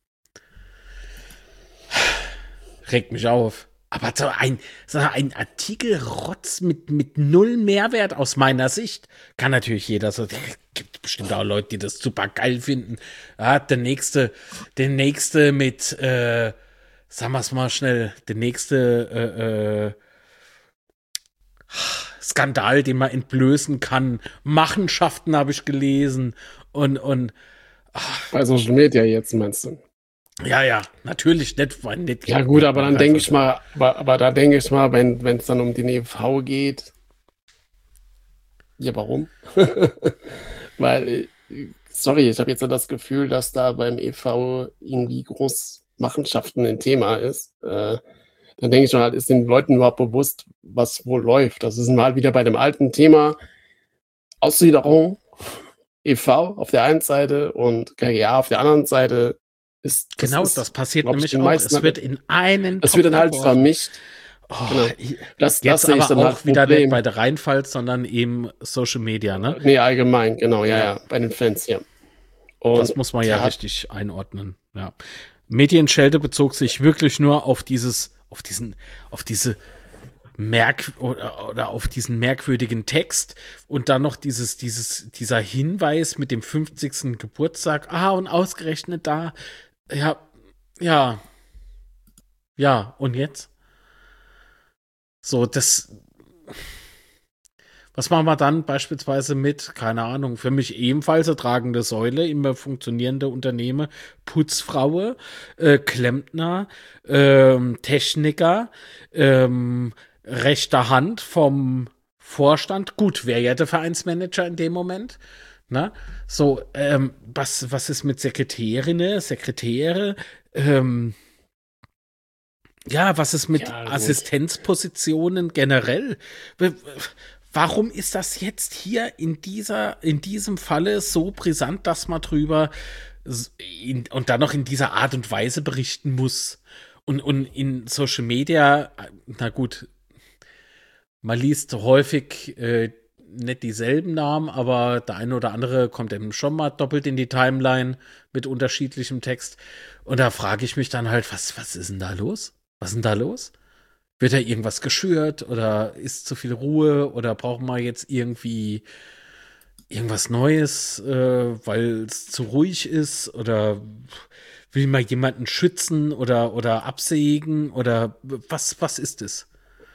Regt mich auf. Aber so ein Artikelrotz mit null Mehrwert aus meiner Sicht kann natürlich jeder so. Gibt bestimmt auch Leute, die das super geil finden. Ja, der nächste mit, sagen wir es mal schnell, der nächste Skandal, den man entblößen kann. Machenschaften habe ich gelesen und bei Social Media jetzt, meinst du? Ja, natürlich nicht. Ja gut, aber dann denke ich mal, wenn es dann um den e.V. geht, ja, warum? Weil, sorry, ich habe jetzt das Gefühl, dass da beim e.V. irgendwie groß Machenschaften ein Thema ist. Dann denke ich mal, ist den Leuten überhaupt bewusst, was wohl läuft. Das ist mal wieder bei dem alten Thema Ausgliederung, e.V. auf der einen Seite und KGA auf der anderen Seite. Genau, das passiert nämlich auch. Es wird in einen Das wird dann halt vermischt. Genau. Das sehe ich dann aber auch halt wieder nicht bei der Rheinpfalz, sondern eben Social Media, ne? Nee, allgemein, genau, ja, bei den Fans, ja. Und das muss man ja richtig einordnen, ja. Medienschelte bezog sich wirklich nur auf diese auf diesen merkwürdigen Text und dann noch dieser Hinweis mit dem 50. Geburtstag. Und ausgerechnet da, ja, und jetzt? So, was machen wir dann beispielsweise mit, keine Ahnung, für mich ebenfalls eine tragende Säule, immer funktionierende Unternehmen, Putzfraue, Klempner, Techniker, rechter Hand vom Vorstand. Gut, wäre ja der Vereinsmanager in dem Moment. Na? So, was ist mit Sekretärinnen, Sekretäre, was ist mit Assistenzpositionen generell? Warum ist das jetzt hier in diesem Falle so brisant, dass man drüber und dann noch in dieser Art und Weise berichten muss? Und in Social Media, na gut, man liest häufig nicht dieselben Namen, aber der eine oder andere kommt eben schon mal doppelt in die Timeline mit unterschiedlichem Text. Und da frage ich mich dann halt, was ist denn da los? Was ist denn da los? Wird da irgendwas geschürt oder ist zu viel Ruhe oder brauchen wir jetzt irgendwie irgendwas Neues, weil es zu ruhig ist oder will man jemanden schützen oder absägen oder was ist es?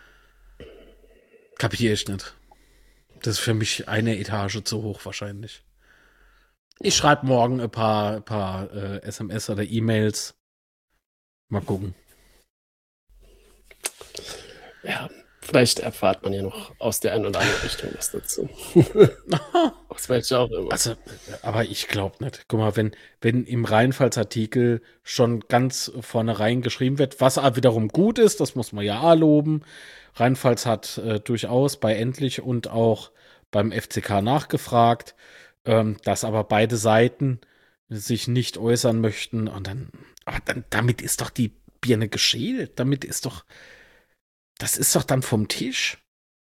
Kapiere ich nicht. Das ist für mich eine Etage zu hoch wahrscheinlich. Ich schreibe morgen ein paar SMS oder E-Mails. Mal gucken. Ja, vielleicht erfahrt man ja noch aus der einen oder anderen Richtung was dazu. Aus welcher auch immer. Also, aber ich glaube nicht. Guck mal, wenn im Rheinpfalz-Artikel schon ganz vornherein geschrieben wird, was wiederum gut ist, das muss man ja loben. Rheinpfalz hat durchaus bei Endlich und auch beim FCK nachgefragt, dass aber beide Seiten sich nicht äußern möchten. Und damit ist doch die Birne geschält. Das ist doch dann vom Tisch.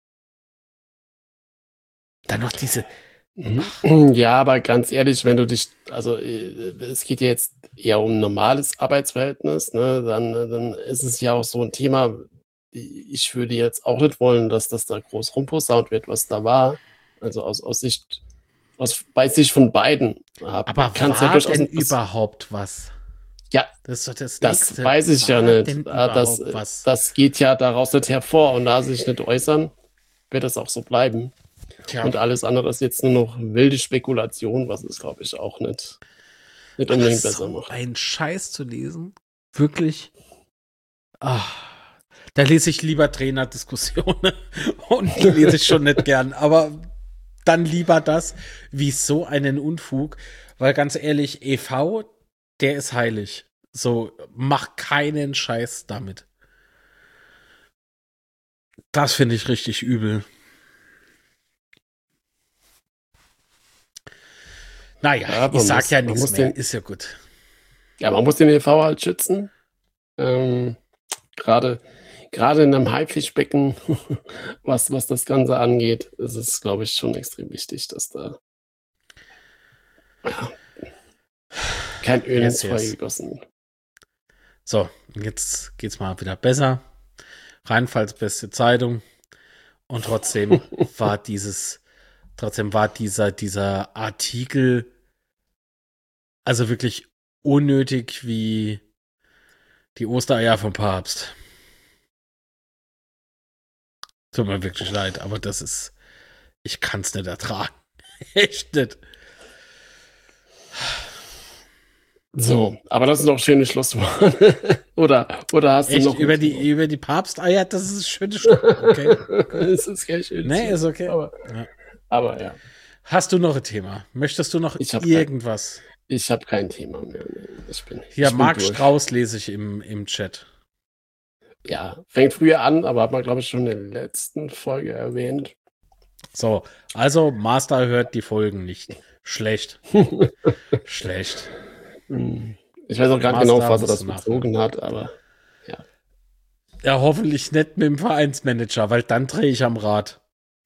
Dann noch diese. Ja, aber ganz ehrlich, wenn du dich, also es geht ja jetzt eher um ein normales Arbeitsverhältnis, ne? Dann ist es ja auch so ein Thema. Ich würde jetzt auch nicht wollen, dass das da groß rumposaunt wird, was da war. Also bei Sicht von beiden. Aber war denn überhaupt was? Ja, das ist doch das Nächste. Weiß ich ja nicht. Das geht ja daraus nicht hervor. Und da sich nicht äußern, wird das auch so bleiben. Tja. Und alles andere ist jetzt nur noch wilde Spekulation, was es, glaube ich, auch nicht unbedingt besser macht. Ein Scheiß zu lesen, wirklich. Da lese ich lieber Trainerdiskussionen und die lese ich schon nicht gern. Aber dann lieber das, wie so einen Unfug. Weil ganz ehrlich, e.V., der ist heilig. So, mach keinen Scheiß damit. Das finde ich richtig übel. Naja, ich sag ja nichts mehr. Ist ja gut. Ja, man muss den e.V. halt schützen. Gerade in einem Haifischbecken, was das Ganze angeht, ist es, glaube ich, schon extrem wichtig, dass da kein Öl ins Feuer gegossen wird. So, jetzt geht's mal wieder besser. Rheinpfalz beste Zeitung. Und trotzdem war dieser Artikel also wirklich unnötig wie die Ostereier vom Papst. Tut mir wirklich leid, aber ich kann es nicht ertragen. Echt nicht. So, aber das ist noch schöne Schlussworte. oder hast du noch über die Papsteier, das ist schöne Schlusswort, okay? Das ist kein schönes. Nee, ist okay. Aber ja. Hast du noch ein Thema? Möchtest du noch irgendwas? Ich habe kein Thema mehr. Marc Strauß lese ich im Chat. Ja, fängt früher an, aber hat man, glaube ich, schon in der letzten Folge erwähnt. So, also Master hört die Folgen nicht. Schlecht. Schlecht. Ich weiß auch gar nicht genau, was er das bezogen hat, aber ja. Ja, hoffentlich nicht mit dem Vereinsmanager, weil dann drehe ich am Rad.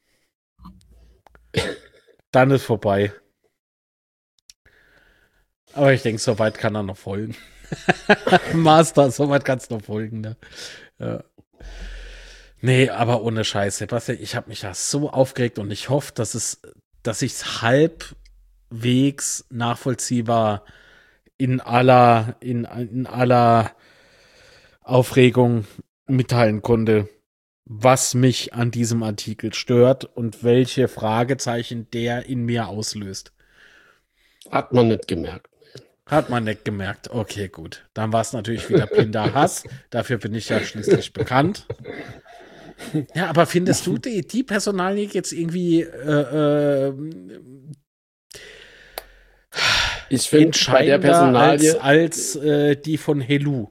Dann ist vorbei. Aber ich denke, so weit kann er noch folgen. Master, so weit kann es noch folgen. Ne? Ja. Nee, aber ohne Scheiß, Sebastian, ich habe mich da so aufgeregt und ich hoffe, dass ich es halbwegs nachvollziehbar in aller Aufregung mitteilen konnte, was mich an diesem Artikel stört und welche Fragezeichen der in mir auslöst. Hat man nicht gemerkt. Hat man nicht gemerkt. Okay, gut. Dann war es natürlich wieder blinder Hass. Dafür bin ich ja schließlich bekannt. Ja, aber findest du die Personalie jetzt irgendwie ich finde bei der Personalie als die von Helu?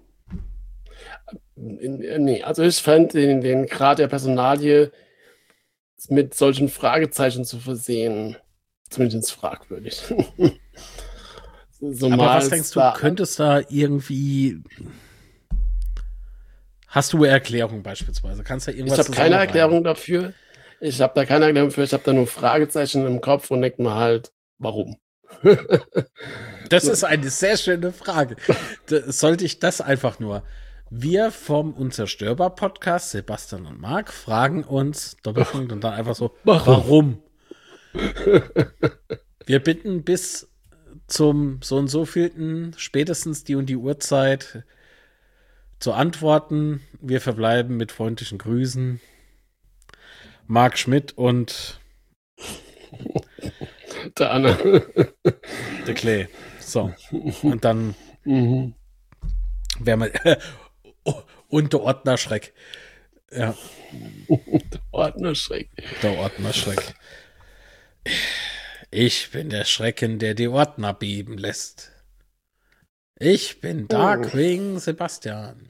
Nee, also ich fand den Grad der Personalie mit solchen Fragezeichen zu versehen zumindest fragwürdig. Aber was denkst du, könntest da irgendwie... Hast du eine Erklärung beispielsweise? Kannst du irgendwas Ich habe keine Erklärung dafür. Ich habe da nur Fragezeichen im Kopf und denke mir halt, warum? Das ist eine sehr schöne Frage. Sollte ich das einfach nur... Wir vom Unzerstörbar-Podcast, Sebastian und Marc, fragen uns, Doppelpunkt, und dann einfach so, warum? Wir bitten bis zum so und so vielten, spätestens die und die Uhrzeit zu antworten. Wir verbleiben mit freundlichen Grüßen. Marc Schmidt und der Anne. Der Clay. So. Und dann werden wir... Und der Ordnerschreck. Ja. Der Ordnerschreck. Der Ordnerschreck. Ich bin der Schrecken, der die Ordner beben lässt. Ich bin Darkwing Sebastian.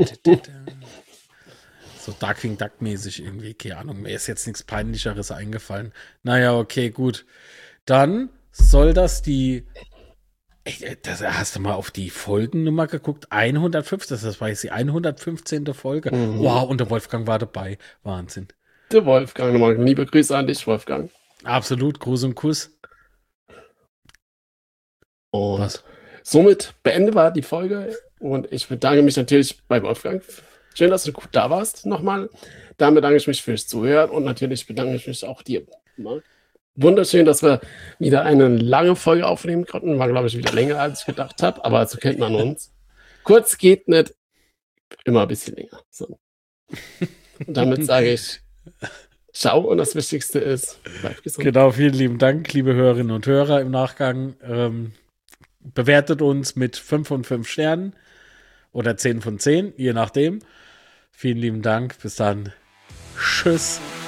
So Darkwing Duck-mäßig irgendwie, keine Ahnung. Mir ist jetzt nichts Peinlicheres eingefallen. Naja, okay, gut. Dann soll das die... Ey, hast du mal auf die Folgennummer geguckt? 150, das war jetzt die 115. Folge. Wow, und der Wolfgang war dabei. Wahnsinn. Der Wolfgang, nochmal liebe Grüße an dich, Wolfgang. Absolut, Gruß und Kuss. Und somit beenden wir die Folge und ich bedanke mich natürlich bei Wolfgang. Schön, dass du gut da warst nochmal. Dann bedanke ich mich fürs Zuhören und natürlich bedanke ich mich auch dir, Marc. Wunderschön, dass wir wieder eine lange Folge aufnehmen konnten. War, glaube ich, wieder länger, als ich gedacht habe, aber so kennt man uns. Kurz geht nicht, immer ein bisschen länger. So. Und damit sage ich ciao und das Wichtigste ist, bleib gesund. Genau, vielen lieben Dank, liebe Hörerinnen und Hörer im Nachgang. Bewertet uns mit 5 von 5 Sternen oder 10 von 10, je nachdem. Vielen lieben Dank, bis dann. Tschüss.